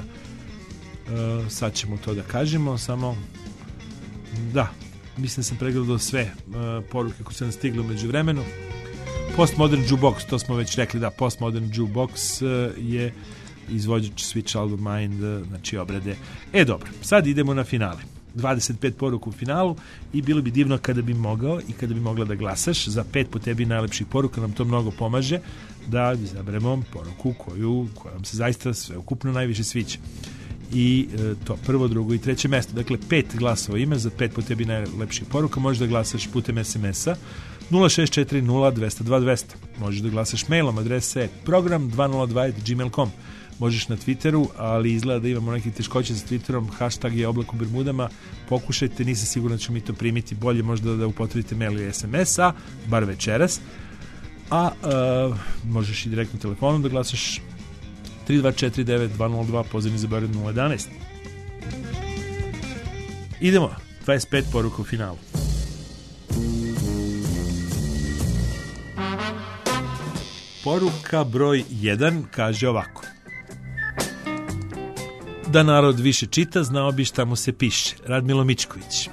Uh, sad ćemo to da kažemo, samo da, mislim da sam pregledao sve uh, poruke koje su nam stigle umeđu vremenu. Postmodern Jukebox, to smo već rekli, da, Postmodern Jukebox uh, je izvođač Sweet Child of Mine, uh, znači obrade. E, dobro, sad idemo na finale. dvadeset pet poruka u finalu i bilo bi divno kada bi mogao i kada bi mogla da glasaš za pet po tebi najlepših poruka, nam to mnogo pomaže da izaberemo poruku koju, koja vam se zaista sveukupno najviše sviđa. I e, to prvo, drugo i treće mesto. Dakle, pet glasova ima za pet po tebi najlepših poruka. Možeš da glasaš putem es em es-a nula šest četiri nula dva zero dva dva zero. Možeš da glasaš mailom, adresa je program dva nula dva at gmail dot com. Možeš na Twitteru, ali izgleda da imamo neke teškoće sa Twitterom, hashtag je oblak u Bermudama, pokušajte, nisam siguran da ćemo mi to primiti, bolje možda da upotrebite mail i es em es-a, bar večeras, a uh, možeš i direktno telefonom da glasaš tri dva četiri devet dva nula dva, pozivni za Beograd nula jedanaest. Idemo, dvadeset pet poruka u finalu. Poruka broj jedan kaže ovako: da narod više čita, znao bi šta mu se piše. Radmilo Mičković.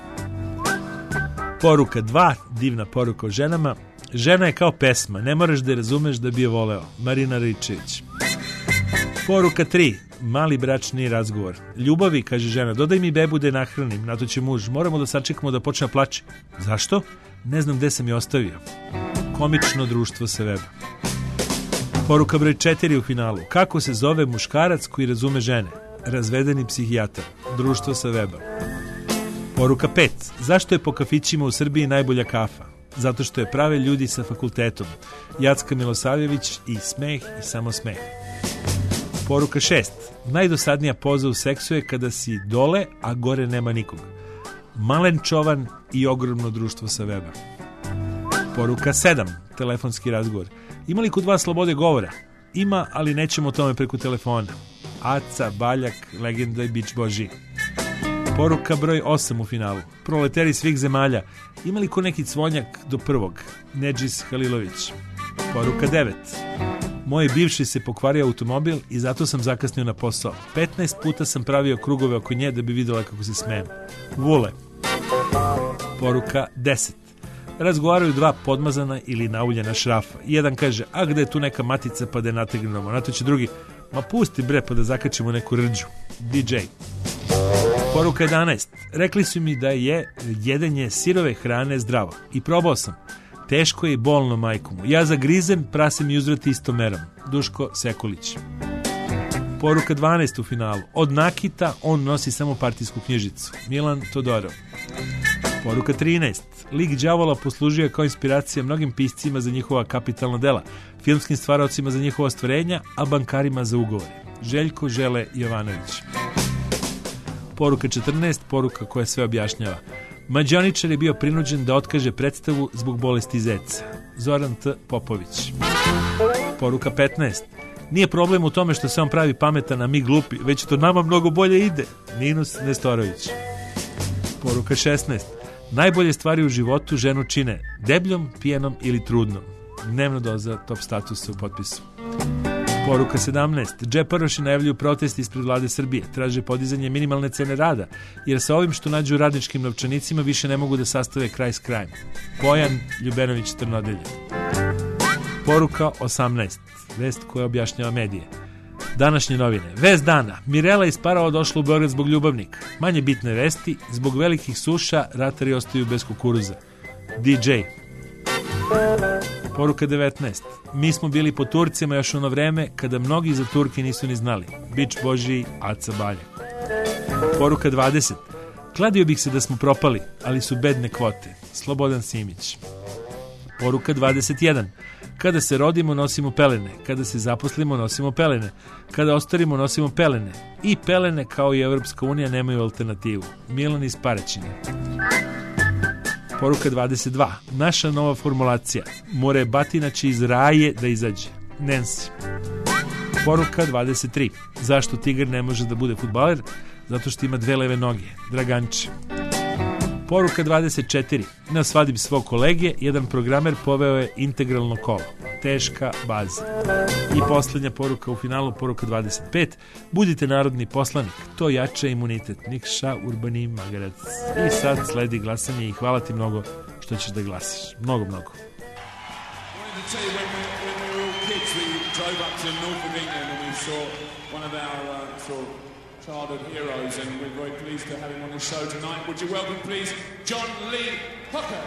Poruka dva, divna poruka o ženama. Žena je kao pesma, ne moraš da je razumeš da bi je voleo. Marina Ričević. Poruka tri, mali bračni razgovor. Ljubavi, kaže žena, dodaj mi bebu da je nahranim, na to će muž. Moramo da sačekamo da počne da plače. Zašto? Ne znam gde sam je ostavio. Komično društvo sa weba. Poruka broj četiri u finalu. Kako se zove muškarac koji razume žene? Razvedeni psihijatar. Društvo sa weba. Poruka pet. Zašto je po kafićima u Srbiji najbolja kafa? Zato što je prave ljudi sa fakultetom. Jacka Milosavljević i smeh i samo smeh. Poruka šest. Najdosadnija poza u seksu je kada si dole, a gore nema nikog. Malen čovan i ogromno društvo sa weba. Poruka sedam. Telefonski razgovor. Ima li kod vas slobode govora? Ima, ali nećemo o tome preko telefona. Aca, Baljak, legenda i bić Boži. Poruka broj osam u finalu. Proleteri svih zemalja. Ima li ko neki cvonjak do prvog? Nedžis Halilović. Poruka devet. Moj bivši se pokvario automobil i zato sam zakasnio na posao. petnaest puta sam pravio krugove oko nje da bi vidjela kako se smijem. Vule. Poruka deset. Razgovaraju dva podmazana ili nauljena šrafa. Jedan kaže, a gde je tu neka matica pa da je nategnemo? Na to će drugi, ma pusti bre pa da zakačimo neku rđu. D J. Poruka jedanaest. Rekli su mi da je jedenje sirove hrane zdravo. I probao sam. Teško je i bolno, majku mu. Ja zagrizem, prasem i uzvrati istom merom. Duško Sekulić. Poruka dvanaest u finalu. Od nakita on nosi samo partijsku knjižicu. Milan Todorov. Poruka trinaest. Lik đavola poslužio je kao inspiracija mnogim piscima za njihova kapitalna dela, filmskim stvaraocima za njihova stvorenja, a bankarima za ugovore. Željko Žele Jovanović. Poruka četrnaest. Poruka koja sve objašnjava. Mađioničar je bio prinuđen da otkaže predstavu zbog bolesti zeca. Zoran T. Popović. Poruka petnaest. Nije problem u tome što se on pravi pametan, a mi glupi, već to nama mnogo bolje ide. Ninus Nestorović. Poruka šesnaest. Najbolje stvari u životu ženu čine debljom, pijenom ili trudnom. Dnevna doza top statusa u potpisu. Poruka sedamnaest. Džeparoši najavljuju protest ispred vlade Srbije. Traže podizanje minimalne cene rada, jer sa ovim što nađu radničkim novčanicima više ne mogu da sastave kraj s krajem. Bojan Ljubenović Trnodelje. Poruka osamnaest. Vest koja objašnjava medije. Današnje novine. Vest dana. Mirela iz Parova došla u Beograd zbog ljubavnika. Manje bitne vesti. Zbog velikih suša ratari ostaju bez kukuruza. D J. Poruka devetnaest. Mi smo bili po Turcima još ono vreme kada mnogi za Turke nisu ni znali. Bič Božiji, Aca Balja. Poruka dvadeset. Kladio bih se da smo propali, ali su bedne kvote. Slobodan Simić. Poruka dvadeset jedan. Kada se rodimo nosimo pelene, kada se zaposlimo nosimo pelene, kada ostarimo nosimo pelene. I pelene kao i Evropska unija nemaju alternativu. Milan iz Paraćina. Poruka dvadeset dva. Naša nova formulacija. More batina će iz raje da izađe. Nancy. Poruka dvadeset tri. Zašto tigar ne može da bude fudbaler? Zato što ima dve leve noge. Draganče. Poruka dvadeset četiri. Na svadbi svog kolege jedan programer poveo je integralno kolo. Teška baza. I posljednja poruka u finalu, poruka dvadeset pet. Budite narodni poslanik. To jača imunitet. Nikša Urbani Magarac. I sad sledi glasanje i hvala ti mnogo što ćeš da glasiš. Mnogo, mnogo. Childhood heroes, and we're very pleased to have him on the show tonight. Would you welcome, please, John Lee Hooker?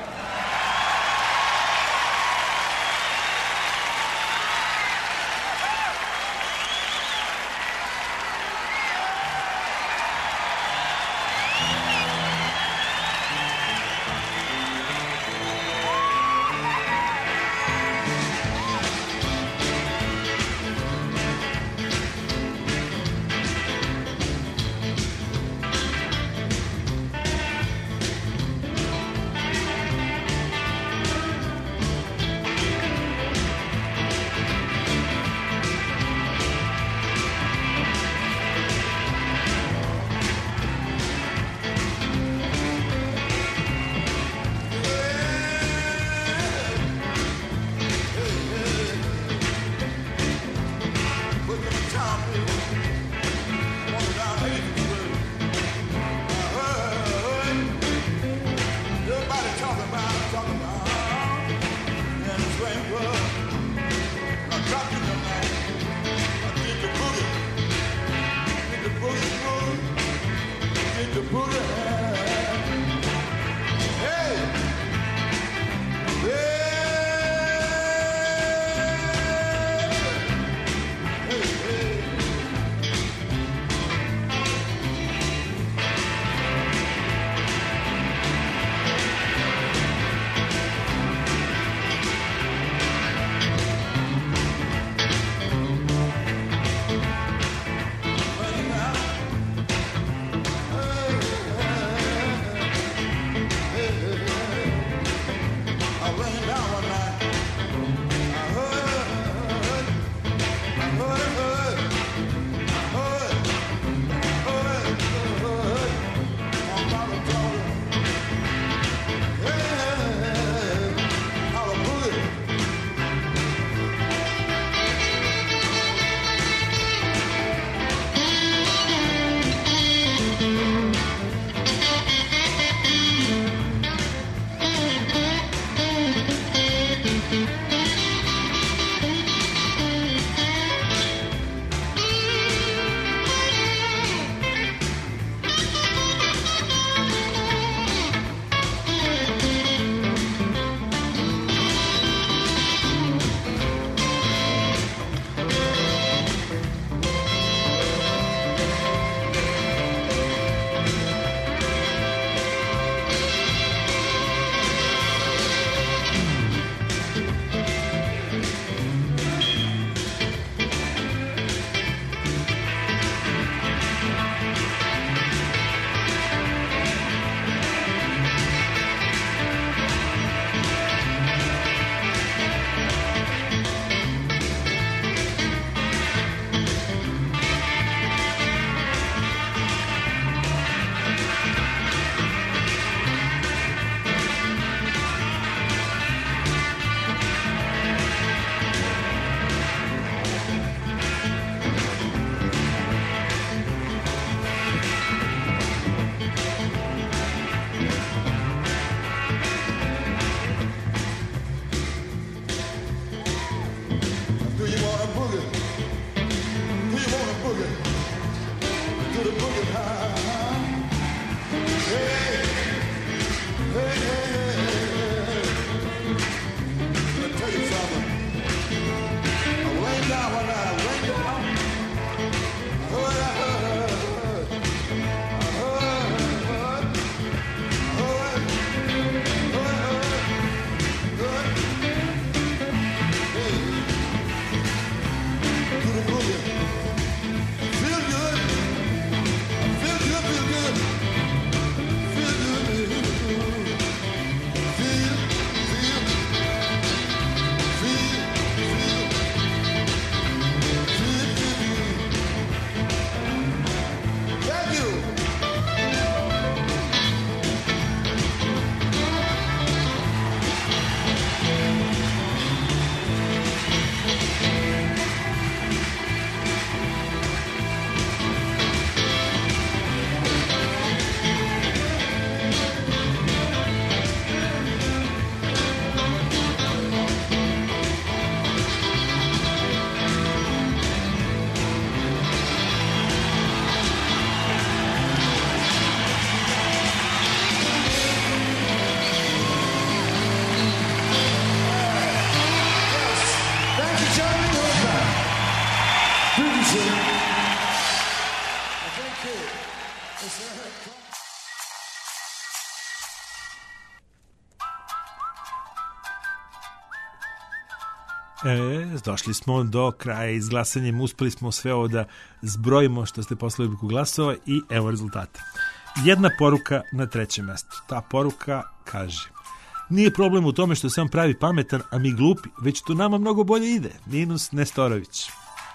E, došli smo do kraja izglasanjem, uspeli smo sve ovo da zbrojimo što ste poslali ruku glasova i evo rezultata. Jedna poruka na trećem mjestu. Ta poruka kaže: nije problem u tome što se on pravi pametan, a mi glupi, već to nama mnogo bolje ide. Minus Nestorović.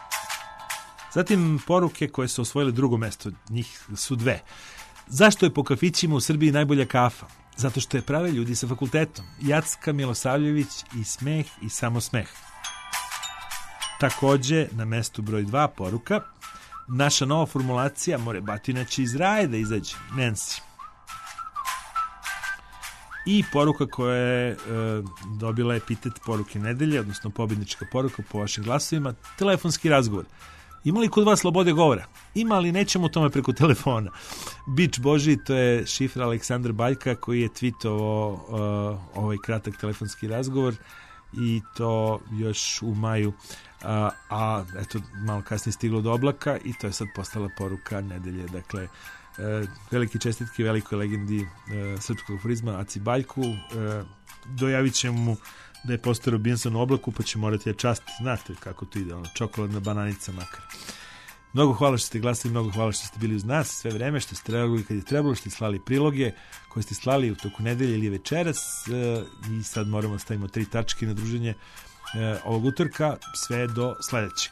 Zatim poruke koje su osvojile drugo mjesto, njih su dve. Zašto je po kafićima u Srbiji najbolja kafa? Zato što je prave ljudi sa fakultetom. Jacka Milosavljević i smeh i samo smeh. Također na mestu broj dva poruka: naša nova formulacija more batina će iz raje da izađe. Nancy. I poruka koja je e, dobila epitet poruke nedelje, odnosno pobjednička poruka po vašim glasovima, telefonski razgovor. Ima li kod vas slobode govora? Ima, ali nećemo o tome preko telefona. Bić Boži, to je šifra Aleksandar Baljka koji je tweetovao uh, ovaj kratak telefonski razgovor i to još u maju, a, a eto malo kasnije stiglo do oblaka i to je sad postala poruka nedelje. Dakle, uh, veliki čestitke velikoj legendi uh, srpskog aforizma Aci Baljku. Uh, dojavit ćemo mu da je postao Robinson u oblaku, pa će morati je častiti. Znate kako to ide, ono, čokoladna bananica makar. Mnogo hvala što ste glasili, mnogo hvala što ste bili uz nas sve vreme, što ste reagovali kad je trebalo, što ste slali priloge koje ste slali u toku nedelje ili večeras e, i sad moramo da stavimo tri tačke na druženje e, ovog utorka sve do sledećeg.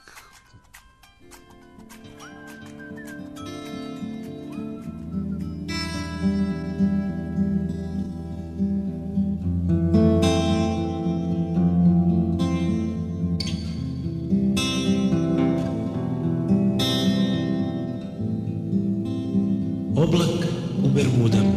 Oblak u Bermudama.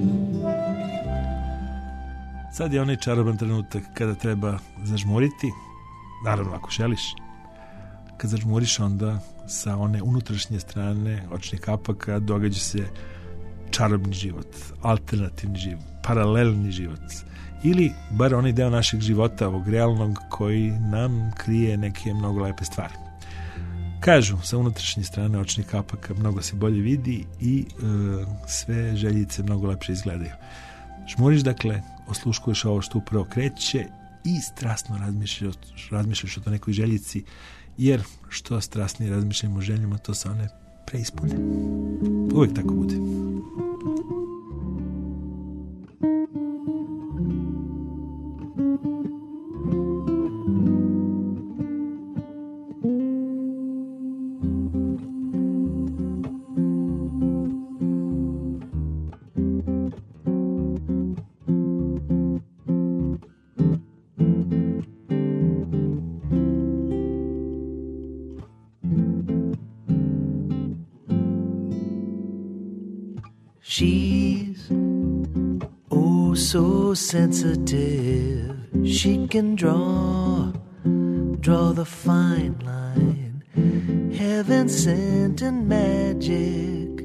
Sad je onaj čaroban trenutak kada treba zažmuriti, naravno ako želiš. Kad zažmuriš, onda sa one unutrašnje strane očnih kapaka događa se čarobni život, alternativni život, paralelni život ili bar onaj deo našeg života, ovog realnog, koji nam krije neke mnogo lepe stvari. Kažu, sa unutrašnje strane očnih kapaka mnogo se bolje vidi i e, sve željice mnogo lepše izgledaju. Žmuriš, dakle, osluškuješ ovo što upravo kreće i strasno razmišljaš, razmišljaš o to nekoj željici, jer što strasnije razmišljamo o željama, to se one preispune. Uvijek tako bude. She's oh so sensitive. She can draw, draw the fine line, heaven sent and magic,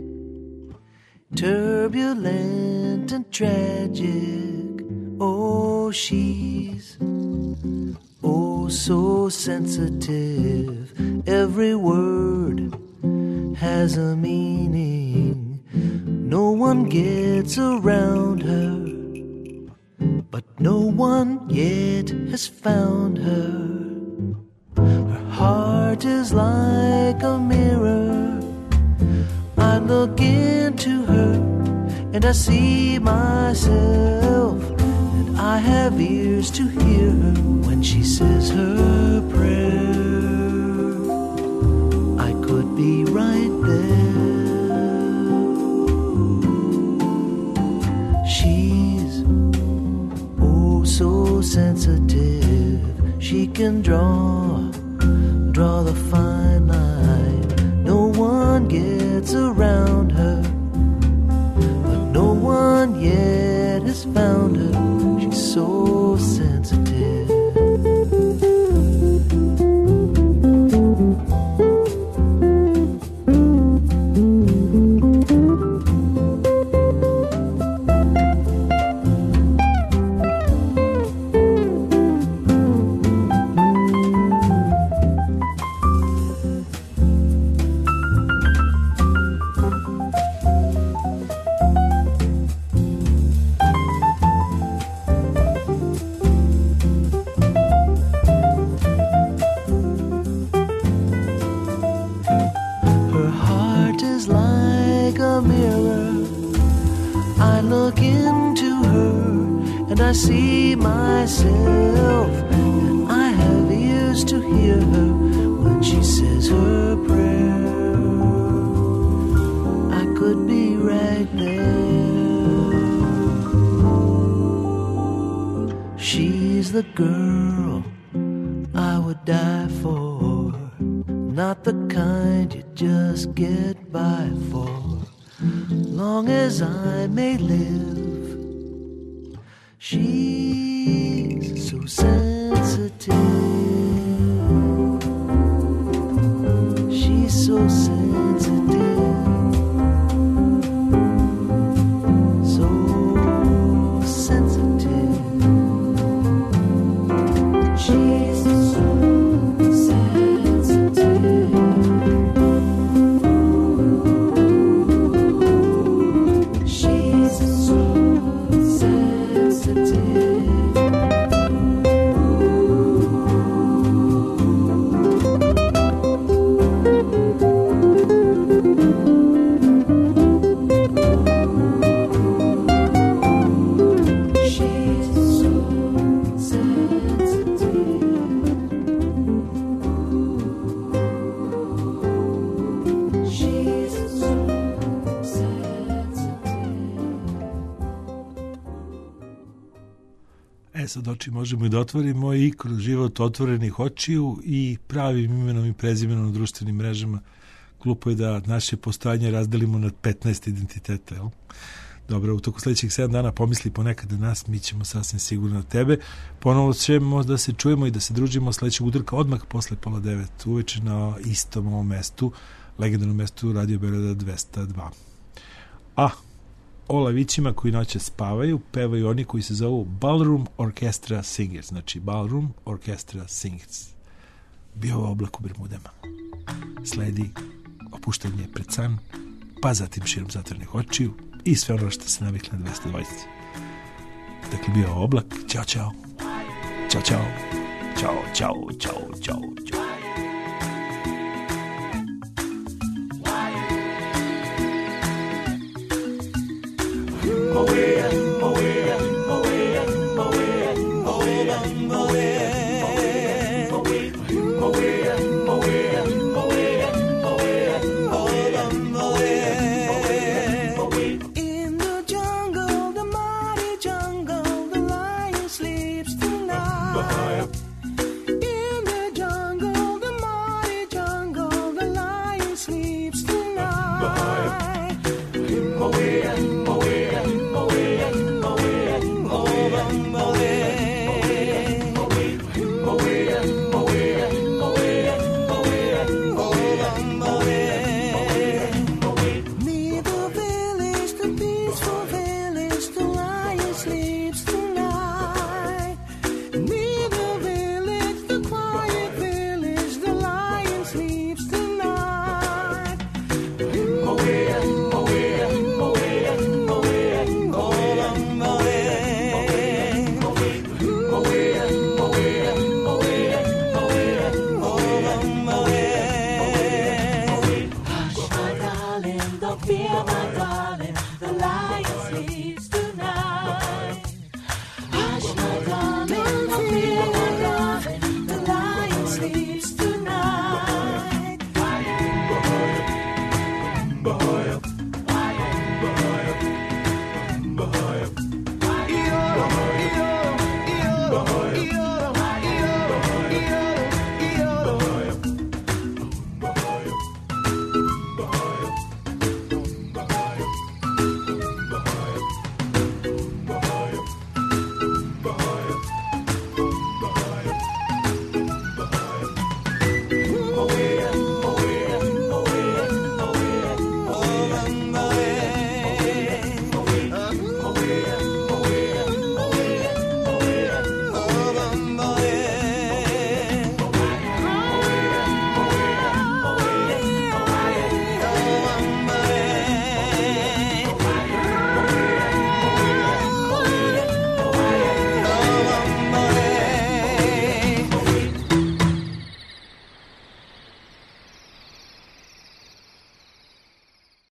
turbulent and tragic. Oh, she's oh so sensitive. Every word has a meaning. No one gets around her, but no one yet has found her. Her heart is like a mirror. I look into her and I see myself, and I have ears to hear her when she says her prayer. I could be right there. She's oh so sensitive. She can draw, draw the fine line. No one gets around her, but no one yet has found her. She's so sensitive. look into her and I see myself, and I have ears to hear her when she says her prayer. I could be right there. She's the girl I would die for, not the kind you just get by for. Long as I may live, she's so sensitive. She's so sensitive. So sensitive. She's so sensitive. She's so sensitive. E sad oči možemo i da otvorimo i kroz život otvorenih očiju i pravim imenom i prezimenom na društvenim mrežama. Glupo je da naše postojanje razdelimo na petnaest identiteta, jel? Dobro, u toku sledećih sedam dana pomisli ponekad na nas, mi ćemo sasvim sigurno na tebe. Ponovo ćemo da se čujemo i da se družimo sledećeg utorka odmah posle pola devet uveče na istom ovom mestu, legendarnom mestu Radio Beograda dvesta dva. A o lavićima koji noće spavaju pevaju oni koji se zovu Ballroom Orchestra Singers, znači Ballroom Orchestra Singers. Bio ovo oblak u Bermudama. Sledi opuštanje pred san, pa zatim širom zatvornih očiju i sve ono što se navikli na dvesta dvadeset. Dakle, bio ovo oblak. Ćao, čao. Ćao, čao. Ćao, čao, čao, čao, čao. Moea, moea, moea, moea, moea, moea, moea, moea, moea, moea. In the jungle, the mighty jungle, the lion sleeps tonight. In the jungle, the mighty jungle, the lion sleeps tonight. Moea, moea. Bahia.